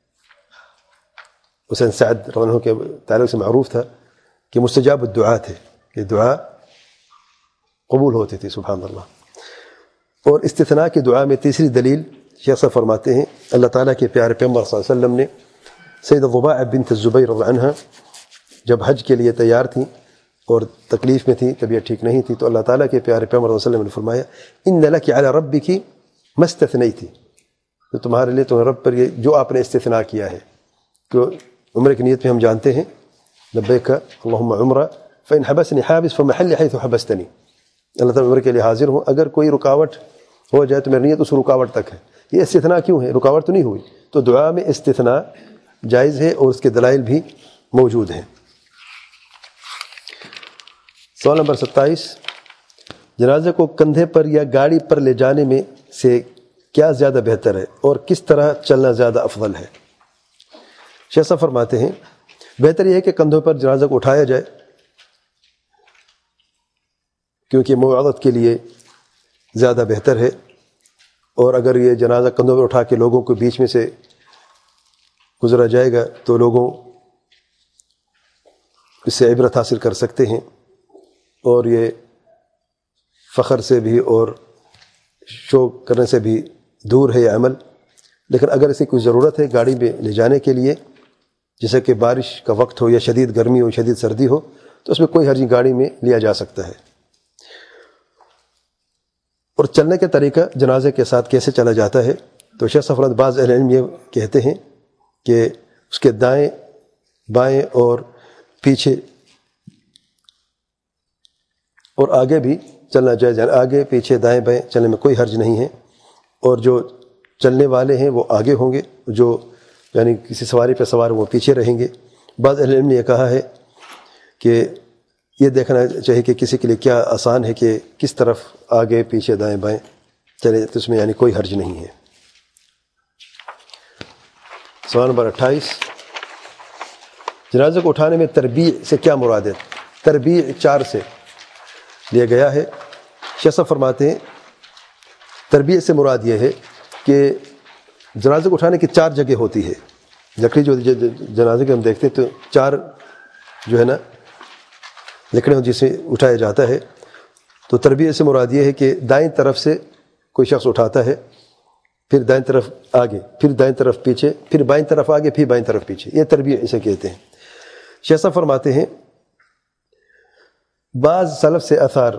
حسین سعد رضی اللہ عنہ کے تعلق سے معروف تھا کہ مستجاب الدعا تھے، کہ دعا قبول ہوتی تھی. سبحان اللہ. اور استثناء کی دعا میں تیسری دلیل شیخ صاحب فرماتے ہیں اللہ تعالیٰ کے پیارے پیغمبر صلی اللہ علیہ وسلم نے سیدہ ضباع بنت الزبیر رضی اللہ عنہ جب حج کے لیے تیار تھیں اور تکلیف میں تھی، طبیعت ٹھیک نہیں تھی، تو اللہ تعالیٰ کے پیارے پیغمبر صلی اللہ علیہ وسلم نے فرمایا ان لک علی ربک ما استثنیت، تو تمہارے لیے تمہارے رب پر یہ جو آپ نے استثناء کیا ہے. کہ عمرے کی نیت میں ہم جانتے ہیں لبیک اللہم عمرہ فإن حبسنی حابس فمحلی حیث حبستنی، اللہ تعالیٰ عمرے کے لیے حاضر ہوں، اگر کوئی رکاوٹ ہو جائے تو میری نیت اس رکاوٹ تک ہے. یہ استثناء کیوں ہے؟ رکاوٹ تو نہیں ہوئی. تو دعا میں استثناء جائز ہے اور اس کے دلائل بھی موجود ہیں. سوال نمبر ستائیس، جنازے کو کندھے پر یا گاڑی پر لے جانے میں سے کیا زیادہ بہتر ہے اور کس طرح چلنا زیادہ افضل ہے؟ شیخ صاحب فرماتے ہیں بہتر یہ ہے کہ کندھوں پر جنازہ کو اٹھایا جائے، کیونکہ موعظت کے لیے زیادہ بہتر ہے. اور اگر یہ جنازہ کندھوں پر اٹھا کے لوگوں کے بیچ میں سے گزرا جائے گا تو لوگوں اس سے عبرت حاصل کر سکتے ہیں، اور یہ فخر سے بھی اور شوق کرنے سے بھی دور ہے یہ عمل۔ لیکن اگر اسے کوئی ضرورت ہے گاڑی میں لے جانے کے لیے، جیسے کہ بارش کا وقت ہو یا شدید گرمی ہو شدید سردی ہو، تو اس میں کوئی حرج گاڑی میں لیا جا سکتا ہے۔ اور چلنے کا طریقہ جنازے کے ساتھ کیسے چلا جاتا ہے، تو شیخ صفی اللہ بعض اہل علم یہ کہتے ہیں کہ اس کے دائیں بائیں اور پیچھے اور آگے بھی چلنا جائز ہے، آگے پیچھے دائیں بائیں چلنے میں کوئی حرج نہیں ہے، اور جو چلنے والے ہیں وہ آگے ہوں گے، جو یعنی کسی سواری پہ سوار وہ پیچھے رہیں گے۔ بعض اہل علم نے یہ کہا ہے کہ یہ دیکھنا چاہیے کہ کسی کے لیے کیا آسان ہے کہ کس طرف آگے پیچھے دائیں بائیں چلے، تو اس میں یعنی کوئی حرج نہیں ہے۔ سوال نمبر اٹھائیس، جنازے کو اٹھانے میں تربیع سے کیا مراد ہے؟ تربیع چار سے لیا گیا ہے۔ شیخ صاحب فرماتے ہیں تربیع سے مراد یہ ہے کہ جنازے کو اٹھانے کی چار جگہ ہوتی ہے۔ لکڑی جو جنازے کے ہم دیکھتے ہیں تو چار جو ہے نا لکڑی جسے اٹھایا جاتا ہے، تو تربیع سے مراد یہ ہے کہ دائیں طرف سے کوئی شخص اٹھاتا ہے، پھر دائیں طرف آگے، پھر دائیں طرف پیچھے، پھر بائیں طرف آگے، پھر بائیں طرف پیچھے، یہ تربیع اسے کہتے ہیں۔ شیخ صاحب فرماتے ہیں بعض سلف سے اثار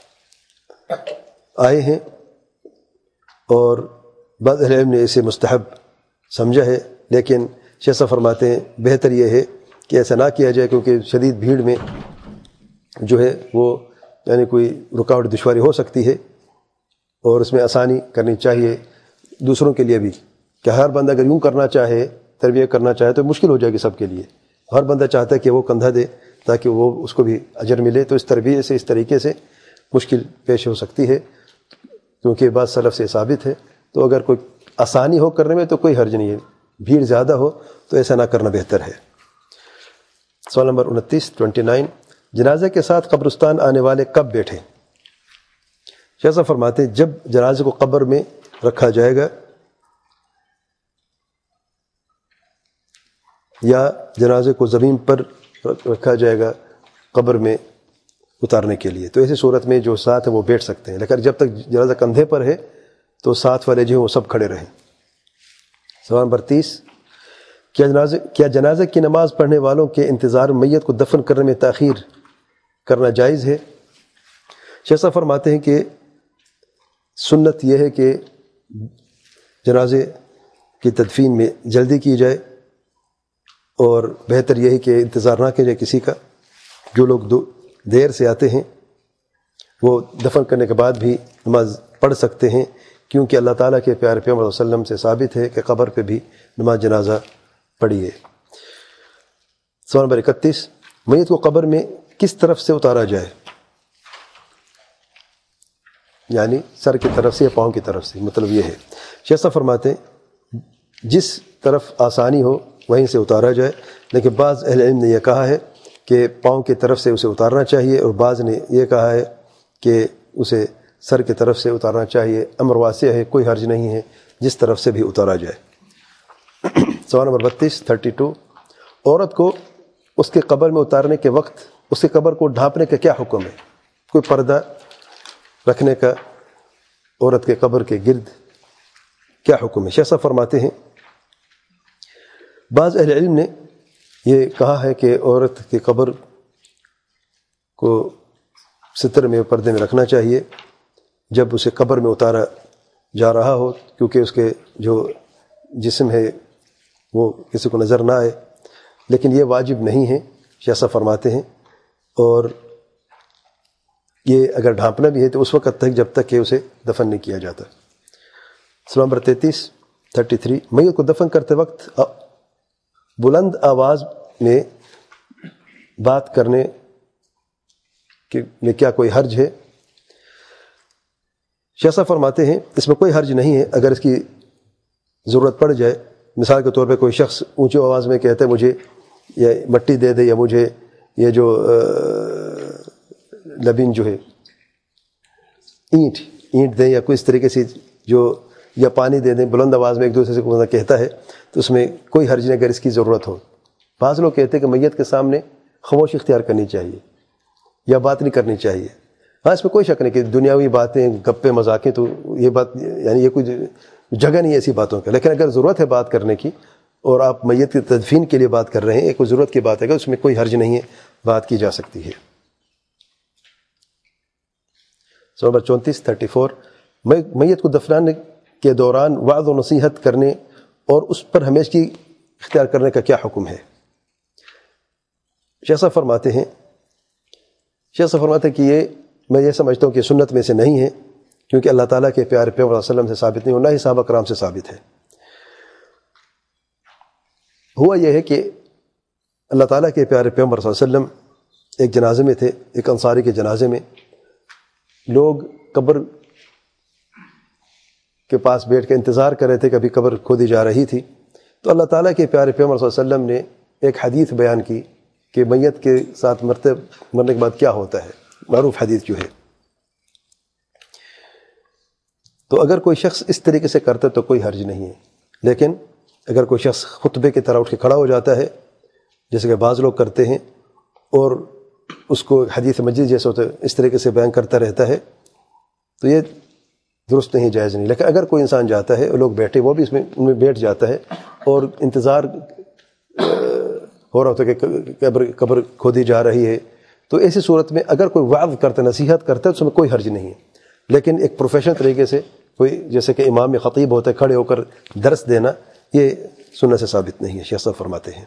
آئے ہیں اور بعض اہل علم نے اسے مستحب سمجھا ہے، لیکن شیخ صاحب فرماتے ہیں بہتر یہ ہے کہ ایسا نہ کیا جائے، کیونکہ شدید بھیڑ میں جو ہے وہ یعنی کوئی رکاوٹ دشواری ہو سکتی ہے، اور اس میں آسانی کرنی چاہیے دوسروں کے لیے بھی، کہ ہر بندہ اگر یوں کرنا چاہے تربیت کرنا چاہے تو مشکل ہو جائے گی سب کے لیے۔ ہر بندہ چاہتا ہے کہ وہ کندھا دے تاکہ وہ اس کو بھی اجر ملے، تو اس تربیت سے اس طریقے سے مشکل پیش ہو سکتی ہے، کیونکہ بعض سلف سے ثابت ہے۔ تو اگر کوئی آسانی ہو کرنے میں تو کوئی حرج نہیں ہے، بھیڑ زیادہ ہو تو ایسا نہ کرنا بہتر ہے۔ سوال نمبر انتیس ٹوینٹی نائن، جنازے کے ساتھ قبرستان آنے والے کب بیٹھیں؟ شیخ صاحب فرماتے ہیں جب جنازے کو قبر میں رکھا جائے گا یا جنازے کو زمین پر رکھا جائے گا قبر میں اتارنے کے لیے، تو ایسی صورت میں جو ساتھ ہیں وہ بیٹھ سکتے ہیں، لیکن جب تک جنازہ کندھے پر ہے تو ساتھ والے جو ہیں وہ سب کھڑے رہیں۔ سوال نمبر تیس، کیا جنازے کیا جنازے کی نماز پڑھنے والوں کے انتظار میت کو دفن کرنے میں تاخیر کرنا جائز ہے؟ شیخ صاحب فرماتے ہیں کہ سنت یہ ہے کہ جنازے کی تدفین میں جلدی کی جائے، اور بہتر یہ ہے کہ انتظار نہ کیا جائے کسی کا۔ جو لوگ دو دیر سے آتے ہیں وہ دفن کرنے کے بعد بھی نماز پڑھ سکتے ہیں، کیونکہ اللہ تعالیٰ کے پیارے پیغمبر صلی اللہ علیہ وسلم سے ثابت ہے کہ قبر پہ بھی نماز جنازہ پڑھیے۔ سوال نمبر اکتیس، میت کو قبر میں کس طرف سے اتارا جائے؟ یعنی سر کی طرف سے یا پاؤں کی طرف سے، مطلب یہ ہے شیخ صاحب فرماتے ہیں جس طرف آسانی ہو وہیں سے اتارا جائے، لیکن بعض اہل علم نے یہ کہا ہے کہ پاؤں کی طرف سے اسے اتارنا چاہیے، اور بعض نے یہ کہا ہے کہ اسے سر کی طرف سے اتارنا چاہیے۔ امر واسع ہے، کوئی حرج نہیں ہے جس طرف سے بھی اتارا جائے۔ سوال نمبر بتیس تھرٹی ٹو، عورت کو اس کے قبر میں اتارنے کے وقت اس کے قبر کو ڈھانپنے کا کیا حکم ہے؟ کوئی پردہ رکھنے کا عورت کے قبر کے گرد کیا حکم ہے؟ شیخ صاحب فرماتے ہیں بعض اہل علم نے یہ کہا ہے کہ عورت کی قبر کو ستر میں پردے میں رکھنا چاہیے جب اسے قبر میں اتارا جا رہا ہو، کیونکہ اس کے جو جسم ہے وہ کسی کو نظر نہ آئے، لیکن یہ واجب نہیں ہے شیخ صاحب فرماتے ہیں، اور یہ اگر ڈھانپنا بھی ہے تو اس وقت تک جب تک کہ اسے دفن نہیں کیا جاتا۔ سوال نمبر تینتیس تھرٹی تھری، میت کو دفن کرتے وقت بلند آواز میں بات کرنے میں کیا کوئی حرج ہے؟ شیخ صاحب فرماتے ہیں اس میں کوئی حرج نہیں ہے اگر اس کی ضرورت پڑ جائے۔ مثال کے طور پہ کوئی شخص اونچی آواز میں کہتا ہے مجھے یہ مٹی دے دے، یا مجھے یہ جو لبن جو ہے اینٹ اینٹ دیں، یا کوئی اس طریقے سے جو یا پانی دے دیں، بلند آواز میں ایک دوسرے سے کوئی کہتا ہے تو اس میں کوئی حرج نہیں اگر اس کی ضرورت ہو۔ بعض لوگ کہتے ہیں کہ میت کے سامنے خاموشی اختیار کرنی چاہیے یا بات نہیں کرنی چاہیے۔ ہاں اس میں کوئی شک نہیں کہ دنیاوی باتیں، گپے مذاقیں، تو یہ بات یعنی یہ کوئی جگہ نہیں ہے ایسی باتوں کا، لیکن اگر ضرورت ہے بات کرنے کی اور آپ میت کی تدفین کے لیے بات کر رہے ہیں، ایک ضرورت کی بات ہے کہ اس میں کوئی حرج نہیں ہے، بات کی جا سکتی ہے۔ سوال نمبر چونتیس تھرٹی فور، میت کو دفنانے کے دوران وعظ و نصیحت کرنے اور اس پر ہمیشگی اختیار کرنے کا کیا حکم ہے؟ شیخ صاحب فرماتے ہیں شیخ صاحب فرماتے ہیں کہ یہ میں یہ سمجھتا ہوں کہ سنت میں سے نہیں ہے، کیونکہ اللہ تعالیٰ کے پیارے پیغمبر صلی اللہ علیہ وسلم سے ثابت نہیں، اور نہ ہی صحابہ کرام سے ثابت ہے۔ ہوا یہ ہے کہ اللہ تعالیٰ کے پیارے پیغمبر صلی اللہ علیہ وسلم ایک جنازے میں تھے، ایک انصاری کے جنازے میں، لوگ قبر کے پاس بیٹھ کے انتظار کر رہے تھے کہ ابھی قبر کھودی جا رہی تھی، تو اللہ تعالیٰ کے پیارے پیغمبر صلی اللہ علیہ وسلم نے ایک حدیث بیان کی کہ میت کے ساتھ مرتے مرنے کے بعد کیا ہوتا ہے، معروف حدیث جو ہے۔ تو اگر کوئی شخص اس طریقے سے کرتا تو کوئی حرج نہیں ہے، لیکن اگر کوئی شخص خطبے کی طرح اٹھ کے کھڑا ہو جاتا ہے جیسے کہ بعض لوگ کرتے ہیں اور اس کو حدیث مجید جیسے ہوتا ہے اس طریقے سے بیان کرتا رہتا ہے، تو یہ درست نہیں، جائز نہیں۔ لیکن اگر کوئی انسان جاتا ہے اور لوگ بیٹھے، وہ بھی اس میں ان میں بیٹھ جاتا ہے اور انتظار ہو رہا ہوتا ہے کہ قبر قبر کھودی جا رہی ہے، تو ایسی صورت میں اگر کوئی وعظ کرتا ہے، نصیحت کرتا ہے، تو اس میں کوئی حرج نہیں ہے۔ لیکن ایک پروفیشنل طریقے سے کوئی جیسے کہ امام میں خطیب ہوتا ہے کھڑے ہو کر درس دینا، یہ سنت سے ثابت نہیں ہے، شیخ صاحب فرماتے ہیں۔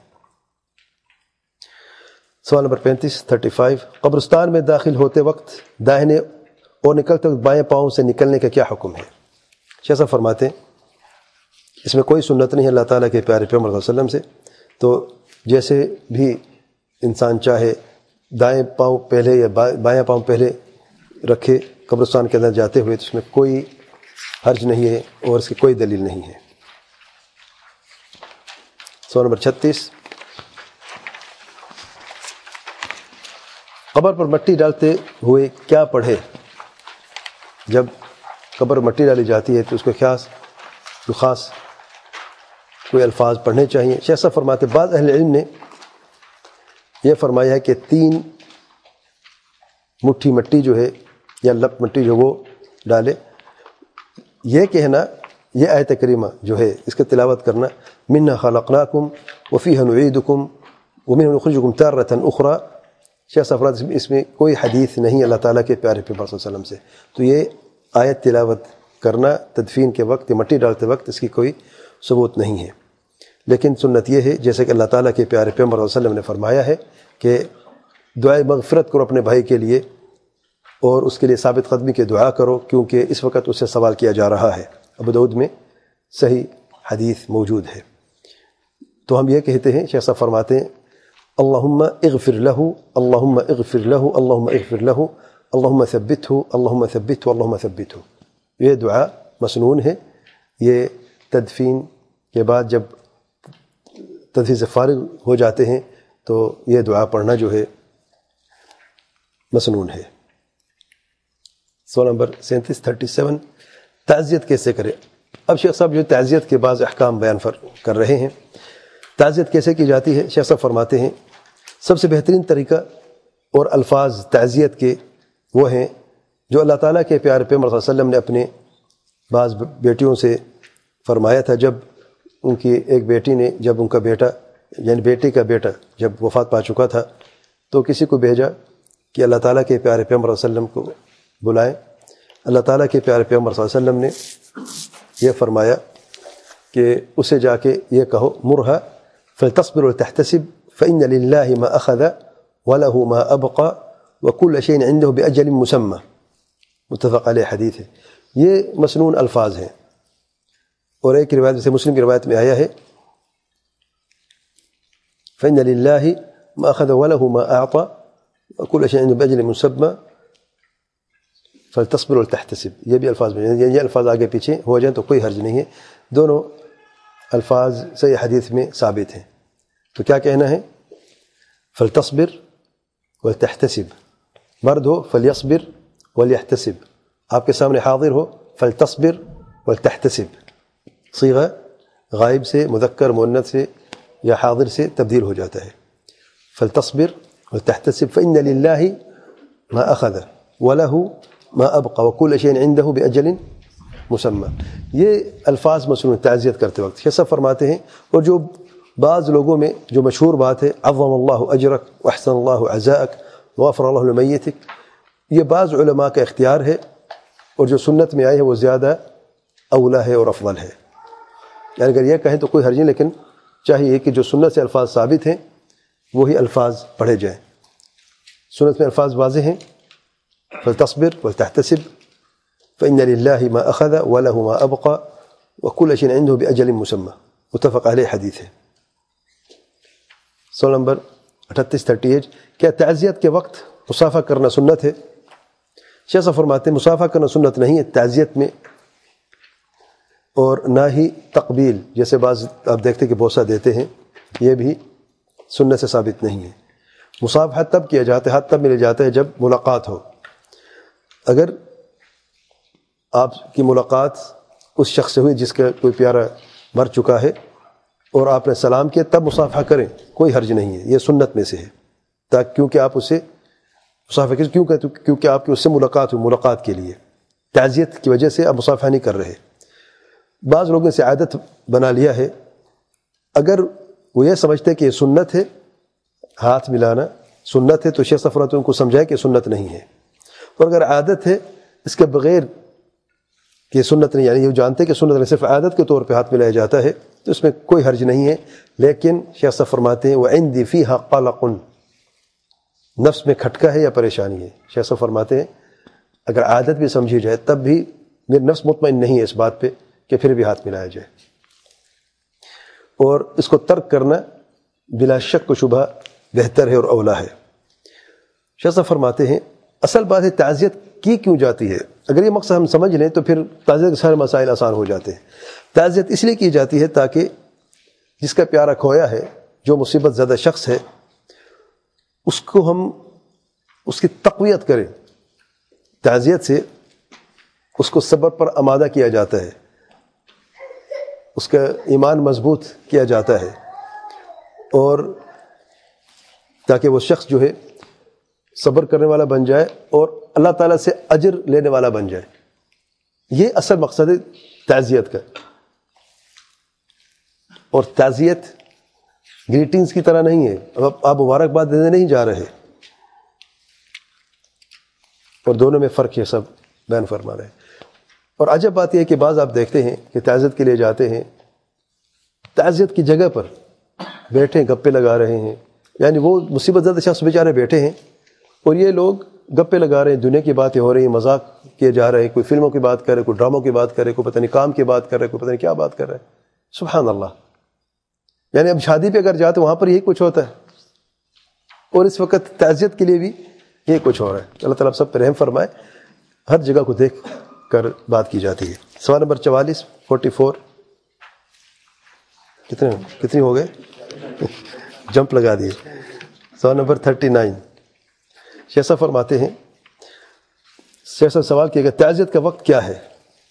سوال نمبر پینتیس تھرٹی فائیو، قبرستان میں داخل ہوتے وقت داہنے اور نکلتے وقت بائیں پاؤں سے نکلنے کا کیا حکم ہے؟ شیخ صاحب فرماتے ہیں اس میں کوئی سنت نہیں ہے اللہ تعالیٰ کے پیارے پیغمبر صلی اللہ علیہ وسلم سے، تو جیسے بھی انسان چاہے دائیں پاؤں پہلے یا بائیں پاؤں پہلے رکھے قبرستان کے اندر جاتے ہوئے، تو اس میں کوئی حرج نہیں ہے اور اس کی کوئی دلیل نہیں ہے۔ سوال نمبر چھتیس، قبر پر مٹی ڈالتے ہوئے کیا پڑھے؟ جب قبر مٹی ڈالی جاتی ہے تو اس کو خاص تو خاص کوئی الفاظ پڑھنے چاہیے۔ شیخ صاحب فرماتے بعض اہل علم نے یہ فرمایا ہے کہ تین مٹھی مٹی جو ہے یا لپ مٹی جو وہ ڈالے، یہ کہنا، یہ آیت کریمہ جو ہے اس کا تلاوت کرنا، منھا خلقناکم وفیھا نعیدکم ومنھا نخرجکم تارۃ اخری، شیخ صاحب فرماتے اس میں کوئی حدیث نہیں اللہ تعالیٰ کے پیارے پیغمبر صلی اللہ علیہ وسلم سے، تو یہ آیت تلاوت کرنا تدفین کے وقت یا مٹی ڈالتے وقت اس کی کوئی ثبوت نہیں ہے۔ لیکن سنت یہ ہے جیسے کہ اللہ تعالیٰ کے پیارے پیغمبر صلی اللہ علیہ وسلم نے فرمایا ہے کہ دعائے مغفرت کرو اپنے بھائی کے لیے اور اس کے لیے ثابت قدمی کی دعا کرو، کیونکہ اس وقت اس سے سوال کیا جا رہا ہے۔ ابو داؤد میں صحیح حدیث موجود ہے۔ تو ہم یہ کہتے ہیں، شیخ صاحب فرماتے ہیں اللہم اغفر لہ، اللہم اغفر لہ، اللہم اغفر لہ، اللہم ثبتہ، اللہم ثبتہ، اللہم ثبتہ۔ یہ دعا مسنون ہے، یہ تدفین کے بعد جب تدفین سے فارغ ہو جاتے ہیں تو یہ دعا پڑھنا جو ہے مسنون ہے۔ سوال نمبر سینتیس تھرٹی سیون، تعزیت کیسے کرے؟ اب شیخ صاحب جو تعزیت کے بعض احکام بیان کر رہے ہیں، تعزیت کیسے کی جاتی ہے؟ شیخ صاحب فرماتے ہیں سب سے بہترین طریقہ اور الفاظ تعزیت کے وہ ہیں جو اللہ تعالیٰ کے پیارے پیغمبر صلی اللہ علیہ وسلم نے اپنے بعض بیٹیوں سے فرمایا تھا۔ جب ان کی ایک بیٹی نے، جب ان کا بیٹا یعنی بیٹی کا بیٹا جب وفات پا چکا تھا تو کسی کو بھیجا کہ اللہ تعالیٰ کے پیارے پیغمبر صلی اللہ علیہ وسلم کو بلائیں۔ اللہ تعالیٰ کے پیارے پیغمبر صلی اللہ علیہ وسلم نے یہ فرمایا کہ اسے جا کے یہ کہو مرھا فلتصبر وتحتسب فإن لله ما أخذ وله ما أبقى وكل شيء عنده بأجل مسمى، متفق علیہ حدیث ہے۔ یہ مسنون الفاظ ہیں، اور ایک روایت سے مسلم کی روایت میں آیا ہے فإن لله ما أخذ وله ما أعطى وكل شيء عنده بأجل مسمى فلتصبر وتحتسب۔ یہ بھی الفاظ میں یہ الفاظ آگے پیچھے ہو جائیں تو کوئی حرج نہیں ہے، دونوں الفاظ صحیح حدیث میں ثابت ہیں۔ تو کیا کہنا ہے؟ فلتصبر ولتحتسب، مرد ہو فلیصبر ولیحتسب، آپ کے سامنے حاضر ہو فلتصبر والتحتسب صیغہ غائب سے مذکر مؤنث سے یا حاضر سے تبدیل ہو جاتا ہے. فلتصبر ولتحتسب فإن لله ما أخذ وله ما أبقى وكل شيء عنده بأجل مسمى. یہ الفاظ مصنوع تعزیت کرتے وقت شیخ صاحب فرماتے ہیں. اور جو بعض لوگوں میں جو مشہور بات ہے عظم اللہ اجرک واحسن اللہ عزاءک وغفر اللہ لمیتک، یہ بعض علماء کا اختیار ہے، اور جو سنت میں آئی ہے وہ زیادہ اولا ہے اور افضل ہے. یعنی اگر یہ کہیں تو کوئی حرج نہیں، لیکن چاہیے کہ جو سنت سے الفاظ ثابت ہیں وہی الفاظ پڑھے جائیں. سنت میں الفاظ واضح ہیں، فلتصبر ولتحتسب فإن لله ما أخذ وله ما أبقى وكل شيء عنده بأجل مسمى، متفق علیہ حدیث ہے. سوال نمبر اٹھتیس تھرٹی ایٹ، کیا تعزیت کے وقت مصافحہ کرنا سنت ہے؟ شیخ صاحب فرماتے ہیں مصافحہ کرنا سنت نہیں ہے تعزیت میں، اور نہ ہی تقبیل، جیسے بعض آپ دیکھتے ہیں کہ بوسہ دیتے ہیں، یہ بھی سنت سے ثابت نہیں ہے. مصافحہ تب کیا جاتا ہے، ہاتھ تب ملے جاتا ہے جب ملاقات ہو. اگر آپ کی ملاقات اس شخص سے ہوئی جس کا کوئی پیارا مر چکا ہے اور آپ نے سلام کیا، تب مصافحہ کریں، کوئی حرج نہیں ہے، یہ سنت میں سے ہے. تاکہ کیونکہ آپ اسے مصافحہ کیوں کیوں کہتے کیونکہ آپ کی اس سے ملاقات ہوئی، ملاقات کے لیے، تعزیت کی وجہ سے آپ مصافحہ نہیں کر رہے. بعض لوگوں نے اسے عادت بنا لیا ہے. اگر وہ یہ سمجھتے کہ یہ سنت ہے، ہاتھ ملانا سنت ہے، تو شیخ صاحب فرماتے ہیں ان کو سمجھائے کہ سنت نہیں ہے. اور اگر عادت ہے اس کے بغیر کہ سنت نہیں، یعنی یہ جانتے کہ سنت نہیں، صرف عادت کے طور پہ ہاتھ ملایا جاتا ہے، تو اس میں کوئی حرج نہیں ہے. لیکن شیخ صاحب فرماتے ہیں وَعِنْدِي فِيهَا قَلَقٌ، نفس میں کھٹکا ہے یا پریشانی ہے. شیخ صاحب فرماتے ہیں اگر عادت بھی سمجھی جائے تب بھی میرے نفس مطمئن نہیں ہے اس بات پہ کہ پھر بھی ہاتھ ملایا جائے. اور اس کو ترک کرنا بلا شک و شبہ بہتر ہے اور اولا ہے. شیخ صاحب فرماتے ہیں اصل بات ہے تعزیت کی کیوں جاتی ہے. اگر یہ مقصد ہم سمجھ لیں تو پھر تعزیت کے سارے مسائل آسان ہو جاتے ہیں. تعزیت اس لیے کی جاتی ہے تاکہ جس کا پیارا کھویا ہے، جو مصیبت زدہ شخص ہے، اس کو ہم اس کی تقویت کریں. تعزیت سے اس کو صبر پر آمادہ کیا جاتا ہے، اس کا ایمان مضبوط کیا جاتا ہے، اور تاکہ وہ شخص جو ہے صبر کرنے والا بن جائے اور اللہ تعالیٰ سے اجر لینے والا بن جائے. یہ اصل مقصد ہے تعزیت کا. اور تعزیت گریٹنگز کی طرح نہیں ہے، اب آپ مبارکباد دینے نہیں جا رہے، اور دونوں میں فرق یہ سب بیان فرما رہے ہیں. اور عجب بات یہ ہے کہ بعض آپ دیکھتے ہیں کہ تعزیت کے لیے جاتے ہیں، تعزیت کی جگہ پر بیٹھے گپے لگا رہے ہیں. یعنی وہ مصیبت زدہ شخص بیچارے بیٹھے ہیں اور یہ لوگ گپے لگا رہے ہیں، دنیا کی باتیں ہو رہی ہیں، مذاق کیے جا رہے ہیں، کوئی فلموں کی بات کر رہے، کوئی ڈراموں کی بات کر رہے، کوئی پتہ نہیں کام کی بات کر رہے، کوئی پتہ نہیں کیا بات کر رہے. سبحان اللہ. یعنی اب شادی پہ اگر جاتے وہاں پر یہی کچھ ہوتا ہے، اور اس وقت تعزیت کے لیے بھی یہی کچھ ہو رہا ہے. اللہ تعالیٰ سب پہ رحم فرمائے. ہر جگہ کو دیکھ کر بات کی جاتی ہے. سوال نمبر چوالیس فورٹی فور کتنے کتنی ہو گئے؟ جمپ لگا دیے. سوال نمبر تھرٹی نائن، شیخ صاحب فرماتے ہیں، شیخ صاحب سوال کیا کہ تعزیت کا وقت کیا ہے؟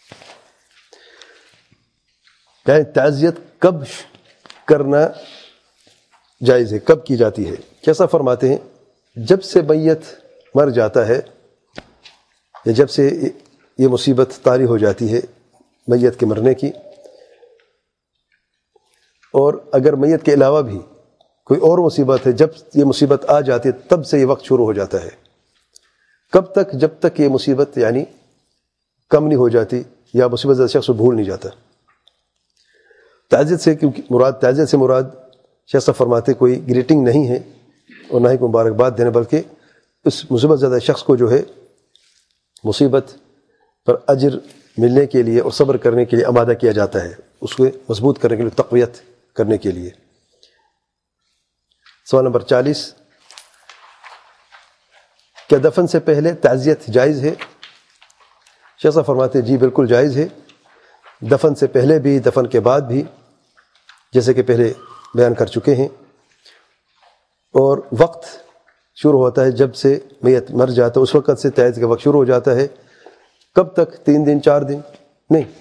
یعنی تعزیت کب کرنا جائز ہے، کب کی جاتی ہے؟ شیخ صاحب فرماتے ہیں جب سے میت مر جاتا ہے، یا جب سے یہ مصیبت طاری ہو جاتی ہے میت کے مرنے کی، اور اگر میت کے علاوہ بھی کوئی اور مصیبت ہے، جب یہ مصیبت آ جاتی ہے تب سے یہ وقت شروع ہو جاتا ہے. کب تک؟ جب تک یہ مصیبت یعنی کم نہیں ہو جاتی یا مصیبت زدہ شخص کو بھول نہیں جاتا. تعزیت سے کیونکہ مراد تعزیت سے مراد شیخ صاحب فرماتے کوئی گریٹنگ نہیں ہے اور نہ ہی کوئی مبارکباد دینا، بلکہ اس مصیبت زدہ شخص کو جو ہے مصیبت پر اجر ملنے کے لیے اور صبر کرنے کے لیے آمادہ کیا جاتا ہے، اس کو مضبوط کرنے کے لیے، تقویت کرنے کے لیے. سوال نمبر چالیس، کیا دفن سے پہلے تعزیت جائز ہے؟ شیخ صاحب فرماتے جی بالکل جائز ہے، دفن سے پہلے بھی دفن کے بعد بھی، جیسے کہ پہلے بیان کر چکے ہیں. اور وقت شروع ہوتا ہے جب سے میت مر جاتا ہے، اس وقت سے تعزیت کا وقت شروع ہو جاتا ہے. کب تک؟ تین دن، چار دن نہیں،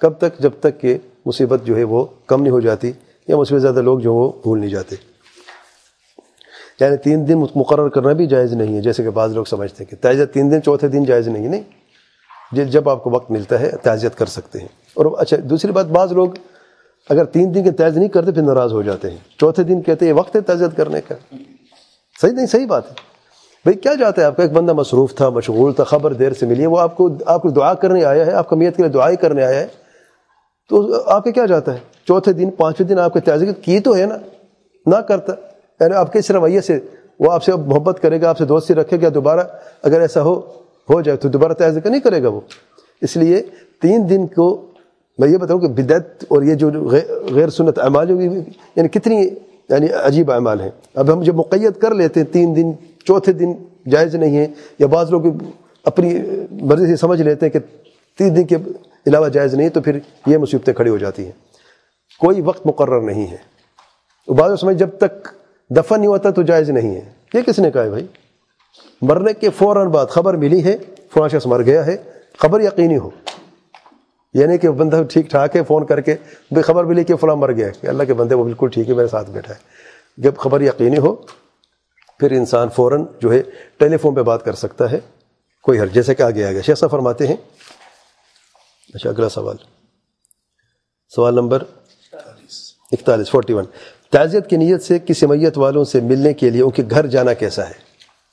کب تک؟ جب تک کہ مصیبت جو ہے وہ کم نہیں ہو جاتی یا مصیبت زیادہ لوگ جو وہ بھول نہیں جاتے. یعنی تین دن مقرر کرنا بھی جائز نہیں ہے، جیسے کہ بعض لوگ سمجھتے ہیں کہ تعزیت تین دن، چوتھے دن جائز نہیں. نہیں، جب آپ کو وقت ملتا ہے تعزیت کر سکتے ہیں. اور اچھا دوسری بات، بعض لوگ اگر تین دن کی تعزیت نہیں کرتے پھر ناراض ہو جاتے ہیں. چوتھے دن کہتے ہیں یہ وقت ہے تعزیت کرنے کا. صحیح نہیں، صحیح بات ہے بھئی. کیا جاتا ہے آپ کا؟ ایک بندہ مصروف تھا، مشغول تھا، خبر دیر سے ملی ہے، وہ آپ کو آپ کو دعا کرنے آیا ہے، آپ کا میت کے لیے دعائیں کرنے آیا ہے، تو آپ کے کیا جاتا ہے؟ چوتھے دن پانچویں دن آپ کی تعزیت کی تو ہے نا، نہ کرتا. یعنی آپ کے اس رویے سے وہ آپ سے محبت کرے گا، آپ سے دوستی رکھے گا، دوبارہ اگر ایسا ہو ہو جائے تو دوبارہ تعزیت نہیں کرے گا وہ. اس لیے تین دن کو میں یہ بتاؤں کہ بدعت اور یہ جو غیر سنت اعمال یعنی کتنی یعنی عجیب اعمال ہیں. اب ہم جب مقید کر لیتے ہیں تین دن، چوتھے دن جائز نہیں ہے، یا بعض لوگ اپنی مرضی سے سمجھ لیتے ہیں کہ تین دن کے علاوہ جائز نہیں، تو پھر یہ مصیبتیں کھڑی ہو جاتی ہیں. کوئی وقت مقرر نہیں ہے. بعض سمجھ جب تک دفن نہیں ہوتا تو جائز نہیں ہے. یہ کس نے کہا ہے بھائی؟ مرنے کے فوراً بعد خبر ملی ہے فلاں شخص مر گیا ہے، خبر یقینی ہو، یعنی کہ بندہ ٹھیک ٹھاک ہے، فون کر کے بھائی خبر ملی کہ فلاں مر گیا ہے، کہ اللہ کے بندے وہ بالکل ٹھیک ہے، میرے ساتھ بیٹھا ہے. جب خبر یقینی ہو پھر انسان فوراً جو ہے ٹیلی فون پہ بات کر سکتا ہے، کوئی حرج. جیسے کہ آگے آگے شیخ صاحب فرماتے ہیں. اچھا اگلا سوال، سوال نمبر اکتالیس فورٹی ون. تعزیت کی نیت سے کسی میت والوں سے ملنے کے لیے ان کے گھر جانا کیسا ہے؟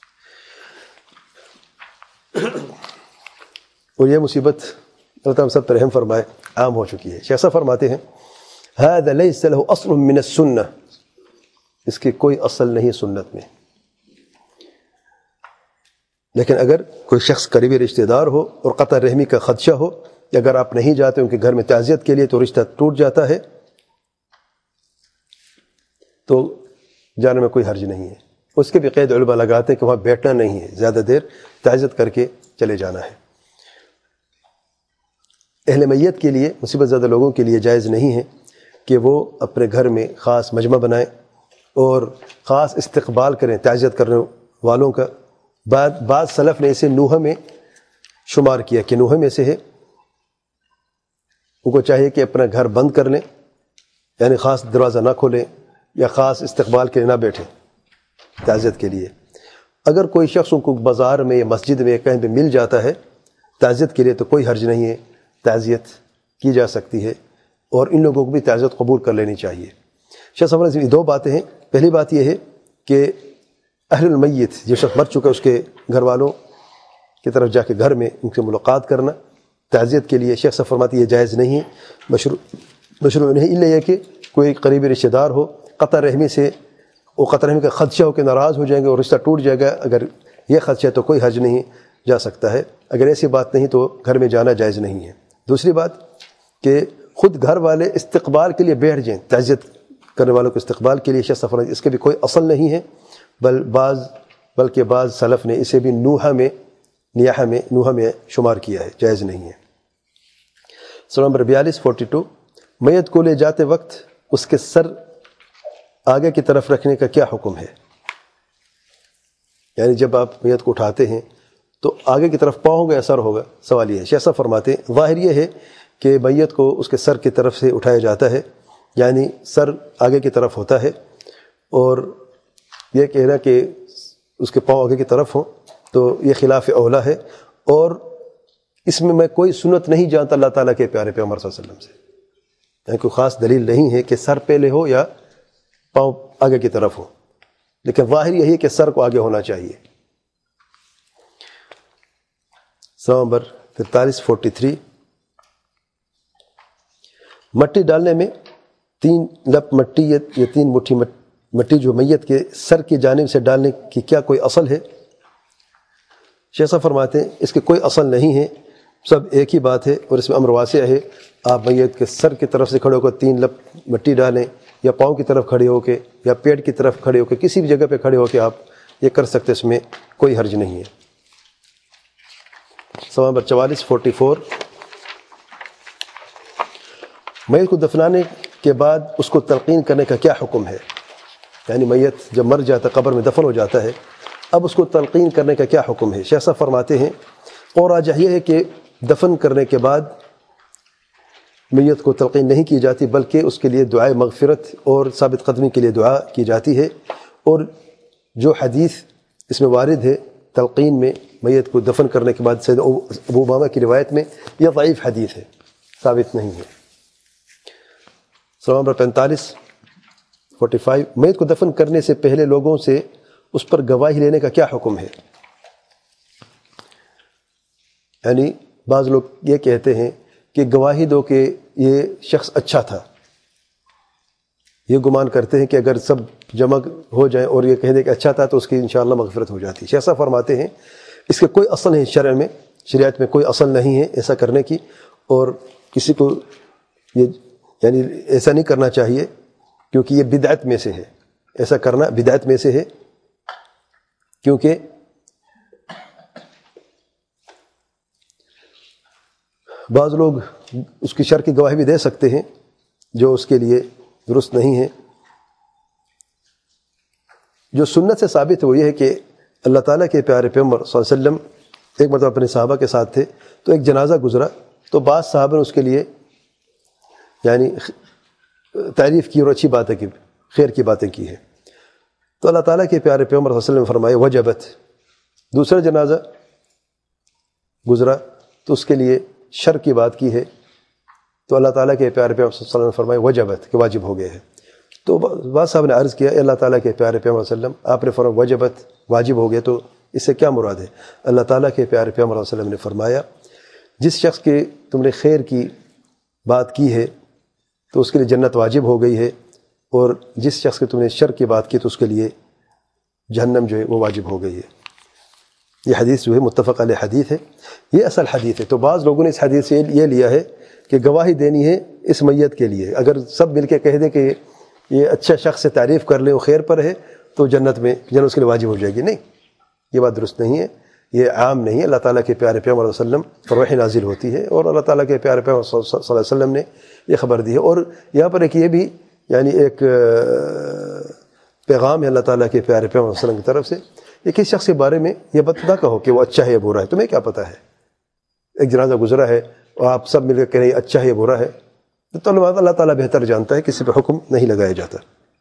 اور یہ مصیبت اللہ تعالیٰ ہم سب پر رحم فرمائے عام ہو چکی ہے. شیخ صاحب فرماتے ہیں هذا ليس له اصل من السنة، اس کی کوئی اصل نہیں سنت میں. لیکن اگر کوئی شخص قریبی رشتہ دار ہو اور قطع رحمی کا خدشہ ہو، یا اگر آپ نہیں جاتے ان کے گھر میں تعزیت کے لیے تو رشتہ ٹوٹ جاتا ہے، تو جانے میں کوئی حرج نہیں ہے. اس کے بھی قید علماء لگاتے ہیں کہ وہاں بیٹھنا نہیں ہے، زیادہ دیر تعزیت کر کے چلے جانا ہے. اہل میت کے لیے، مصیبت زدہ لوگوں کے لیے جائز نہیں ہے کہ وہ اپنے گھر میں خاص مجمع بنائیں اور خاص استقبال کریں تعزیت کرنے والوں کا. بعد بعض سلف نے اسے نوحہ میں شمار کیا کہ نوحہ میں سے ہے. ان کو چاہیے کہ اپنا گھر بند کر لیں، یعنی خاص دروازہ نہ کھولیں یا خاص استقبال کے لیے نہ بیٹھیں تعزیت کے لیے. اگر کوئی شخص ان کو بازار میں یا مسجد میں کہیں پہ مل جاتا ہے تعزیت کے لیے تو کوئی حرج نہیں ہے، تعزیت کی جا سکتی ہے، اور ان لوگوں کو بھی تعزیت قبول کر لینی چاہیے. شیخ صاحب نے دو باتیں ہیں. پہلی بات یہ ہے کہ اہل المیت، جو شخص مر چکا ہے اس کے گھر والوں کی طرف جا کے گھر میں ان سے ملاقات کرنا تعزیت کے لیے، شیخ صاحب فرماتے ہیں یہ جائز نہیں ہے، مشروع مشروع نہیں. الا یہ کہ کوئی قریبی رشتہ دار ہو، قطع رحمی سے وہ قطع رحمی کا خدشہ ہو کہ ناراض ہو جائیں گے اور رشتہ ٹوٹ جائے گا، اگر یہ خدشہ ہے تو کوئی حرج نہیں، جا سکتا ہے. اگر ایسی بات نہیں تو گھر میں جانا جائز نہیں ہے. دوسری بات کہ خود گھر والے استقبال کے لیے بیٹھ جائیں، تعزیت کرنے والوں کو استقبال کے لیے، شیخ صاحب اس کے بھی کوئی اصل نہیں ہے، بل بعض بلکہ بعض سلف نے اسے بھی نوحہ میں نیاحہ میں نوحہ میں شمار کیا ہے، جائز نہیں ہے. سوال نمبر بیالیس فورٹی ٹو. میت کو لے جاتے وقت اس کے سر آگے کی طرف رکھنے کا کیا حکم ہے؟ یعنی جب آپ میت کو اٹھاتے ہیں تو آگے کی طرف پاؤں ہوگا یا سر ہوگا؟ سوال یہ ہے. شیخ صاحب فرماتے ہیں ظاہر یہ ہے کہ میت کو اس کے سر کی طرف سے اٹھایا جاتا ہے، یعنی سر آگے کی طرف ہوتا ہے، اور یہ کہنا کہ اس کے پاؤں آگے کی طرف ہوں تو یہ خلاف اولا ہے. اور اس میں میں کوئی سنت نہیں جانتا اللہ تعالیٰ کے پیارے پیغمبر صلی اللہ علیہ وسلم سے، یعنی کوئی خاص دلیل نہیں ہے کہ سر پہلے ہو یا پاؤں آگے کی طرف ہو، لیکن ظاہر یہی ہے کہ سر کو آگے ہونا چاہیے. سوال نمبر تینتالیس فورٹی تھری. مٹی ڈالنے میں تین لپ مٹی یا تین مٹھی مٹی جو میت کے سر کی جانب سے ڈالنے کی کیا کوئی اصل ہے؟ شیخ صاحب فرماتے ہیں اس کی کوئی اصل نہیں ہے، سب ایک ہی بات ہے، اور اس میں امر واسع ہے. آپ میت کے سر کی طرف سے کھڑے ہو کر تین لپ مٹی ڈالیں، یا پاؤں کی طرف کھڑے ہو کے، یا پیٹ کی طرف کھڑے ہو کے، کسی بھی جگہ پہ کھڑے ہو کے آپ یہ کر سکتے، اس میں کوئی حرج نہیں ہے. سوال نمبر چوالیس فورٹی فور. میت کو دفنانے کے بعد اس کو تلقین کرنے کا کیا حکم ہے؟ یعنی میت جب مر جاتا قبر میں دفن ہو جاتا ہے، اب اس کو تلقین کرنے کا کیا حکم ہے؟ شیخ صاحب فرماتے ہیں اور راجح یہ ہے کہ دفن کرنے کے بعد میت کو تلقین نہیں کی جاتی، بلکہ اس کے لیے دعائے مغفرت اور ثابت قدمی کے لیے دعا کی جاتی ہے۔ اور جو حدیث اس میں وارد ہے تلقین میں میت کو دفن کرنے کے بعد سید ابو امامہ کی روایت میں، یہ ضعیف حدیث ہے، ثابت نہیں ہے۔ سوال نمبر پینتالیس فورٹی فائیو، میت کو دفن کرنے سے پہلے لوگوں سے اس پر گواہی لینے کا کیا حکم ہے؟ یعنی بعض لوگ یہ کہتے ہیں کہ گواہی دو کہ یہ شخص اچھا تھا، یہ گمان کرتے ہیں کہ اگر سب جمع ہو جائیں اور یہ کہہ دیں کہ اچھا تھا تو اس کی انشاءاللہ مغفرت ہو جاتی ہے۔ شیخ صاحب فرماتے ہیں اس کے کوئی اصل نہیں، شرع میں شریعت میں کوئی اصل نہیں ہے ایسا کرنے کی، اور کسی کو یہ یعنی ایسا نہیں کرنا چاہیے کیونکہ یہ بدعت میں سے ہے، ایسا کرنا بدعت میں سے ہے، کیونکہ بعض لوگ اس کی شرع کی گواہی بھی دے سکتے ہیں جو اس کے لیے درست نہیں ہے۔ جو سنت سے ثابت ہے وہ یہ ہے کہ اللہ تعالیٰ کے پیارے پیغمبر صلی اللہ علیہ وسلم ایک مرتبہ اپنے صحابہ کے ساتھ تھے تو ایک جنازہ گزرا، تو بعض صحابہ نے اس کے لیے یعنی تعریف کی اور اچھی باتیں کی، خیر کی باتیں کی ہیں، تو اللہ تعالیٰ کے پیارے پیغمبر صلی اللہ علیہ وسلم نے فرمایا وجبت۔ دوسرا جنازہ گزرا تو اس کے لیے شر کی بات کی ہے، تو اللہ تعالیٰ کے پیارے پیغمبر صلی اللہ علیہ وسلم نے فرمایا وجبت، کہ واجب ہو گئے ہے۔ تو بعض صاحب نے عرض کیا اے اللہ تعالیٰ کے پیارے پیغمبر صلی اللہ علیہ وسلم، آپ نے فرمایا وجبت، واجب ہو گئے، تو اس سے کیا مراد ہے؟ اللہ تعالیٰ کے پیارے پیغمبر صلی اللہ علیہ وسلم نے فرمایا جس شخص کے تم نے خیر کی بات کی ہے تو اس کے لیے جنت واجب ہو گئی ہے، اور جس شخص کے تم نے شر کی بات کی تو اس کے لیے جہنم جو ہے وہ واجب ہو گئی ہے۔ یہ حدیث جو ہے متفق علیہ حدیث ہے، یہ اصل حدیث ہے۔ تو بعض لوگوں نے اس حدیث سے یہ لیا ہے کہ گواہی دینی ہے اس میت کے لیے، اگر سب مل کے کہہ دیں کہ یہ اچھا شخص سے تعریف کر لے وہ خیر پر ہے تو جنت میں جنت اس کے لیے واجب ہو جائے گی۔ نہیں، یہ بات درست نہیں ہے، یہ عام نہیں ہے۔ اللہ تعالیٰ کے پیارے پیغمبر صلی اللہ علیہ وسلم پر وحی نازل ہوتی ہے اور اللہ تعالیٰ کے پیارے پیغمبر صلی اللہ علیہ وسلم نے یہ خبر دی ہے، اور یہاں پر ایک یہ بھی یعنی ایک پیغام ہے اللہ تعالیٰ کے پیارے پیغمبر صلی اللہ علیہ وسلم کی طرف سے، یہ کس شخص کے بارے میں یہ بات نہ کہو کہ وہ اچھا ہے یا برا ہے، تمہیں کیا پتہ ہے؟ ایک جنازہ گزرا ہے اور آپ سب مل کر کہہ رہے ہیں اچھا ہے یا برا ہے، تو اللہ تعالیٰ بہتر جانتا ہے، کسی پہ حکم نہیں لگایا جاتا۔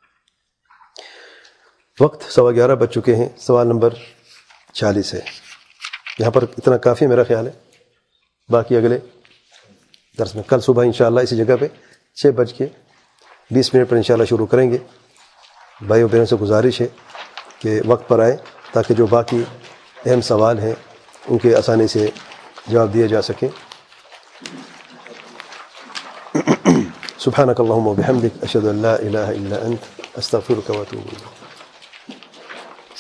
وقت سوا گیارہ بج چکے ہیں، سوال نمبر چھیالیس ہے، یہاں پر اتنا کافی میرا خیال ہے، باقی اگلے درس میں کل صبح انشاءاللہ اسی جگہ پہ چھ بج کے بیس منٹ پر انشاءاللہ شروع کریں گے۔ بھائیو بہنوں سے گزارش ہے کہ وقت پر آئیں تاکہ جو باقی اہم سوال ہیں ان کے آسانی سے جواب دیے جا سکیں۔ سبحانک اللہم و بحمدک، اشہد ان لا الہ الا انت، استغفرک و اتوب الیک۔